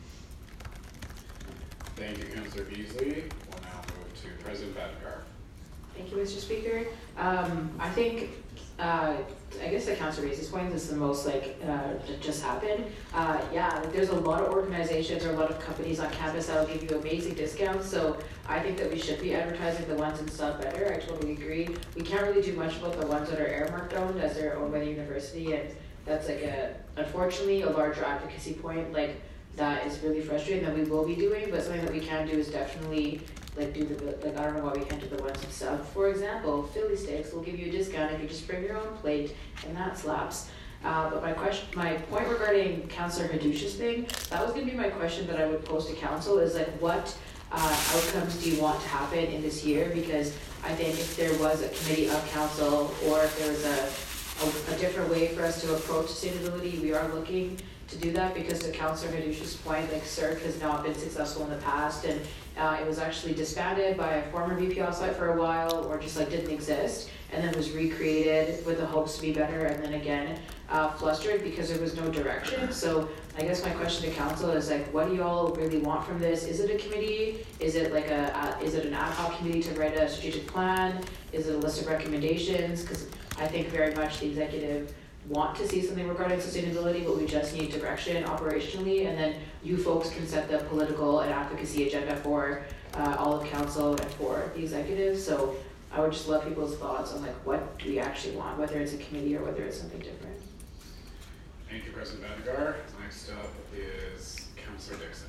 Thank you, Councillor Beasley. We'll now move to President Badgar. Thank you, Mister Speaker. Um, I think, uh, I guess the council raises points. This is the most like uh, that just happened. Uh, yeah, like there's a lot of organizations or a lot of companies on campus that will give you amazing discounts. So I think that we should be advertising the ones in sub better. I totally agree. We can't really do much about the ones that are earmarked owned, as they're owned by the university, and that's like a unfortunately a larger advocacy point. Like that is really frustrating that we will be doing, but something that we can do is definitely like do the, like I don't know why we can't do the ones and stuff. For example, Philly Sticks will give you a discount if you just bring your own plate, and that slaps. Uh, but my question, my point regarding Councillor Hadush's thing, that was gonna be my question that I would pose to council is like, what uh, outcomes do you want to happen in this year? Because I think if there was a committee of council, or if there was a, a, a different way for us to approach sustainability, we are looking to do that, because to Councillor Hadush's point, like C I R C has not been successful in the past, and uh, it was actually disbanded by a former V P L site for a while, or just like didn't exist, and then was recreated with the hopes to be better, and then again uh, flustered because there was no direction. So I guess my question to council is like, what do y'all really want from this? Is it a committee? Is it like a, uh, is it an ad hoc committee to write a strategic plan? Is it a list of recommendations? Because I think very much the executive want to see something regarding sustainability, but we just need direction operationally, and then you folks can set the political and advocacy agenda for uh, all of council and for the executive. So I would just love people's thoughts on like what do we actually want, whether it's a committee or whether it's something different. Thank you, President Badgar. Next up is Councillor Dixon.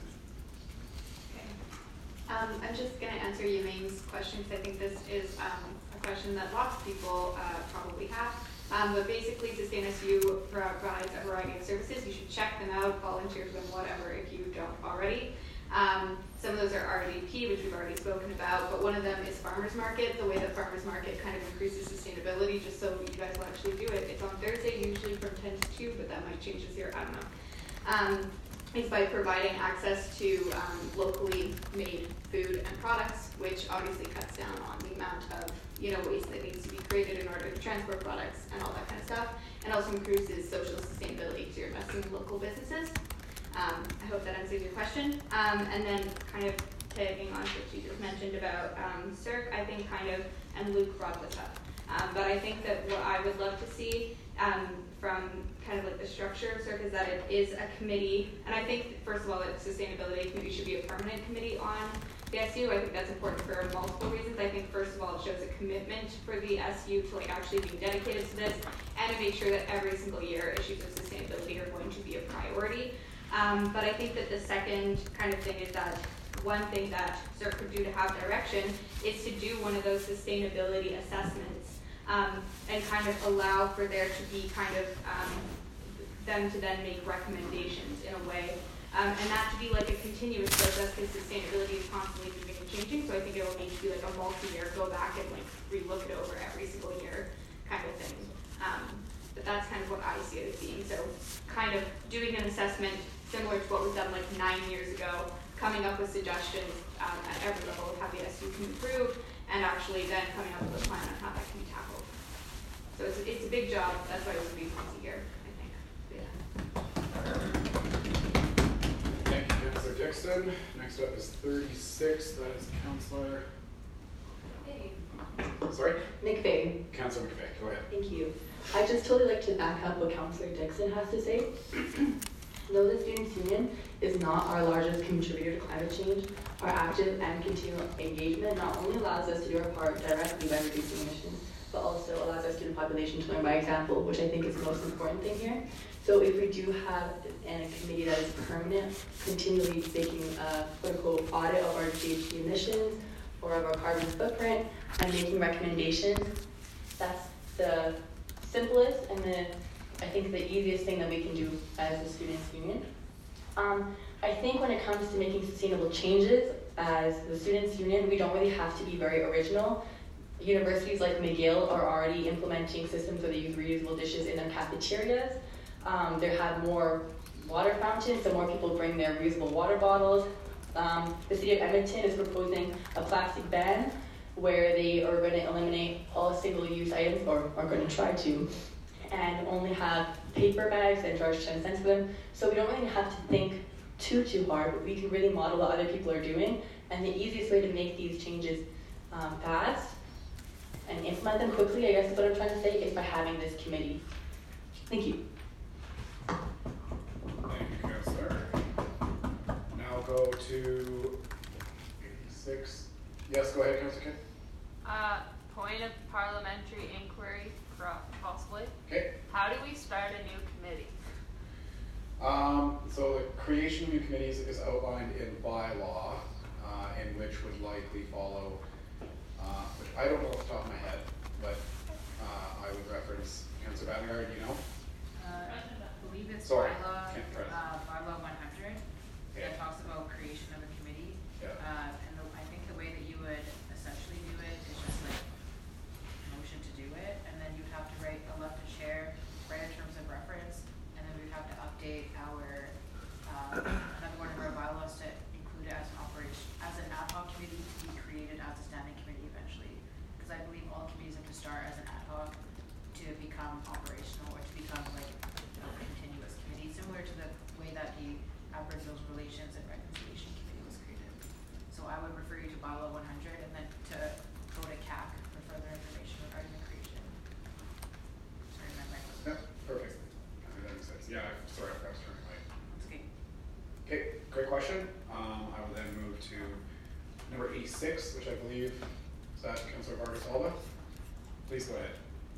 Okay. Um, I'm just going to answer Yiming's question, because I think this is um, a question that lots of people uh, probably have. Um, but basically, Sustain S U provides a variety of services. You should check them out, volunteer for them, whatever, if you don't already. Um, some of those are R D P, which we've already spoken about, but one of them is Farmers Market. The way that Farmers Market kind of increases sustainability, just so you guys will actually do it. It's on Thursday, usually from ten to two, but that might change this year, I don't know. Um, is by providing access to um, locally made food and products, which obviously cuts down on the amount of you know waste that needs to be created in order to transport products and all that kind of stuff, and also increases social sustainability because you're investing in local businesses. Um, I hope that answers your question. Um, and then kind of tagging on to what you just mentioned about um, C I R C, I think kind of, and Luke brought this up, um, but I think that what I would love to see um, from kind of like the structure of C I R C is that it is a committee, and I think first of all that sustainability committee should be a permanent committee on the S U. I think that's important for multiple reasons. I think first of all it shows a commitment for the S U to like actually being dedicated to this, and to make sure that every single year issues of sustainability are going to be a priority. Um, but I think that the second kind of thing is that one thing that C I R C could do to have direction is to do one of those sustainability assessments um, and kind of allow for there to be kind of um, them to then make recommendations in a way. Um, and that to be like a continuous process, because sustainability is constantly moving and changing, so I think it will need to be like a multi-year, go back and like re-look it over every single year kind of thing. Um, but that's kind of what I see it as being. So kind of doing an assessment similar to what was done like nine years ago, coming up with suggestions um, at every level of how the S U can improve, and actually then coming up with a plan on how that can be tackled. So it's, it's a big job, that's why it would be once a year, I think. Yeah. Thank you, Councillor Dixon. Next up is thirty-six, that is Councillor... Hey. Sorry? McVeigh. Councillor McVeigh, go ahead. Thank you. I'd just totally like to back up what Councillor Dixon has to say. Though the Students' Union is not our largest contributor to climate change, our active and continual engagement not only allows us to do our part directly by reducing emissions, but also allows our student population to learn by example, which I think is the most important thing here. So if we do have an, a committee that is permanent, continually making a political audit of our G H G emissions or of our carbon footprint and making recommendations, that's the simplest and the I think the easiest thing that we can do as a students' union. Um, I think when it comes to making sustainable changes as the students' union, we don't really have to be very original. Universities like McGill are already implementing systems where they use reusable dishes in their cafeterias. Um, they have more water fountains, so more people bring their reusable water bottles. Um, the city of Edmonton is proposing a plastic ban where they are going to eliminate all single-use items, or are going to try to, and only have paper bags and charge ten cents for them. So we don't really have to think too, too hard, but we can really model what other people are doing. And the easiest way to make these changes um, fast and implement them quickly, I guess is what I'm trying to say, is by having this committee. Thank you. Thank you, Councillor. Now go to eighty-six. Yes, go ahead, Councillor King. Uh, point of parliamentary inquiry, possibly. Okay. How do we start a new committee? Um, so the creation of new committees is outlined in bylaw, uh, and which would likely follow, uh, which I don't know off the top of my head, but uh, I would reference Councillor Vanguard, you know? Uh, I believe it's Sorry, bylaw, can't press. uh, bylaw one hundred, Yeah. that talks about creation of a committee. Yeah. Uh, and the, I think the way that you would essentially do it is just like motion to do it, and then you'd have to write, elect a chair, write a terms of reference, and then we'd have to update our, uh, another one of our bylaws to include it as an operation, as an ad hoc committee to be created as a standing committee eventually. Because I believe all committees have to start as an ad hoc to become operational, or to become like a continuous committee, similar to the way that the Aboriginal Relations and Reconciliation Committee was created. So I would refer you to bylaw one hundred, and then to go to C A C for further information regarding the creation. Sorry, my mic was. Yeah, perfect. Okay, that makes sense. Yeah, I'm sorry, I was turning late. That's okay. Okay, great question. Um, I will then move to number eighty-six, which I believe is that Councillor Vargas Alba. Please go ahead.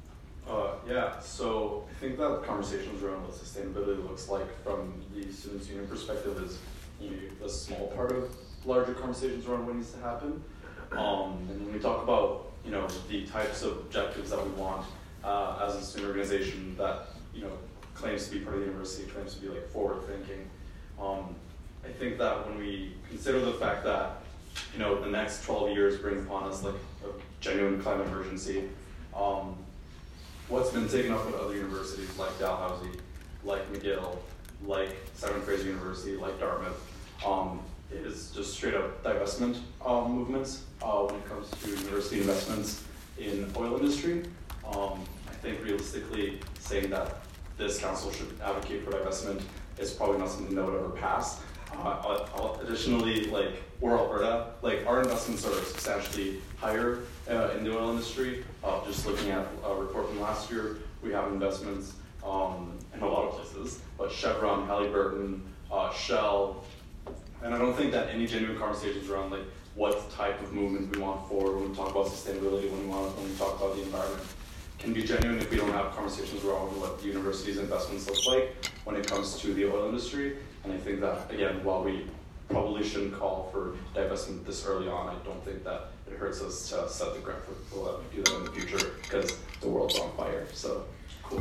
Uh, yeah, so I think that conversations around what sustainability looks like from the students' union perspective is you know, a small part of larger conversations around what needs to happen. Um, and when we talk about you know the types of objectives that we want uh, as a student organization that you know claims to be part of the university, claims to be like forward thinking. Um, I think that when we consider the fact that you know the next twelve years bring upon us like a genuine climate emergency. Um, What's been taken up at other universities like Dalhousie, like McGill, like Simon Fraser University, like Dartmouth, um, is just straight up divestment um, movements uh, when it comes to university investments in oil industry. Um, I think realistically saying that this council should advocate for divestment is probably not something that would ever pass. Uh, additionally, like we're Alberta, like our investments are substantially higher uh, in the oil industry. Uh, just looking at a report from last year, we have investments um, in a lot of places, but Chevron, Halliburton, uh, Shell, and I don't think that any genuine conversations around like what type of movement we want forward when we talk about sustainability, when we want when we talk about the environment, can be genuine if we don't have conversations around what the university's investments look like when it comes to the oil industry. And I think that, again, while we probably shouldn't call for divestment this early on, I don't think that it hurts us to set the ground for people that we do that in the future because the world's on fire. So, cool.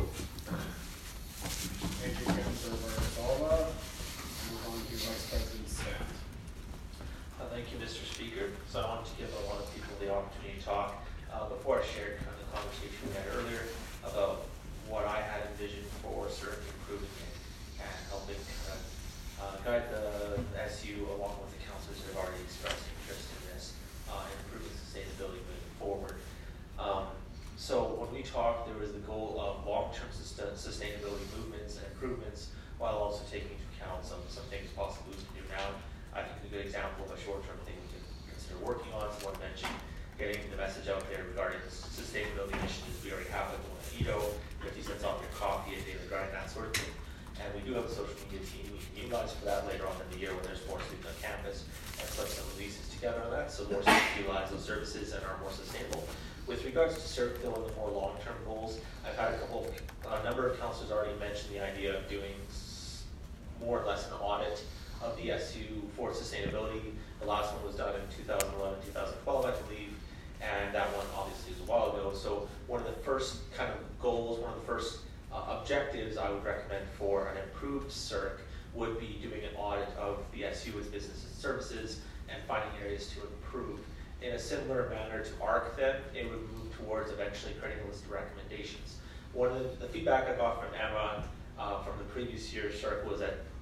Thank you, Councillor Vargas Alba. Move on to Vice President Stan. Uh, thank you, Mister Speaker. So I wanted to give a lot of people the opportunity to talk uh, before I shared kind of the conversation we had earlier about what I had envisioned for certain improvement and helping kind of uh, guide the S U along with the councillors that have already expressed interest in this uh, and improving sustainability moving forward. Um, so when we talked, there was the goal of long-term sustainability movements and improvements while also taking into account some, some things possibly we can do now. I think a good example of a short-term thing we can consider working on, someone mentioned getting the message out there regarding the sustainability initiatives we already have, like the one at Edo, fifty cents off your coffee, a daily grind, that sort of thing. And we do have a social media team we can utilize for that later on in the year when there's more students on campus and put some releases together on that so more students utilize those services and are more sustainable. With regards to CERC, though, and the more long-term goals, I've had a couple, a number of councillors already mentioned the idea of doing more or less an audit of the S U for sustainability. The last one was done in two thousand eleven, two thousand twelve, I believe, and that one obviously was a while ago. So one of the first kind of goals, one of the first uh, objectives I would recommend for an improved CERC would be doing an audit of the S U, its business and services, and finding areas to improve. In a similar manner to ARC then, it would move towards eventually creating a list of recommendations. One of the, the feedback I got from Emma uh, from the previous year's CERC was that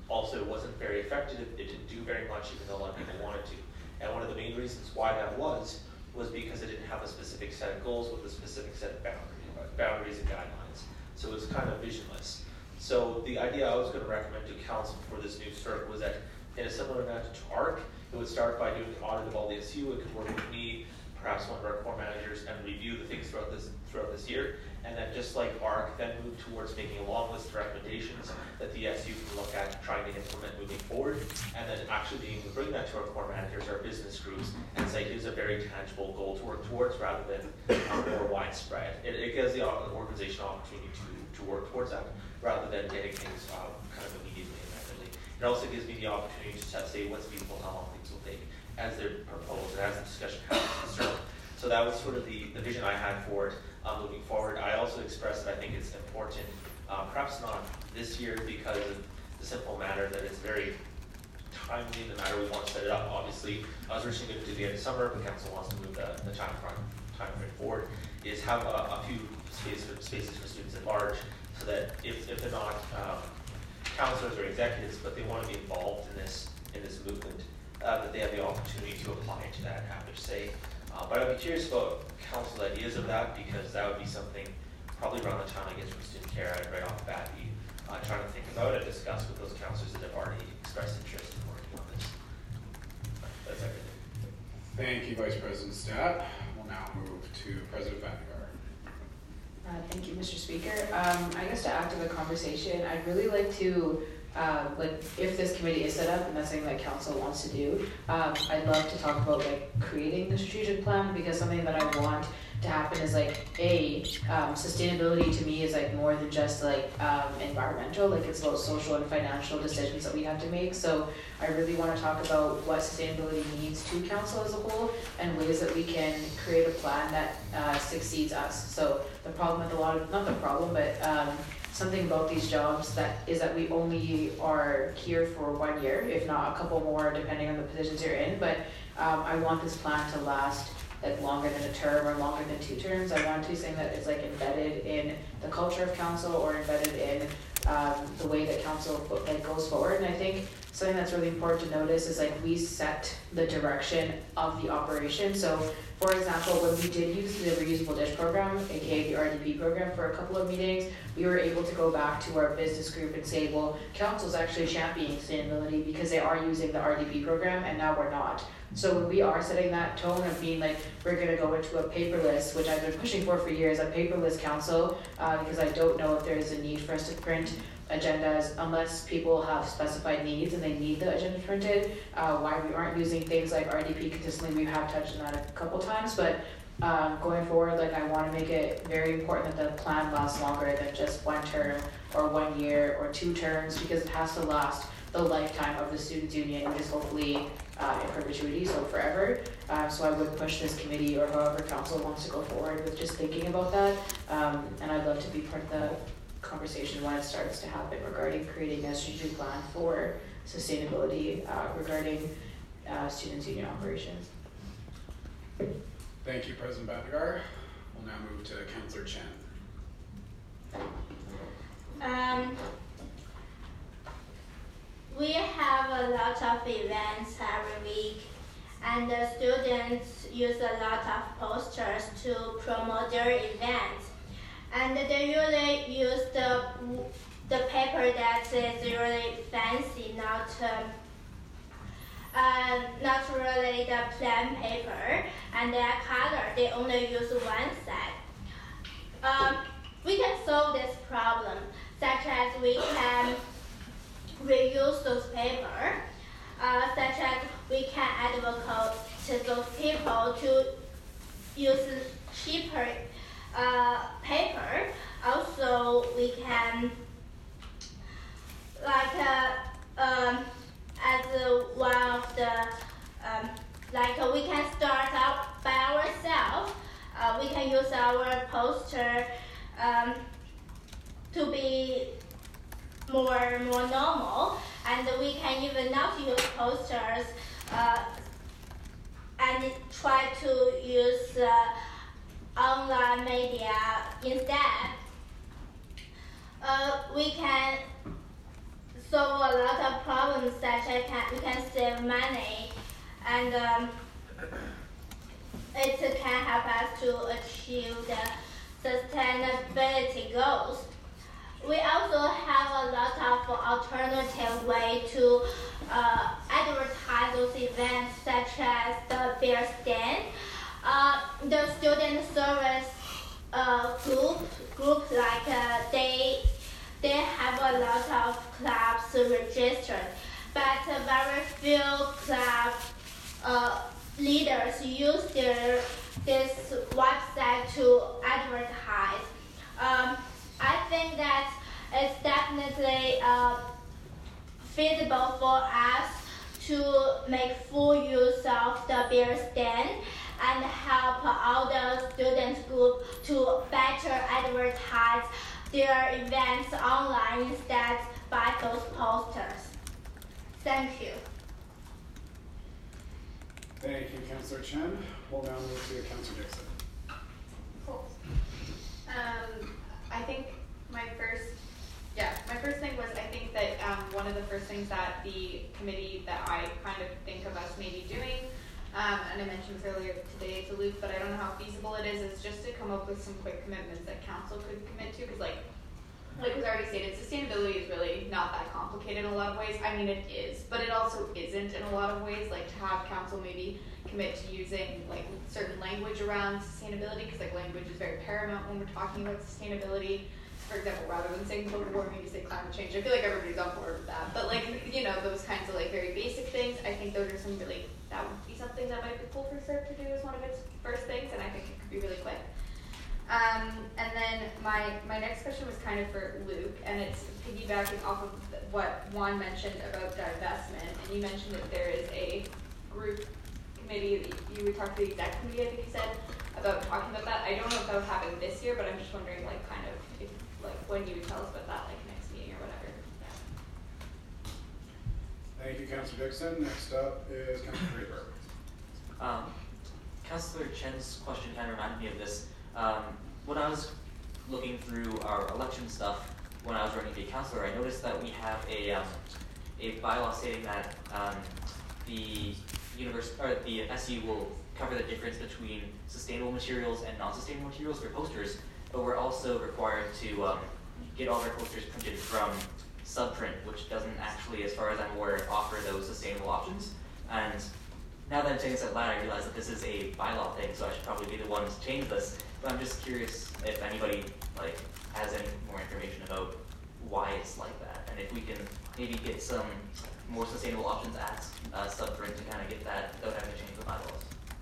Also, it wasn't very effective. It didn't do very much, even though a lot of people wanted to. And one of the main reasons why that was, was because it didn't have a specific set of goals with a specific set of boundaries, boundaries and guidelines. So it was kind of visionless. So the idea I was going to recommend to council for this new CERC was that in a similar manner to A R C, it would start by doing an audit of all the S U. It could work with me, perhaps one of our core managers, and review the things throughout this throughout this year. And then just like A R C, then move towards making a long list of recommendations that the S U can look at trying to implement moving forward. And then actually being able to bring that to our core managers, our business groups, and say here's a very tangible goal to work towards rather than um, more widespread. It, it gives the organization an opportunity to, to work towards that rather than getting things um, kind of immediately and rapidly. It also gives me the opportunity to say what's feasible, how long things will take as they're proposed and as the discussion happens. So that was sort of the, the vision I had for it um, moving forward. I also expressed that I think it's important, uh, perhaps not this year because of the simple matter that it's very timely in the matter we want to set it up. Obviously, I was originally going to do the end of summer, but council wants to move the, the time frame, time frame forward, is have a, a few space for, spaces for students at large so that if, if they're not um, counselors or executives, but they want to be involved in this, in this movement, uh, that they have the opportunity to apply to that, have their say. Uh, but I'd be curious about council ideas of that because that would be something probably around the time I get from student care, I'd right off the bat be uh, trying to think about and discuss with those counselors that have already expressed interest in working on this. That's everything. Thank you, Vice President Stat. We'll now move to President Vandegar. Uh, thank you, Mister Speaker. Um, I guess to add to the conversation, I'd really like to Um, like if this committee is set up and that's something that council wants to do, um, I'd love to talk about like creating the strategic plan because something that I want to happen is like a um, sustainability to me is like more than just like um, environmental, like it's about social and financial decisions that we have to make. So I really want to talk about what sustainability means to council as a whole and ways that we can create a plan that uh, succeeds us. So the problem with a lot of, not the problem, but um, something about these jobs that is that we only are here for one year, if not a couple more, depending on the positions you're in. But um, I want this plan to last like longer than a term or longer than two terms. I want to be something that is like embedded in the culture of council or embedded in um, the way that council like goes forward. And I think something that's really important to notice is like we set the direction of the operation. So for example, when we did use the reusable dish program, aka the R D P program, for a couple of meetings, we were able to go back to our business group and say, well, council's actually championing sustainability because they are using the R D P program and now we're not. So when we are setting that tone of being like, we're gonna go into a paperless, which I've been pushing for for years, a paperless council, uh, because I don't know if there is a need for us to print agendas unless people have specified needs and they need the agenda printed. Uh, why we aren't using things like R D P consistently, we have touched on that a couple times, but um, going forward, like I want to make it very important that the plan lasts longer than just one term or one year or two terms because it has to last the lifetime of the Students' Union, which is hopefully uh, in perpetuity, so forever. Um, so I would push this committee or however council wants to go forward with just thinking about that. Um, and I'd love to be part of the conversation when it starts to happen regarding creating a strategic plan for sustainability uh, regarding uh, Students' Union operations. Thank you, President Vandegar. We'll now move to Councillor Chen. Um, we have a lot of events every week, and the students use a lot of posters to promote their events. And they usually use the the paper that is really fancy, not um, uh, not really the plain paper, and their color. They only use one set. Um, we can solve this problem, such as we can reuse those paper, uh, such as we can advocate to those people to use cheaper uh, paper. Also, we can, like, uh, um, as uh, one of the, um, like, uh, we can start out by ourselves. Uh, we can use our poster um, to be more more normal, and we can even not use posters uh, and try to use uh, online media instead. Uh, we can solve a lot of problems such as can, we can save money, and um, it can help us to achieve the sustainability goals. We also have a lot of alternative way to uh, advertise those events, such as the beer stand. Uh, the student service uh, group, group like uh, they, they have a lot of clubs registered, but uh, very few club uh, leaders use their this website to advertise. Um, I think that it's definitely uh, feasible for us to make full use of the beer stand and help all the students group to better advertise their events online instead by those posters. Thank you. Thank you, Councillor Chen. We'll now move to Councillor Dixon. Cool. Um, I think my first, yeah, my first thing was I think that um, one of the first things that the committee that I kind of think of us maybe doing, um, and I mentioned this earlier today to Luke, but I don't know how feasible it is, is just to come up with some quick commitments that council could commit to, because like, like was already stated, sustainability is really not that complicated in a lot of ways. I mean, it is, but it also isn't in a lot of ways. Like to have council maybe commit to using like certain language around sustainability, because like language is very paramount when we're talking about sustainability. For example, rather than saying global warming, you say climate change. I feel like everybody's on board with that. But like, you know, those kinds of like very basic things, I think those are some really, that would be something that might be cool for C E R T to do as one of its first things, and I think it could be really quick. Um, and then my, my next question was kind of for Luke, and it's piggybacking off of what Juan mentioned about divestment, and you mentioned that there is a group committee that you would talk to the exec committee, I think you said, about talking about that. I don't know if that would happen this year, but I'm just wondering like kind of if, like when you would tell us about that, like next meeting or whatever. Yeah. Thank you, Councillor Dixon. Next up is Councillor Draper. Um, Councillor Chen's question kind of reminded me of this. Um, when I was looking through our election stuff, when I was running to be a councillor, I noticed that we have a um, a bylaw stating that um, the univers- or the S U will cover the difference between sustainable materials and non-sustainable materials for posters, but we're also required to um, get all of our posters printed from Subprint, which doesn't actually, as far as I'm aware, offer those sustainable options. And now that I'm saying this out loud, I realize that this is a bylaw thing, so I should probably be the one to change this. But I'm just curious if anybody like has any more information about why it's like that, and if we can maybe get some more sustainable options at uh, Subprint to kind of get that without having to change the bylaws.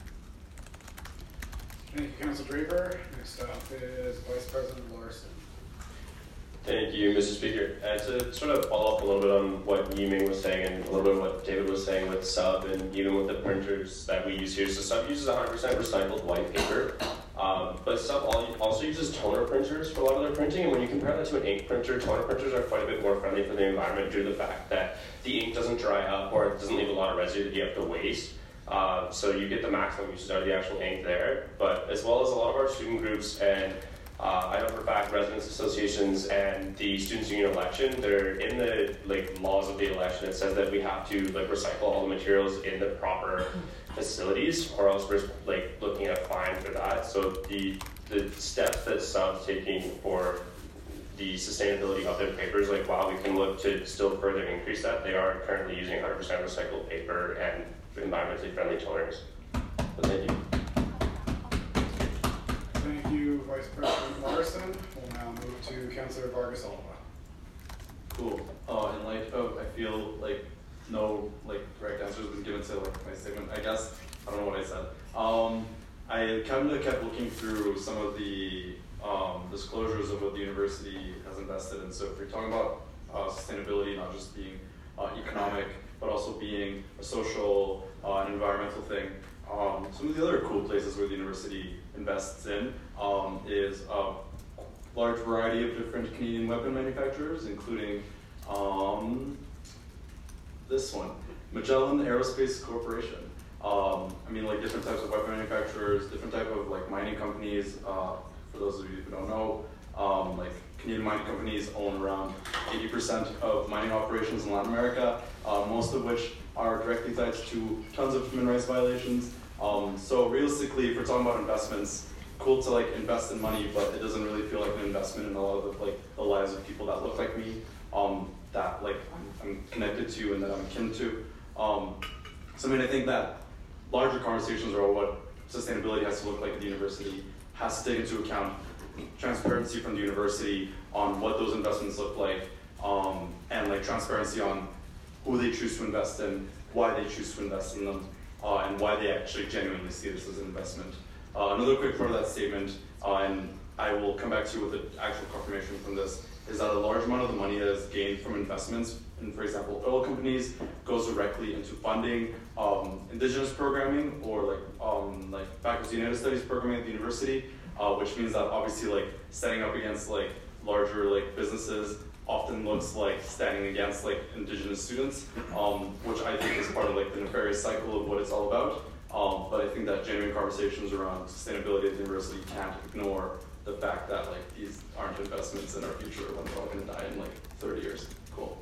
Thank you, Councillor Draper. Next up is Vice President Larson. Thank you, Mister Speaker. Uh, to sort of follow up a little bit on what Yiming was saying and a little bit of what David was saying with Sub and even with the printers that we use here. So Sub uses one hundred percent recycled white paper, um, but Sub also uses toner printers for a lot of their printing. And when you compare that to an ink printer, toner printers are quite a bit more friendly for the environment due to the fact that the ink doesn't dry up or it doesn't leave a lot of residue that you have to waste. Uh, so you get the maximum uses out of the actual ink there, but as well as a lot of our student groups and uh, I know for a fact residents associations and the students union election, they're in the like laws of the election. It says that we have to like recycle all the materials in the proper facilities, or else we're like looking at a fine for that. So the the steps that Sub's taking for the sustainability of their papers, like while we can look to still further increase that, they are currently using one hundred percent recycled paper and environmentally friendly toners. But thank you. Thank you, Vice President Larson. We'll now move to Councillor Vargas Oliva. Cool. Uh, in light of, I feel like no like correct answer has been given to like my statement. I guess I don't know what I said. Um, I kind of kept looking through some of the um, disclosures of what the university has invested in. So if you're talking about uh, sustainability, not just being uh, economic, but also being a social uh, and environmental thing. Um, some of the other cool places where the university invests in um, is a large variety of different Canadian weapon manufacturers, including um, this one, Magellan Aerospace Corporation. Um, I mean, like different types of weapon manufacturers, different type of like mining companies. Uh, for those of you who don't know, um, like Canadian mining companies own around eighty percent of mining operations in Latin America, uh, most of which are directly tied to tons of human rights violations. Um, so realistically, if we're talking about investments, cool to like invest in money, but it doesn't really feel like an investment in a lot of the, like the lives of people that look like me, um, that like I'm, I'm connected to and that I'm kin to. Um, so I mean, I think that larger conversations around what sustainability has to look like at the university has to take into account transparency from the university on what those investments look like, um, and like transparency on who they choose to invest in, why they choose to invest in them, uh, and why they actually genuinely see this as an investment. Uh, another quick part of that statement, uh, and I will come back to you with the actual confirmation from this, is that a large amount of the money that is gained from investments in, for example, oil companies, goes directly into funding um, indigenous programming or like um, like faculty United Studies programming at the university, uh, which means that obviously like standing up against like larger like businesses often looks like standing against like indigenous students, um, which I think is part of like the nefarious cycle of what it's all about. Um, but I think that genuine conversations around sustainability at the university can't ignore the fact that like these aren't investments in our future when we're all going to die in like thirty years. Cool.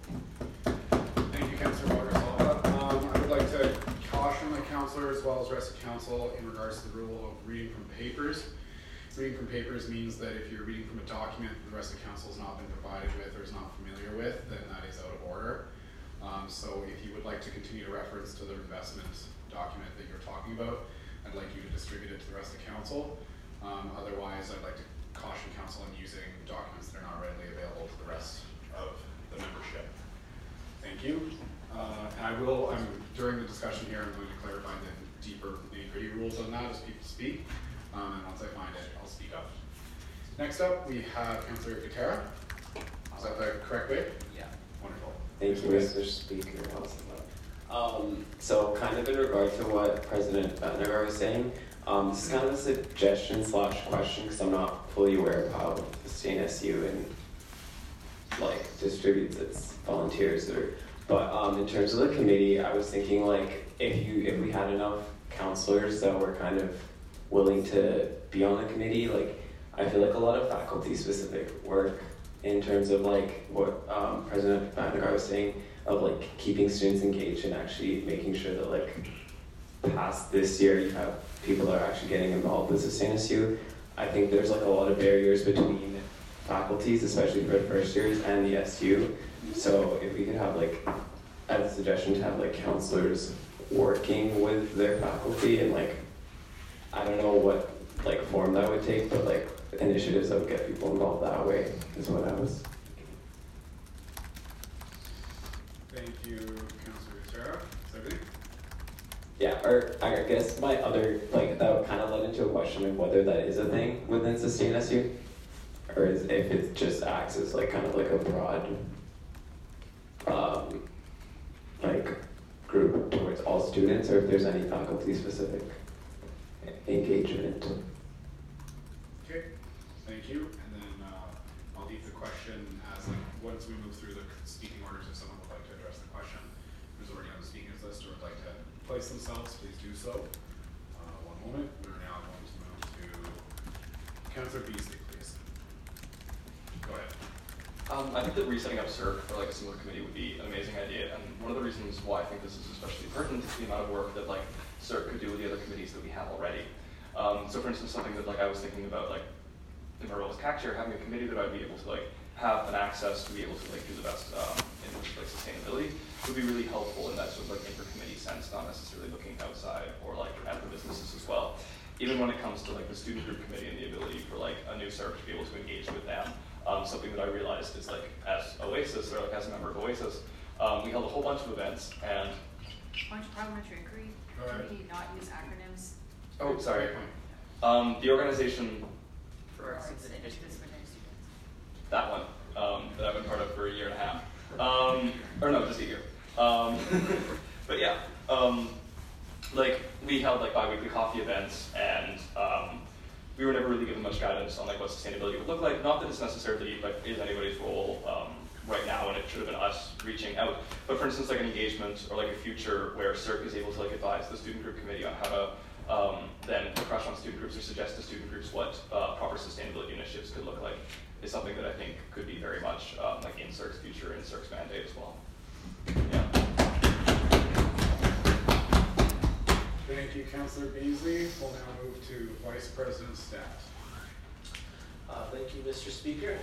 Thank you, Councillor Vargas-Alva. Um, I would like to caution the councillor as well as the rest of council in regards to the rule of reading from papers. Reading from papers means that if you're reading from a document that the rest of council has not been provided with or is not familiar with, then that is out of order. Um, so if you would like to continue to reference to the investment document that you're talking about, I'd like you to distribute it to the rest of council. Um, otherwise, I'd like to caution council in using documents that are not readily available to the rest of the membership. Thank you. Uh, and I will, um, during the discussion here, I'm going to clarify the deeper nitty-gritty rules on that as people speak. Um, and once I find it, I'll speak up. Next up, we have Councillor Gutera. Is that the correct way? Yeah. Wonderful. Thank you, Mister Speaker. Um, so kind of in regard to what President Bettner was saying, um, this is kind of a suggestion slash question because I'm not fully aware of how the Sustain S U and like distributes its volunteers. Or, but um, in terms of the committee, I was thinking like if you if we had enough counselors that were kind of willing to be on the committee, like I feel like a lot of faculty specific work in terms of like what um, President Bettner was saying of like keeping students engaged and actually making sure that like past this year you have people that are actually getting involved with Sustain S U. I think there's like a lot of barriers between faculties, especially for first years, and the S U. So if we could have like, as a suggestion, to have like counselors working with their faculty and like, I don't know what like form that would take, but like initiatives that would get people involved that way is what I was. Thank you, Councillor Gutera. Is that everything? Yeah, or I guess my other, like, that would kind of led into a question of whether that is a thing within Sustain S U, or is, if it just acts as, like, kind of like a broad, um, like, group towards all students, or if there's any faculty-specific engagement. Okay, thank you. And then uh, I'll leave the question as, like, once we move through the speaking orders, if someone would like to address the question, who's already on the speakers list or would like to place themselves, please do so. Uh, one moment. We're now going to move to Councillor Beasley, please. Go ahead. Um, I think that resetting up C I R C for like a similar committee would be an amazing idea, and one of the reasons why I think this is especially pertinent is the amount of work that like C I R C could do with the other committees that we have already. Um, so for instance, something that like I was thinking about, like in my role as C A C chair, having a committee that I'd be able to like have an access to be able to like do the best um, in like sustainability would be really helpful in that sort of like inter-committee sense, not necessarily looking outside or like at the businesses as well. Even when it comes to like the student group committee and the ability for like a new C I R C to be able to engage with them. Um, something that I realized is like as Oasis, or like as a member of Oasis, um, we held a whole bunch of events and... Why don't you parliamentary agree? Right. Can we not use acronyms? Oh, sorry. Um, the organization... For interdisciplinary students. That one, um, that I've been part of for a year and a half. Um, or no, just a year. Um, but yeah, um, like we held like bi-weekly coffee events, and um, we were never really given much guidance on like what sustainability would look like. Not that it's necessarily like is anybody's role um, right now, and it should have been us reaching out. But for instance, like an engagement or like a future where C I R C is able to like advise the student group committee on how to um, then put pressure on student groups or suggest to student groups what uh, proper sustainability initiatives could look like. is something that I think could be very much um, like in C I R C's future and C I R C's mandate as well. Yeah. Thank you, Councillor Beasley. We'll now move to Vice President Stat. Uh, thank you, Mister Speaker.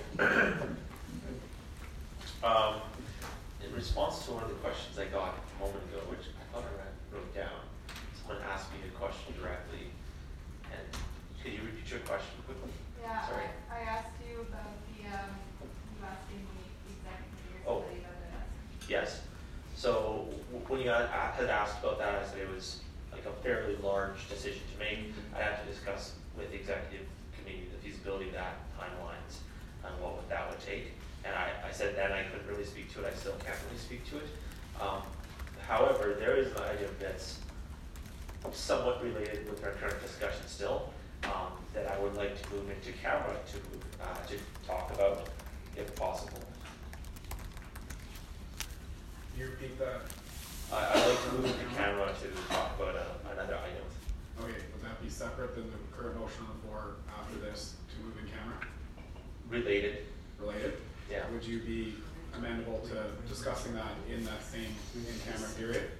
um, in response to one of the questions I got a moment ago, which I thought I wrote down, someone asked me a question directly, and could you repeat your question quickly? Yeah, Sorry. I, I asked you about the, um, you asking the executive Oh. committee about that. Yes. So w- when you had had asked about that, I said it was like a fairly large decision to make. I had to discuss with the executive committee the feasibility of that, timelines, and what would, that would take. And I, I said then I couldn't really speak to it. I still can't really speak to it. Um, however, there is an item that's somewhat related with our current discussion still, um, that I would like to move into camera to uh, to talk about, if possible. Can you repeat that? I, I'd like to move into camera to talk about uh, another item. Okay, would that be separate than the current motion on the floor after this to move in camera? Related. Related? Yeah. Would you be amenable to discussing that in that same in-camera period?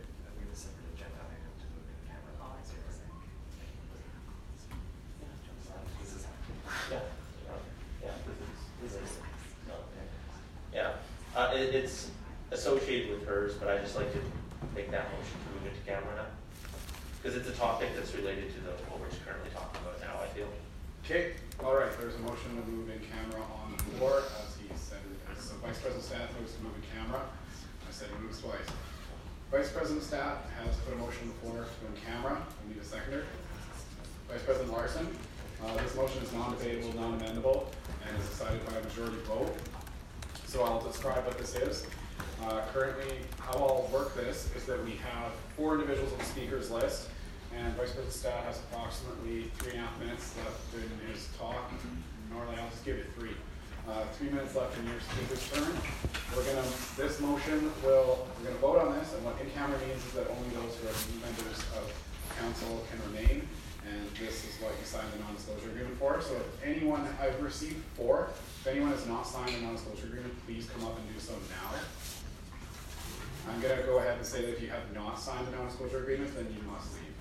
Yeah. Yeah. This is, this is, yeah. Uh, it, it's associated with hers, but I just like to make that motion to move into camera now. Because it's a topic that's related to the, what we're currently talking about now, I feel. Okay, all right, there's a motion to move in camera on the floor, as he said it is. So Vice President Stat moves to move in camera. I said he moves twice. Vice President Stat has put a motion on the floor to move in camera. We need a seconder. Vice President Larson, uh, this motion is non-debatable, non-amendable, and is decided by a majority vote. So I'll describe what this is. Uh, currently, how I'll work this is that we have four individuals on the speakers list, and Vice President Stat has approximately three and a half minutes left in his talk. Normally, I'll just give you three. Uh, three minutes left in your speaker's turn. We're gonna, this motion will, we're gonna vote on this, and what in-camera means is that only those who are members of council can remain, and this is what you signed the non-disclosure agreement for. So if anyone, I've received four. If anyone has not signed a non-disclosure agreement, please come up and do so now. I'm gonna go ahead and say that if you have not signed a non-disclosure agreement, then you must leave.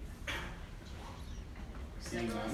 Seeing none.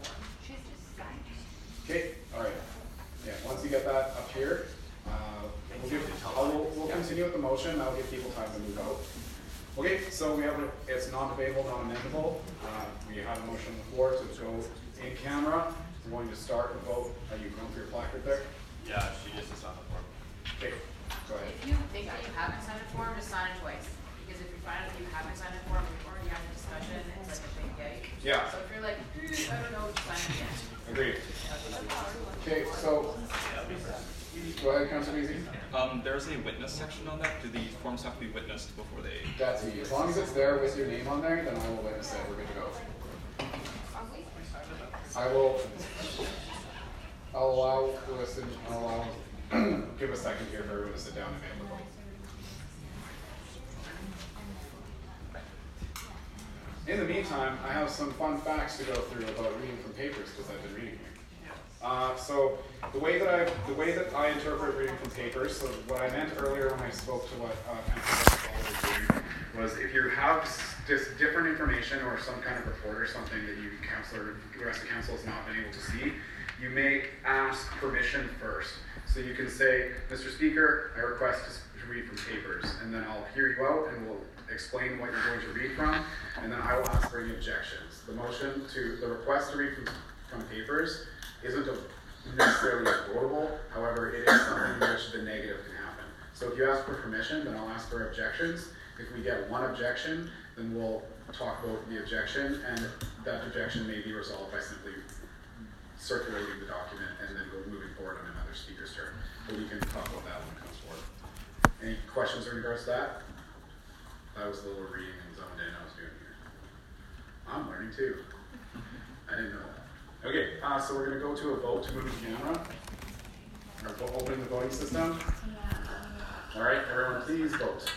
Okay, all right. Yeah, once you get that up here, uh, we'll, give, I'll, we'll, we'll continue with the motion. That'll give people time to move out. Okay, so we have a, it's non-debatable, non-amendable. Uh, we have a motion on the floor to go in camera. We're going to start the vote. Are you going for your placard there? Yeah, she just is on the form. Okay, go ahead. If you think that you haven't signed a form, just sign it twice. Because if you find out that you haven't signed a form, we've already had a discussion, it's like a big gate. Yeah. So if you're like, hmm, I don't know, just sign it again. Agreed. Okay, so go ahead, Councilor Beasley. Um, there's a witness section on that. Do the forms have to be witnessed before they? That's easy. As long as it's there with your name on there, then I will witness it. We're good to go. I will. I'll allow listen. I'll allow. Give a second here for everyone to sit down and make the vote. In the meantime, I have some fun facts to go through about reading from papers because I've been reading here. Uh, so the way that I the way that I interpret reading from papers, so what I meant earlier when I spoke to what uh, Councilor was doing was if you have just different information or some kind of report or something that you councilor the rest of the council has not been able to see, you may ask permission first. So you can say, Mister Speaker, I request to read from papers, and then I'll hear you out and we'll explain what you're going to read from, and then I will ask for any objections. The motion to the request to read from, from papers isn't a necessarily votable, however, it is something in which the negative can happen. So if you ask for permission, then I'll ask for objections. If we get one objection, then we'll talk about the objection, and that objection may be resolved by simply circulating the document and then go moving forward on another speaker's turn. But we can talk about that when it comes forward. Any questions in regards to that? That was a little reading and zoned in I was doing here. I'm learning too. I didn't know that. Okay, uh, so we're going to go to a vote to move the camera. We're opening the voting system. All right, everyone please vote.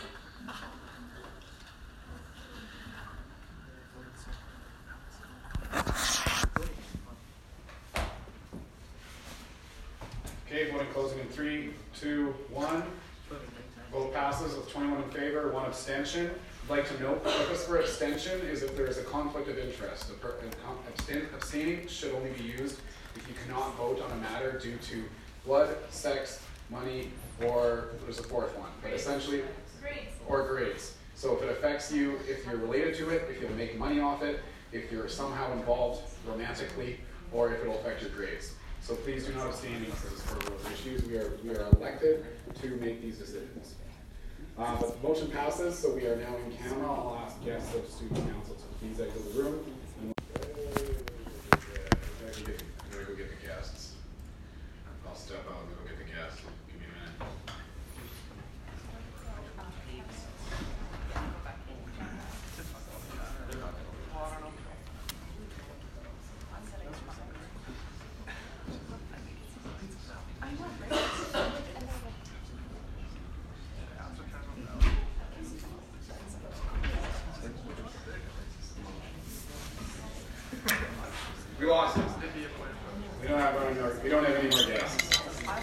Okay, voting closing in three, two, one. Vote passes with twenty-one in favor, one abstention. I'd like to note the purpose for abstention is if there is a conflict of interest. The per- abstain- abstaining should only be used if you cannot vote on a matter due to blood, sex, money, or there's a fourth one. But essentially, or grades. So if it affects you, if you're related to it, if you'll make money off it, if you're somehow involved romantically, or if it'll affect your grades. So please do not abstain because it's for those issues. We are we are elected to make these decisions. Uh, but the motion passes, so we are now in camera. I'll ask guests of Students' Council to please exit the room. And we'll, uh, I gotta get, I gotta go get the guests. I'll step out and go get the guests. Give me a minute. We lost it. We don't have any more, we don't have any more guests.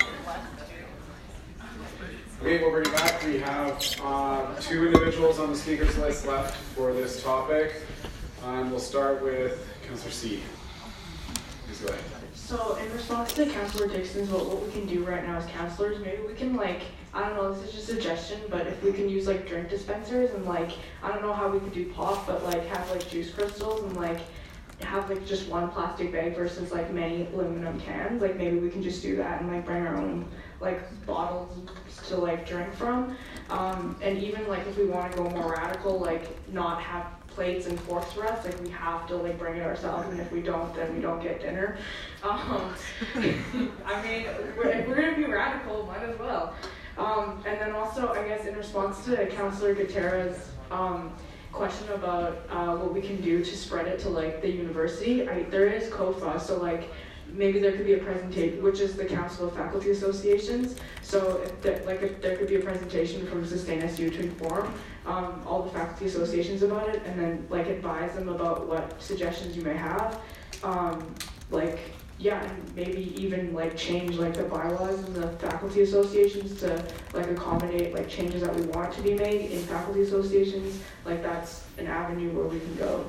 Okay, we'll bring it back. We have uh, two individuals on the speakers list left for this topic. Um, we'll start with Councillor C. Please go ahead. So in response to Councillor Dixon's, what, what we can do right now as councillors, maybe we can like, I don't know, this is just a suggestion, but if we can use like drink dispensers and like, I don't know how we could do pop, but like have like juice crystals and like have like just one plastic bag versus like many aluminum cans. Like maybe we can just do that and like bring our own like bottles to like drink from. Um, and even like if we want to go more radical, like not have plates and forks for us, like we have to like bring it ourselves, and if we don't, then we don't get dinner. Um, I mean, we're, if we're gonna be radical, might as well. Um, and then also, I guess in response to Councillor Gutierrez's um, question about uh, what we can do to spread it to like the university, I, there is C O F A, so like maybe there could be a presentation, which is the Council of Faculty Associations. So if there, like if there could be a presentation from Sustain S U to inform um, all the faculty associations about it, and then like advise them about what suggestions you may have. Um, like yeah, and maybe even like change like the bylaws in the faculty associations to like accommodate like changes that we want to be made in faculty associations. Like that's an avenue where we can go.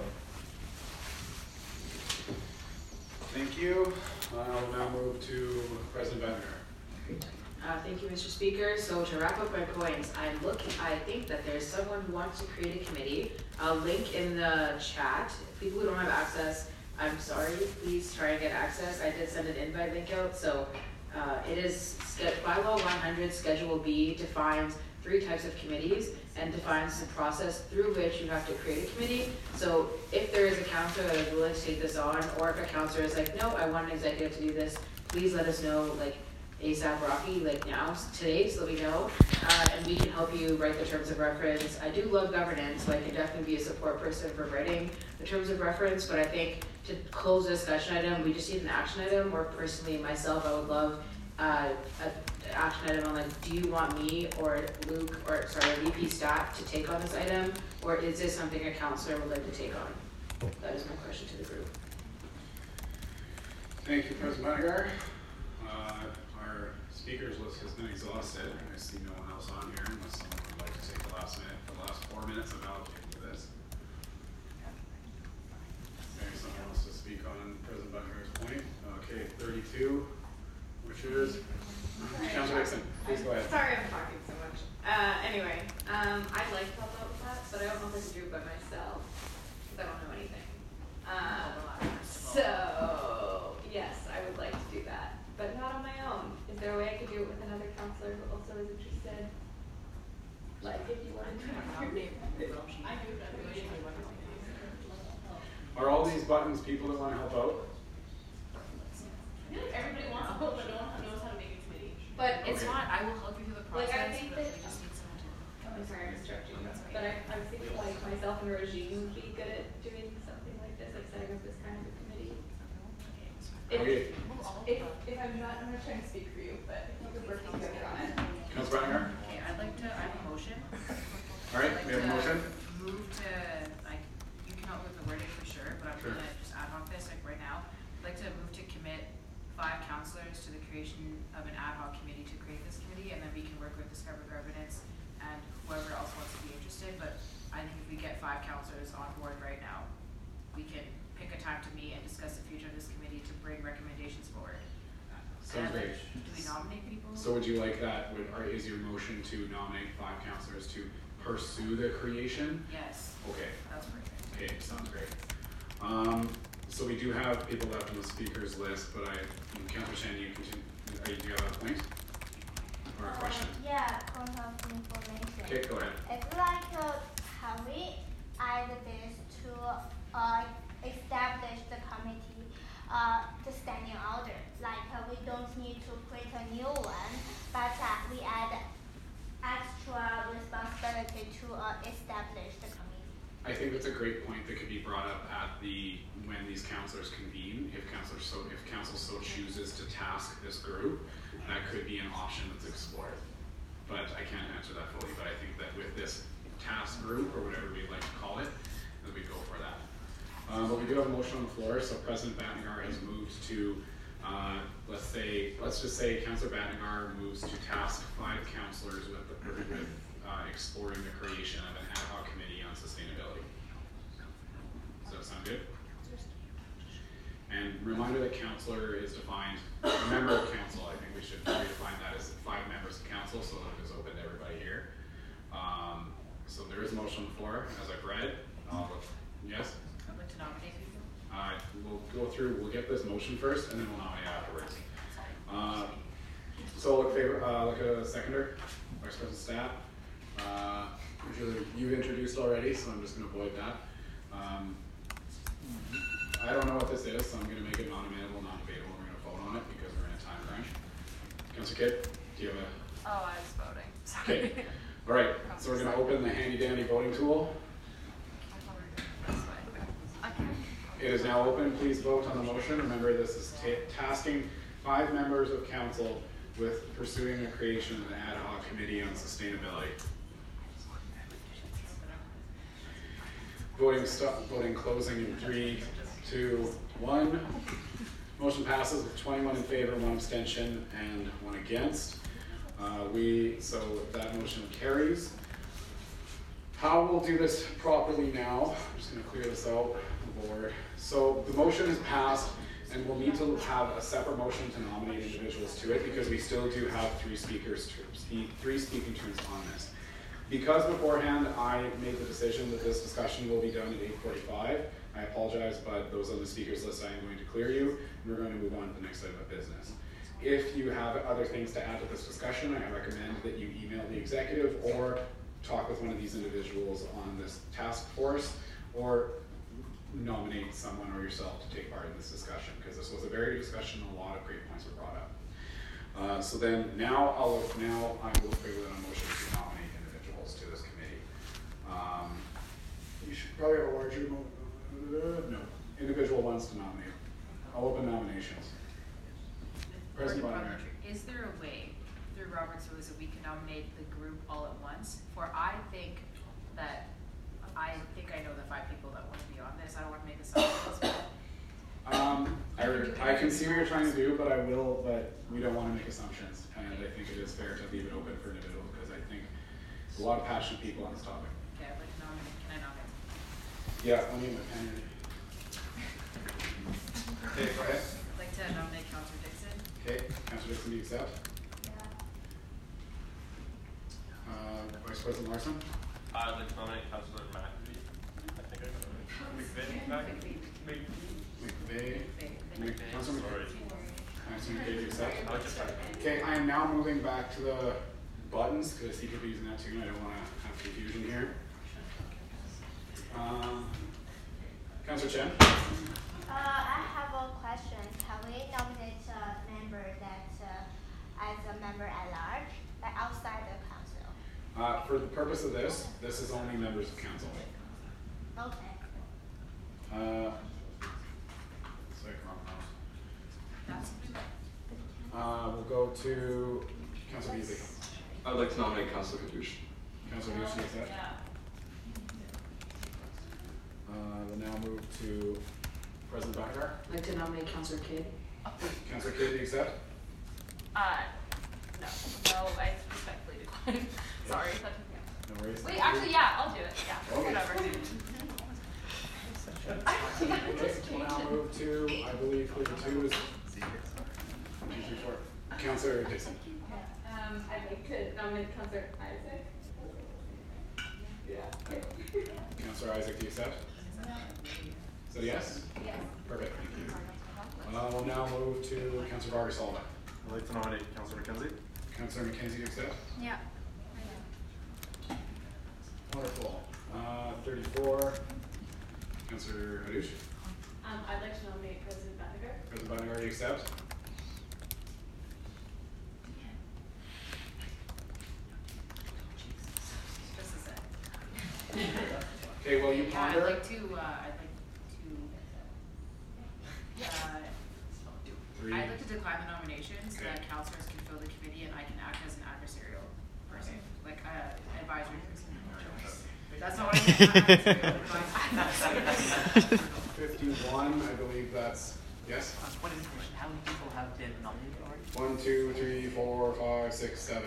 Thank you. I'll now move to President Bender. Uh, thank you, Mister Speaker. So to wrap up my points, I'm looking. I think that there's someone who wants to create a committee. A link in the chat. People who don't have access, I'm sorry. Please try and get access. I did send an invite link out. So uh, it is bylaw one hundred Schedule B defines three types of committees and defines the process through which you have to create a committee. So if there is a counselor that is willing to take this on, or if a counselor is like, no, I want an executive to do this, please let us know, like ASAP Rocky, like now, today, so we know, uh, and we can help you write the terms of reference. I do love governance, so I can definitely be a support person for writing the terms of reference, but I think to close the discussion item, we just need an action item, or personally, myself, I would love uh, an action item on like, do you want me or Luke, or sorry, V P staff to take on this item, or is this something a counselor would like to take on? That is my question to the group. Thank you, President Bender. Uh, our speakers list has been exhausted. I see no one else on here unless someone would like to take the last minute, the last four minutes of allocated to this. Maybe someone wants to speak on President Bender's point. Okay, thirty-two, which is Councilor Dixon. Please go ahead. Sorry I'm talking so much. Uh, anyway, um, I'd like to help out with that, but I don't know if I can do it by myself, because I don't know anything. Um, so, yes, I would like to do that, but not on my own. Is there a way I could do it with another counselor who also is interested? Like, if you wanted to. Are all these buttons people that want to help out? I feel like everybody wants to help, but no one knows how to make a committee. But it's Okay. not, I will help you through the process. Like, I think that, We just need someone to. I'm sorry, I'm interrupting you, but I, I was thinking like myself and Regine would be good at doing something like this, like setting up this kind of a committee. If, Okay. if, if I'm not, I'm not trying to speak for you, but if you could work together on it. Councilor Bender? Okay, I'd like to, I have a motion. All right, I'd we have a like to motion. Move to, like, you can help with the wording for sure, but I'm Sure. gonna just ad hoc this, like right now. I'd like to move to commit five counselors to the creation of an ad hoc committee to create this committee, and then we can work with Discover Governance and whoever else wants to be interested. But I think if we get five counselors on board right now, we can pick a time to meet and discuss the future of this committee to bring recommendations forward. Sounds And great. Do we nominate people? So would you like that, would, or is your motion to nominate five counselors to pursue the creation? Yes. Okay. That's perfect. Okay, sounds great. Um, so we do have people left on the speakers list, but I, Councillor Shan, you continue, are you, do you have a point? Or a question? Uh, yeah, point of information. Okay, go ahead. It's like, uh, how we add this to uh, establish the committee, uh, the standing order. Like, uh, we don't need to create a new one, but uh, we add extra responsibility to uh, establish the committee. I think that's a great point that could be brought up at the, when these councillors convene. If councillors so, if council so chooses to task this group, that could be an option that's explored. But I can't answer that fully, but I think that with this task group, or whatever we'd like to call it, that we go for that. Um, but we do have a motion on the floor, so President Batnagar has moved to, uh, let's say, let's just say Councillor Batnagar moves to task five councillors with, the, with uh, exploring the creation of an ad hoc committee on sustainability. Does that sound good? And reminder that councillor is defined, a member of council, I think we should redefine that as five members of council so that it is open to everybody here. Um, so there is a motion on the floor, as I've read. Uh, yes? I'd like to nominate people. Uh, we'll go through, we'll get this motion first and then we'll nominate afterwards. Uh, so look, favor, uh, look at a seconder, Vice President Stat. Uh, you've introduced already, so I'm just going to avoid that. Um, I don't know what this is, so I'm going to make it non-amendable, non-debatable. We're going to vote on it because we're in a time crunch. Councillor Kidd, do you have a? Oh, I was voting. Sorry. Okay. All right. So we're going to open the handy-dandy voting tool. It is now open. Please vote on the motion. Remember, this is tasking five members of council with pursuing the creation of an ad hoc committee on sustainability. Voting stop. Voting closing in three, two, one. Motion passes with twenty-one in favor, one abstention, and one against. Uh, we so that motion carries. How we'll do this properly now? I'm just going to clear this out the board. So the motion is passed, and we'll need to have a separate motion to nominate individuals to it because we still do have three speakers, speak, three speaking turns on this. Because beforehand I made the decision that this discussion will be done at eight forty-five, I apologize, but those on the speakers list I am going to clear you, and we're going to move on to the next item of business. If you have other things to add to this discussion, I recommend that you email the executive or talk with one of these individuals on this task force, or nominate someone or yourself to take part in this discussion, because this was a very good discussion and a lot of great points were brought up. Uh, so then now I'll now I will figure out a motion to nominate individuals to this committee. Um, you should probably have a larger mo uh, no individual ones to nominate. I'll open nominations. President Bonner. Is there a way through Robert's rules that we can nominate the group all at once? For I think that I think I know the five people that want to be on this. I don't want to make assumptions. Um, I, I can see what you're trying to do, but I will, but we don't want to make assumptions. And I think it is fair to leave it open for individuals because I think there's a lot of passionate people on this topic. Okay, I'd like to nominate. Can I nominate? Yeah, let me get my pen ready. Okay, go ahead. I'd like to nominate Councillor Dixon. Okay, Councillor Dixon, do you accept? Uh, Vice President Larson? I'd like to nominate Councillor McVie. I think I got it. McVeigh? McVeigh. McVeigh. Councillor Sorry. Councillor McVeigh, do you accept? I'd like to try. Okay, I am now moving back to the buttons because I see people using that too, and I don't want to have confusion here. Um, Councillor Chen? Uh, I have a question. Can we nominate a member that uh, as a member at large, like outside the council? Uh, for the purpose of this, this is only members of council. Okay. Uh, sorry, wrong mouse. Uh, we'll go to Councillor Beasley. I'd like to nominate Councillor Kadouche. Councillor Kadouche, is that? Uh, we'll now move to President Bakker. I'd like to nominate Councillor Kidd. Councillor Kidd, do you accept? Uh, no, no, I respectfully decline. Sorry, that took me out. No worries. Wait, actually, yeah, I'll do it. Yeah, Okay. whatever. Okay, we'll now move to, I believe, forty-two is. Councillor Dixon. Um, I'd like to nominate Councillor Isaac. Yeah. Councillor Isaac, do you accept? Is that a yes? Yes. Perfect, thank you. Uh, we'll now move to Councillor Vargas Alva. I'd like to nominate Councillor McKenzie. Councillor McKenzie, do you accept? Yeah. Wonderful. Uh, thirty-four, Councillor Haddouche. Um, I'd like to nominate President Banniger. President Banniger, do you accept? Just a sec. Okay, well, you Yeah, ponder. I'd like to, uh, I'd like to, uh, Three. I'd like to decline the nomination so that councillors can fill the committee and I can act as an adversarial person, like, uh, advisory person. That's not what I meant. Fifty-one, I believe that's, yes? What information, how many people have been nominated already? One, two, three, four, five, six, seven.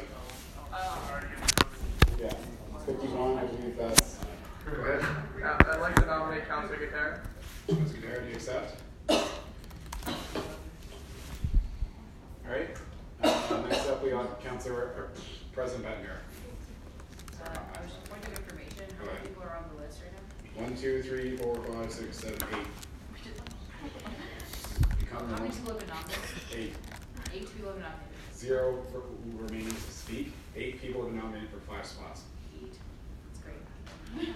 Yeah, fifty-one, I believe that's. Go ahead. Yeah, I'd like to nominate Councillor Guterre. Councillor Guterre, do you accept? Alright, uh, next up we got Councillor, or President Banniger. Uh, I was just point of information, how many people are on the list right now? One, two, three, four, five, six, seven, eight. You count How many them? people have been nominated? Eight. Eight people have been nominated. Zero for, who remaining to speak. Eight people have been nominated for five spots. Eight. That's great.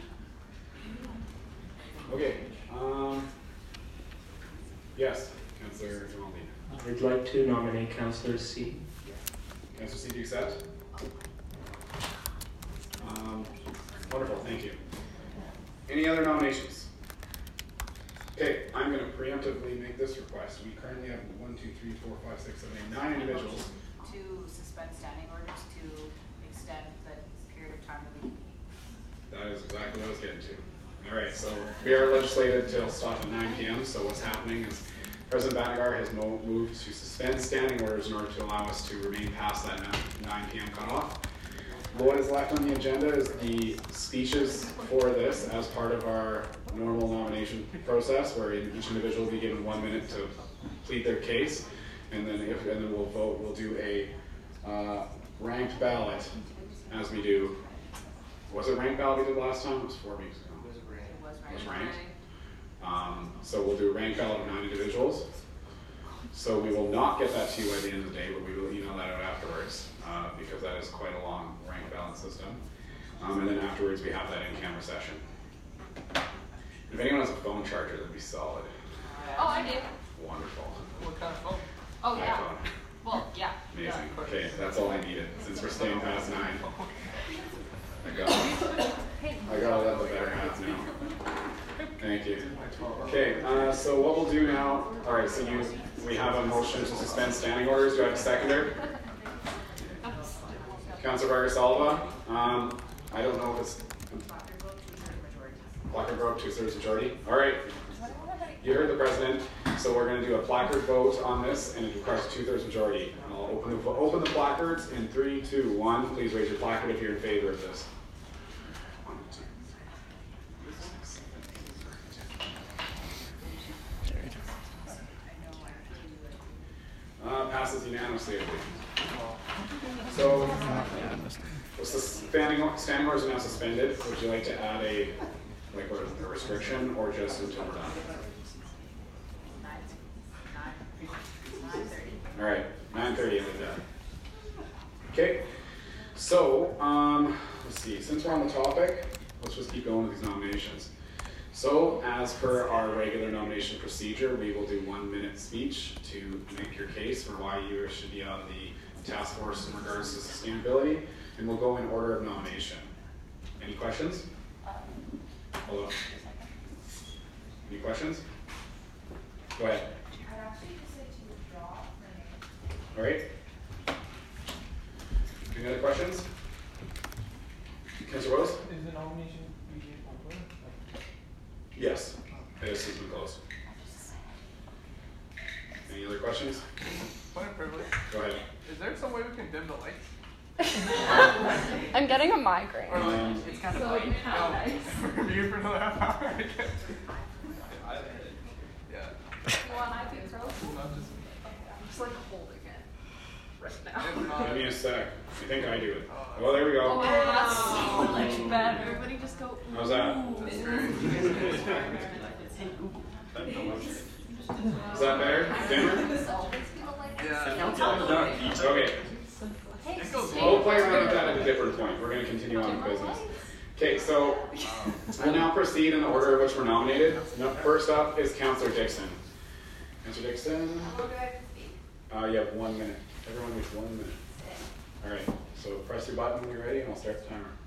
Okay, um, yes, Councillor Geraldine. I'd like to nominate Councillor C. Councillor C, do you accept? Um, wonderful, thank you. Any other nominations? Okay, I'm going to preemptively make this request. We currently have one, two, three, four, five, six, seven, eight, nine individuals. To suspend standing orders to extend the period of time that we can meet. That is exactly what I was getting to. All right, so we are legislated till stop at nine p m So what's happening is President Banniger has mo moved to suspend standing orders in order to allow us to remain past that nine p m cutoff. What is left on the agenda is the speeches for this as part of our normal nomination process, where each individual will be given one minute to plead their case, and then if and then we'll vote. We'll do a uh, ranked ballot, as we do. Was it ranked ballot we did last time? It was four weeks ago. It was ranked. Um, so we'll do a ranked ballot of nine individuals. So we will not get that to you by the end of the day, but we will email that out afterwards, uh, because that is quite a long ranked ballot system. Um, and then afterwards we have that in-camera session. If anyone has a phone charger, that'd be solid. Oh, I do. Wonderful. What kind of phone? Oh, yeah. iPhone. Well, yeah. Amazing. Okay, that's all I needed, since we're staying past nine. I got it. I got it at the better half now. Thank you. Okay, uh, so what we'll do now, all right, so you, we have a motion to suspend standing orders. Do I have a seconder? Councillor Vargas Alva. Um, I don't know if it's placard vote, two-thirds majority. All right, you heard the president. So we're going to do a placard vote on this, and it requires a two-thirds majority. And I'll open the open the placards in three, two, one. Please raise your placard if you're in favor of this. Uh, passes unanimously, I believe. So, what's the standing, standing orders are now suspended. Would you like to add a, like, what is it, a restriction, or just until we're done? All right, nine thirty, like that. Okay, so, um, let's see, since we're on the topic, let's just keep going with these nominations. So, as per our regular nomination procedure, we will do one minute speech to make your case for why you should be on the task force in regards to sustainability, and we'll go in order of nomination. Any questions? Hello? Any questions? Go ahead. All right. Any other questions? Councilor Rose? Is the nomination usually open? Yes, it has since been closed. Any other questions? Point of privilege. Go ahead. Is there some way we can dim the lights? I'm getting a migraine. Um, It's kind of so like like, how no, nice. for me for another half hour. I guess. Yeah. Well, I think so. Not just. I'm just like holding it right now. Give me a sec. I think I do it. Oh, there we go. Oh, that's so much better. Everybody just go. How's that? Is that better? Dimmer? Yeah. Okay. We'll play around with that at a different point. We're going to continue on with business. Okay, so we'll now proceed in the order in which we're nominated. Now, first up is Councillor Dixon. Councillor Dixon. Uh, you have one minute. Everyone gets one minute. All right. So press your button when you're ready, and I'll start the timer.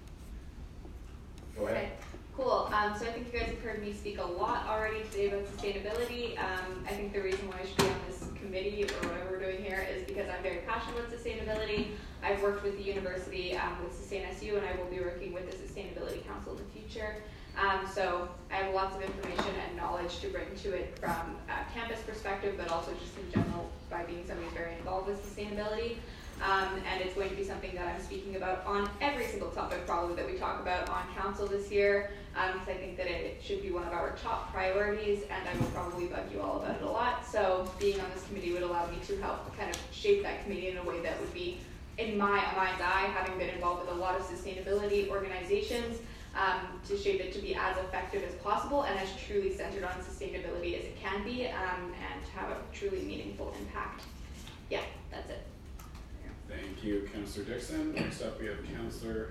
Go ahead. Okay, cool. Um, so I think you guys have heard me speak a lot already today about sustainability. Um, I think the reason why I should be on this committee or whatever we're doing here is because I'm very passionate about sustainability. I've worked with the university um, with Sustain S U, and I will be working with the Sustainability Council in the future. Um, so I have lots of information and knowledge to bring to it from a campus perspective, but also just in general by being somebody who's very involved with sustainability. Um, and it's going to be something that I'm speaking about on every single topic probably that we talk about on council this year, because um, I think that it should be one of our top priorities, and I will probably bug you all about it a lot. So being on this committee would allow me to help kind of shape that committee in a way that would be, in my mind's eye, having been involved with a lot of sustainability organizations, um, to shape it to be as effective as possible and as truly centered on sustainability as it can be, um, and to have a truly meaningful impact. Yeah, that's it. Thank you, Councillor Dixon. Next up, we have Councillor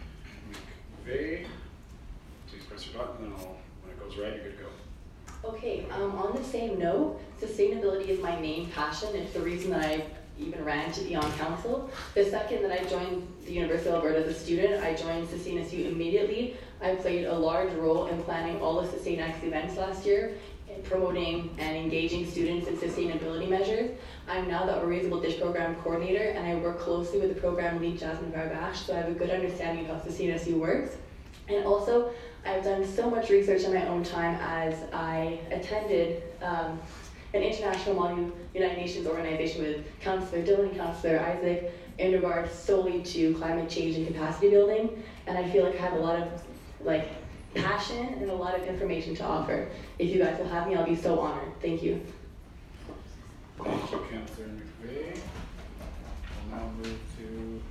McVeigh. Please press your button, and I'll, when it goes red, you're good to go. Okay, um, on the same note, sustainability is my main passion. It's the reason that I even ran to be on council. The second that I joined the University of Alberta as a student, I joined Sustain S U immediately. I played a large role in planning all the Sustain X events last year, in promoting and engaging students in sustainability measures. I'm now the Reusable Dish Program Coordinator, and I work closely with the program lead Jasmine Barbash, so I have a good understanding of how Sustain S U works. And also, I've done so much research in my own time as I attended um, an international model United Nations organization with Councillor Dylan and Councillor Isaac in regards solely to climate change and capacity building. And I feel like I have a lot of like passion and a lot of information to offer. If you guys will have me, I'll be so honored. Thank you. Thank you, Councillor McVeigh. We'll now move to,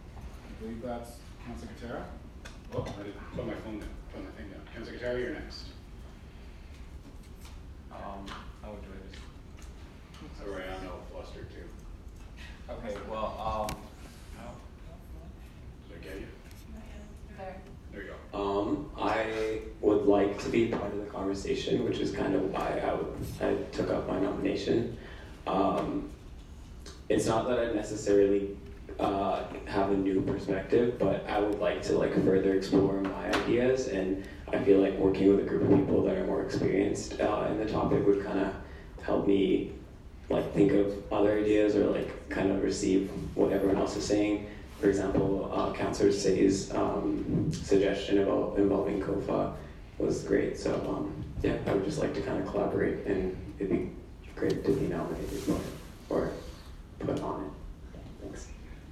I believe that's Councillor Katara. Oh, I didn't put my phone down, put my thing down. Councillor Katara, you're next. Um, how would I just? Sorry, I'm a little flustered too. Okay, well, um. Did I get you? There. There you go. Um, I would like to be part of the conversation, which is kind of why I, would, I took up my nomination. Um, it's not that I necessarily uh, have a new perspective, but I would like to like further explore my ideas, and I feel like working with a group of people that are more experienced uh, in the topic would kind of help me like think of other ideas or like kind of receive what everyone else is saying. For example, uh, Councillor Say's um, suggestion about involving C O F A was great. So um, yeah, I would just like to kind of collaborate, and it'd be great to be nominated for it or put on it. Thanks.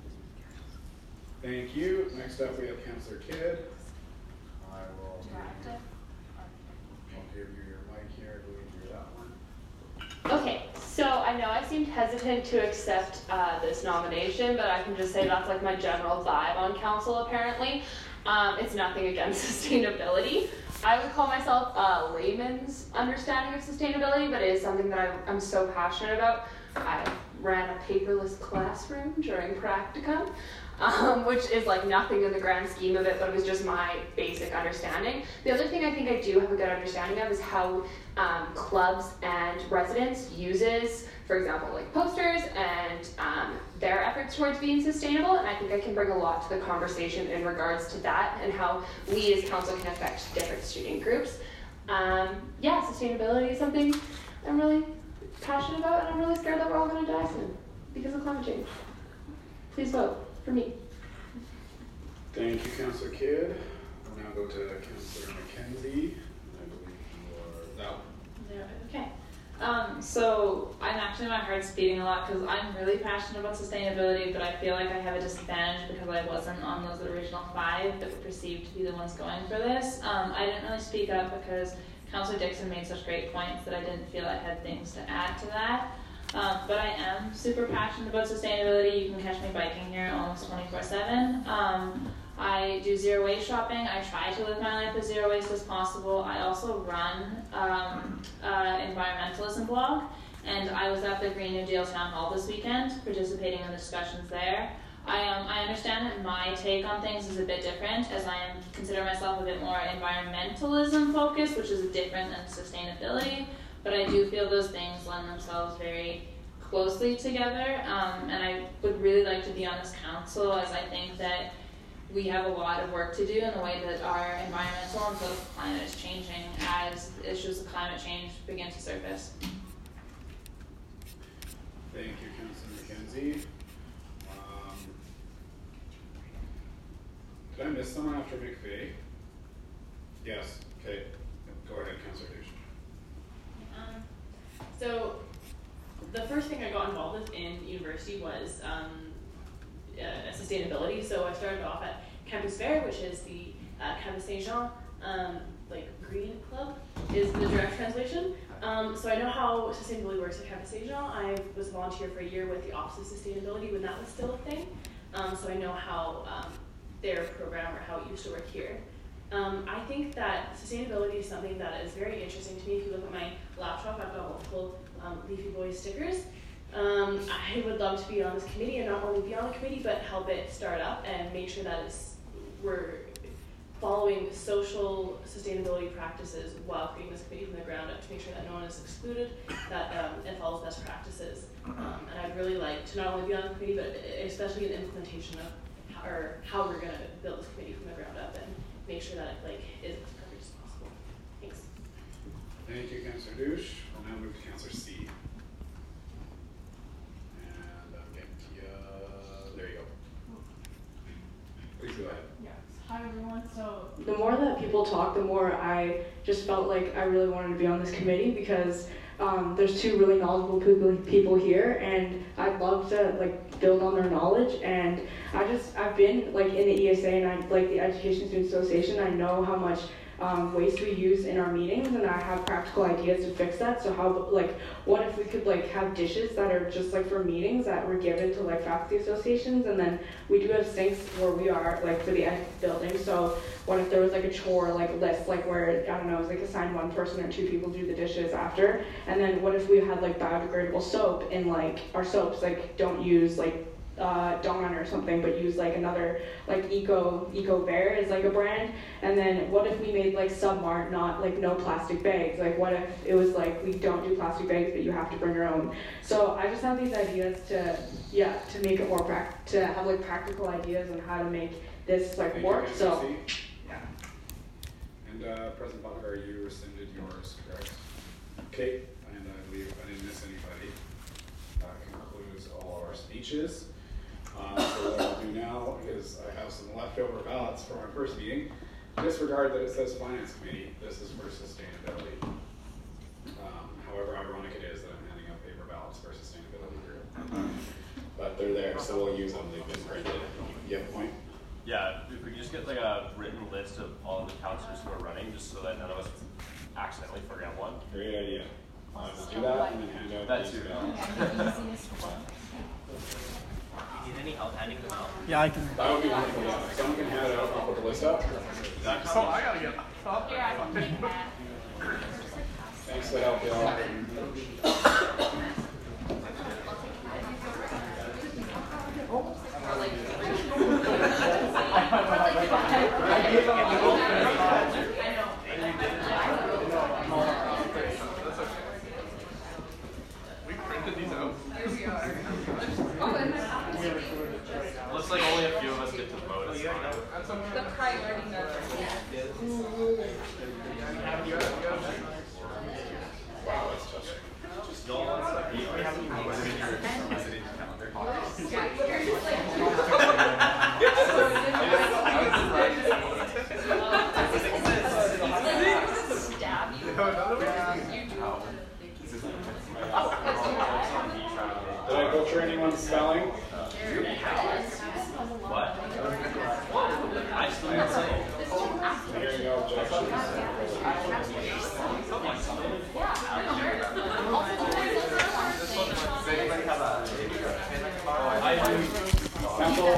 Thank you. Next up, we have Councillor Kidd. I will I'll give you your mic here. I believe you're that one. Okay, so I know I seemed hesitant to accept uh, this nomination, but I can just say that's like my general vibe on council apparently. Um, it's nothing against sustainability. I would call myself a layman's understanding of sustainability, but it is something that I'm, I'm so passionate about. I ran a paperless classroom during practicum, um, which is like nothing in the grand scheme of it, but it was just my basic understanding. The other thing I think I do have a good understanding of is how um, clubs and residents uses, for example, like posters and um, their efforts towards being sustainable, and I think I can bring a lot to the conversation in regards to that and how we as council can affect different student groups. Um, yeah, sustainability is something I'm really passionate about, and I'm really scared that we're all going to die soon because of climate change. Please vote for me. Thank you, Councillor Kidd. We'll now go to Councillor McKenzie. I believe you are that one. Okay. Um, so I'm actually, my heart's beating a lot because I'm really passionate about sustainability, but I feel like I have a disadvantage because I wasn't on those original five that were perceived to be the ones going for this. Um, I didn't really speak up because Councillor Dixon made such great points that I didn't feel I had things to add to that. Um, but I am super passionate about sustainability. You can catch me biking here almost twenty-four seven. Um, I do zero waste shopping. I try to live my life as zero waste as possible. I also run um, an environmentalism blog, and I was at the Green New Deal Town Hall this weekend, participating in discussions there. I um, I understand that my take on things is a bit different, as I am consider myself a bit more environmentalism focused, which is different than sustainability. But I do feel those things lend themselves very closely together, um, and I would really like to be on this council, as I think that we have a lot of work to do in the way that our environmental and political climate is changing as issues of climate change begin to surface. Thank you, Councillor McKenzie. Um, did I miss someone after McVeigh? Yes. Okay. Go ahead, Councillor Douche. Um, so the first thing I got involved with in university was um, uh, sustainability. So I started off at Campus Vert, which is the uh, Campus Saint-Jean, um, like green club is the direct translation. Um, so I know how sustainability works at Campus Saint-Jean. I was a volunteer for a year with the Office of Sustainability when that was still a thing. Um, so I know how um, their program or how it used to work here. Um, I think that sustainability is something that is very interesting to me. If you look at my laptop, I've got multiple um, Leafy Boys stickers. Um, I would love to be on this committee and not only be on the committee, but help it start up and make sure that it's, we're following social sustainability practices while creating this committee from the ground up to make sure that no one is excluded, that um, it follows best practices. Um, and I'd really like to not only be on the committee, but especially in implementation of how, or how we're going to build this committee from the ground up and make sure that it like is as perfect as possible. Thanks. Thank you, Councillor Douche. We'll now move to Councillor C. And I'm getting to you. There you go. Please go ahead. Yes. Hi everyone. So the more that people talk, the more I just felt like I really wanted to be on this committee because um, there's two really knowledgeable people people here, and I'd love to like build on their knowledge. And I just I've been like in the E S A and I like the Education Student Association. I know how much um, waste we use in our meetings, and I have practical ideas to fix that. So how like what if we could like have dishes that are just like for meetings that were given to like faculty associations, and then we do have sinks where we are like for the ed building. So what if there was like a chore like list like where I don't know, it's like assign one person or two people do the dishes after, and then what if we had like biodegradable soap in like our soaps, like don't use like uh, Dawn or something, but use like another like Eco Eco Bear is like a brand. And then what if we made like Submart not like no plastic bags? Like what if it was like we don't do plastic bags, but you have to bring your own? So I just have these ideas to yeah to make it more prac to have like practical ideas on how to make this like Thank work. You, so yeah. And uh, President Butler, you rescinded yours, correct? Okay. And I believe I didn't miss anybody. That concludes all of our speeches. Um, so what I'll do now is I have some leftover ballots from our first meeting. Disregard that it says Finance Committee. This is for sustainability. Um, however ironic it is that I'm handing out paper ballots for sustainability group. But they're there, so we'll use them. They've been printed. You have a point? Yeah, if we could just get like a written list of all of the councillors who are running, just so that none of us accidentally forget one. Great idea. Uh, we'll do that and then hand out that these too. ballots. Do you need any help handing them out? Yeah, I can. That would be wonderful, yeah. If someone can hand it out, I'll put the list up. So I gotta get up. Here, I can take that. Thanks for the help, y'all. We printed these out. Here we are. Looks like only a few of us get to vote. It's fine. The priority number. Wow, that's touching. Just don't want to be we haven't even voted in your president's calendar. Stab you. No, no, no. You do.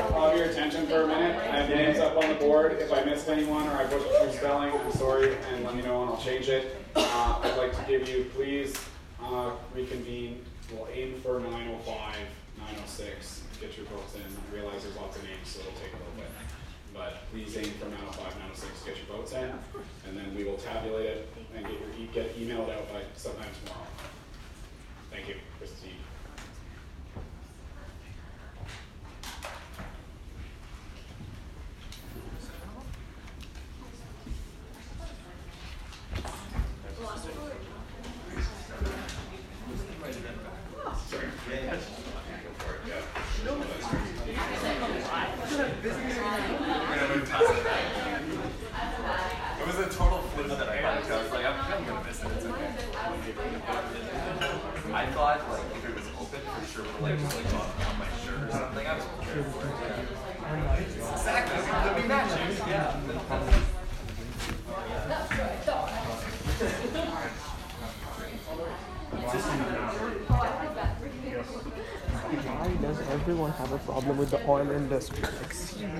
I'll have your attention for a minute. I have names up on the board. If I missed anyone or I butchered your spelling, I'm sorry, and let me know and I'll change it. Uh, I'd like to give you, please uh, reconvene. We'll aim for nine oh five, nine oh six. Get your votes in. I realize there's lots of names, so it'll take a little bit. But please aim for nine oh five, nine oh six. Get your votes in, and then we will tabulate it and get your e- get emailed out by sometime tomorrow. Thank you, Christine. It was a total fluke that I had. I was like, I'm, I'm gonna miss it. It's okay. I thought like if it was open for sure, but like just like on, on my shirt or something, I was prepared for it. Yeah. Exactly. It could be matching. Yeah. That's what I thought. Why does everyone have a problem with the oil industry? Like,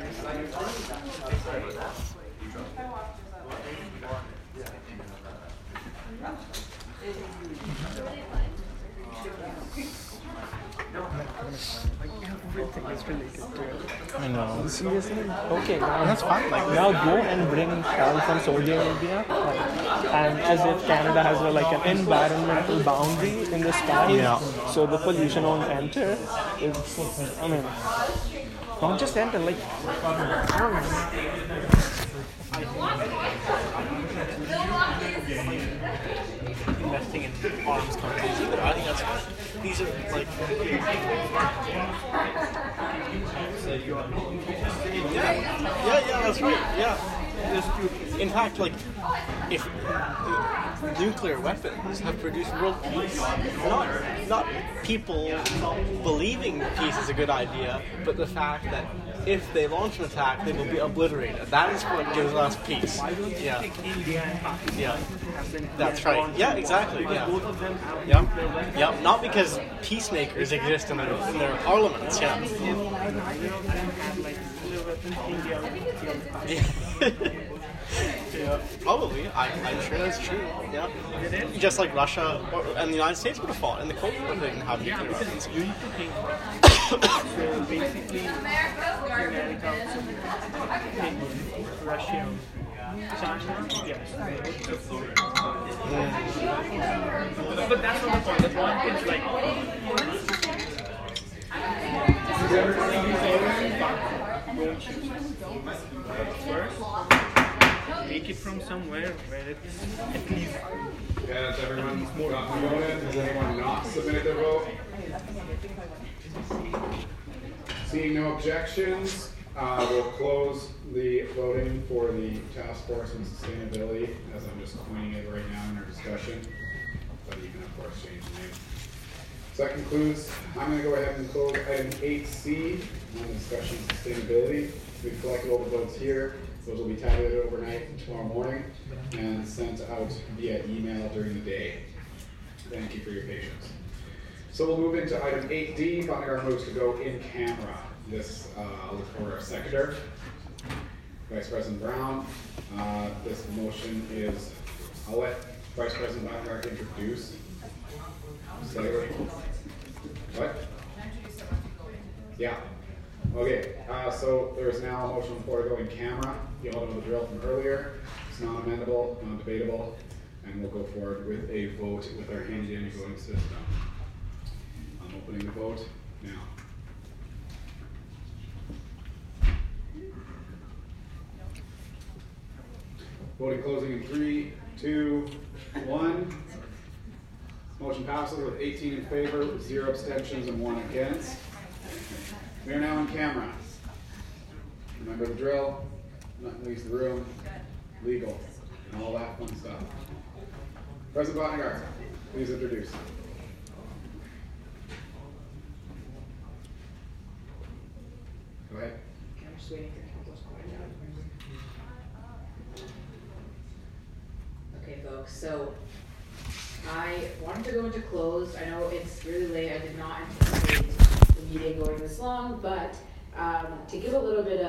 everything is related to it. I know. Seriously? Okay, now That's fine. Like, now go and bring Shell from Saudi Arabia, like, and as if Canada has a, like an environmental boundary in the sky, Yeah. so the pollution won't enter. It's, I mean, don't just enter, like, investing in arms companies. Either. I think that's these are like yeah, yeah, yeah, that's right. Yeah, There's, in fact, like if uh, nuclear weapons have produced world peace, not not people believing peace is a good idea, but the fact that if they launch an attack, they will be obliterated. That is what gives us peace. Yeah. Yeah. That's right. Yeah, exactly. Yeah. Yeah. Yeah. Not because peacemakers exist in their in their parliaments. Yeah. Yeah, probably. I, I'm sure that's true. Yeah. Just like Russia or, and the United States would have fought in the Cold War, they didn't have nuclear weapons. You need to think so basically, America, Russia, China, yes. But that's not the point. The point is like, first, take it from somewhere where it's at least. Yeah, has everyone gotten voted? Has anyone not submitted their vote? Seeing no objections, uh, we'll close the voting for the task force on sustainability, as I'm just coining it right now in our discussion. But you can of course change the name. So that concludes. I'm going to go ahead and close item eight C on the discussion of sustainability. We've collected all the votes here. Those will be tabulated overnight tomorrow morning and sent out via email during the day. Thank you for your patience. So we'll move into item eight D. Botnagar moves to go in camera. This, uh, I'll look for a seconder. Vice President Brown. Uh, this motion is, I'll let Vice President Botnagar introduce. Slightly. What? Yeah. Okay, uh, so there's now a motion on the floor to go in camera. You all know the drill from earlier. It's non-amendable, non-debatable, and we'll go forward with a vote with our handy-dandy voting system. I'm opening the vote now. Voting closing in three, two, one. Motion passes with eighteen in favor, zero abstentions, and one against. We are now on camera. Remember the drill, nothing leaves the room, legal, and all that fun stuff. President Botnagar, please introduce. Go ahead. I'm just waiting for council's quiet down. Okay, folks, so I wanted to go into close. I know it's really late. I did not anticipate the meeting going this long, but um, to give a little bit of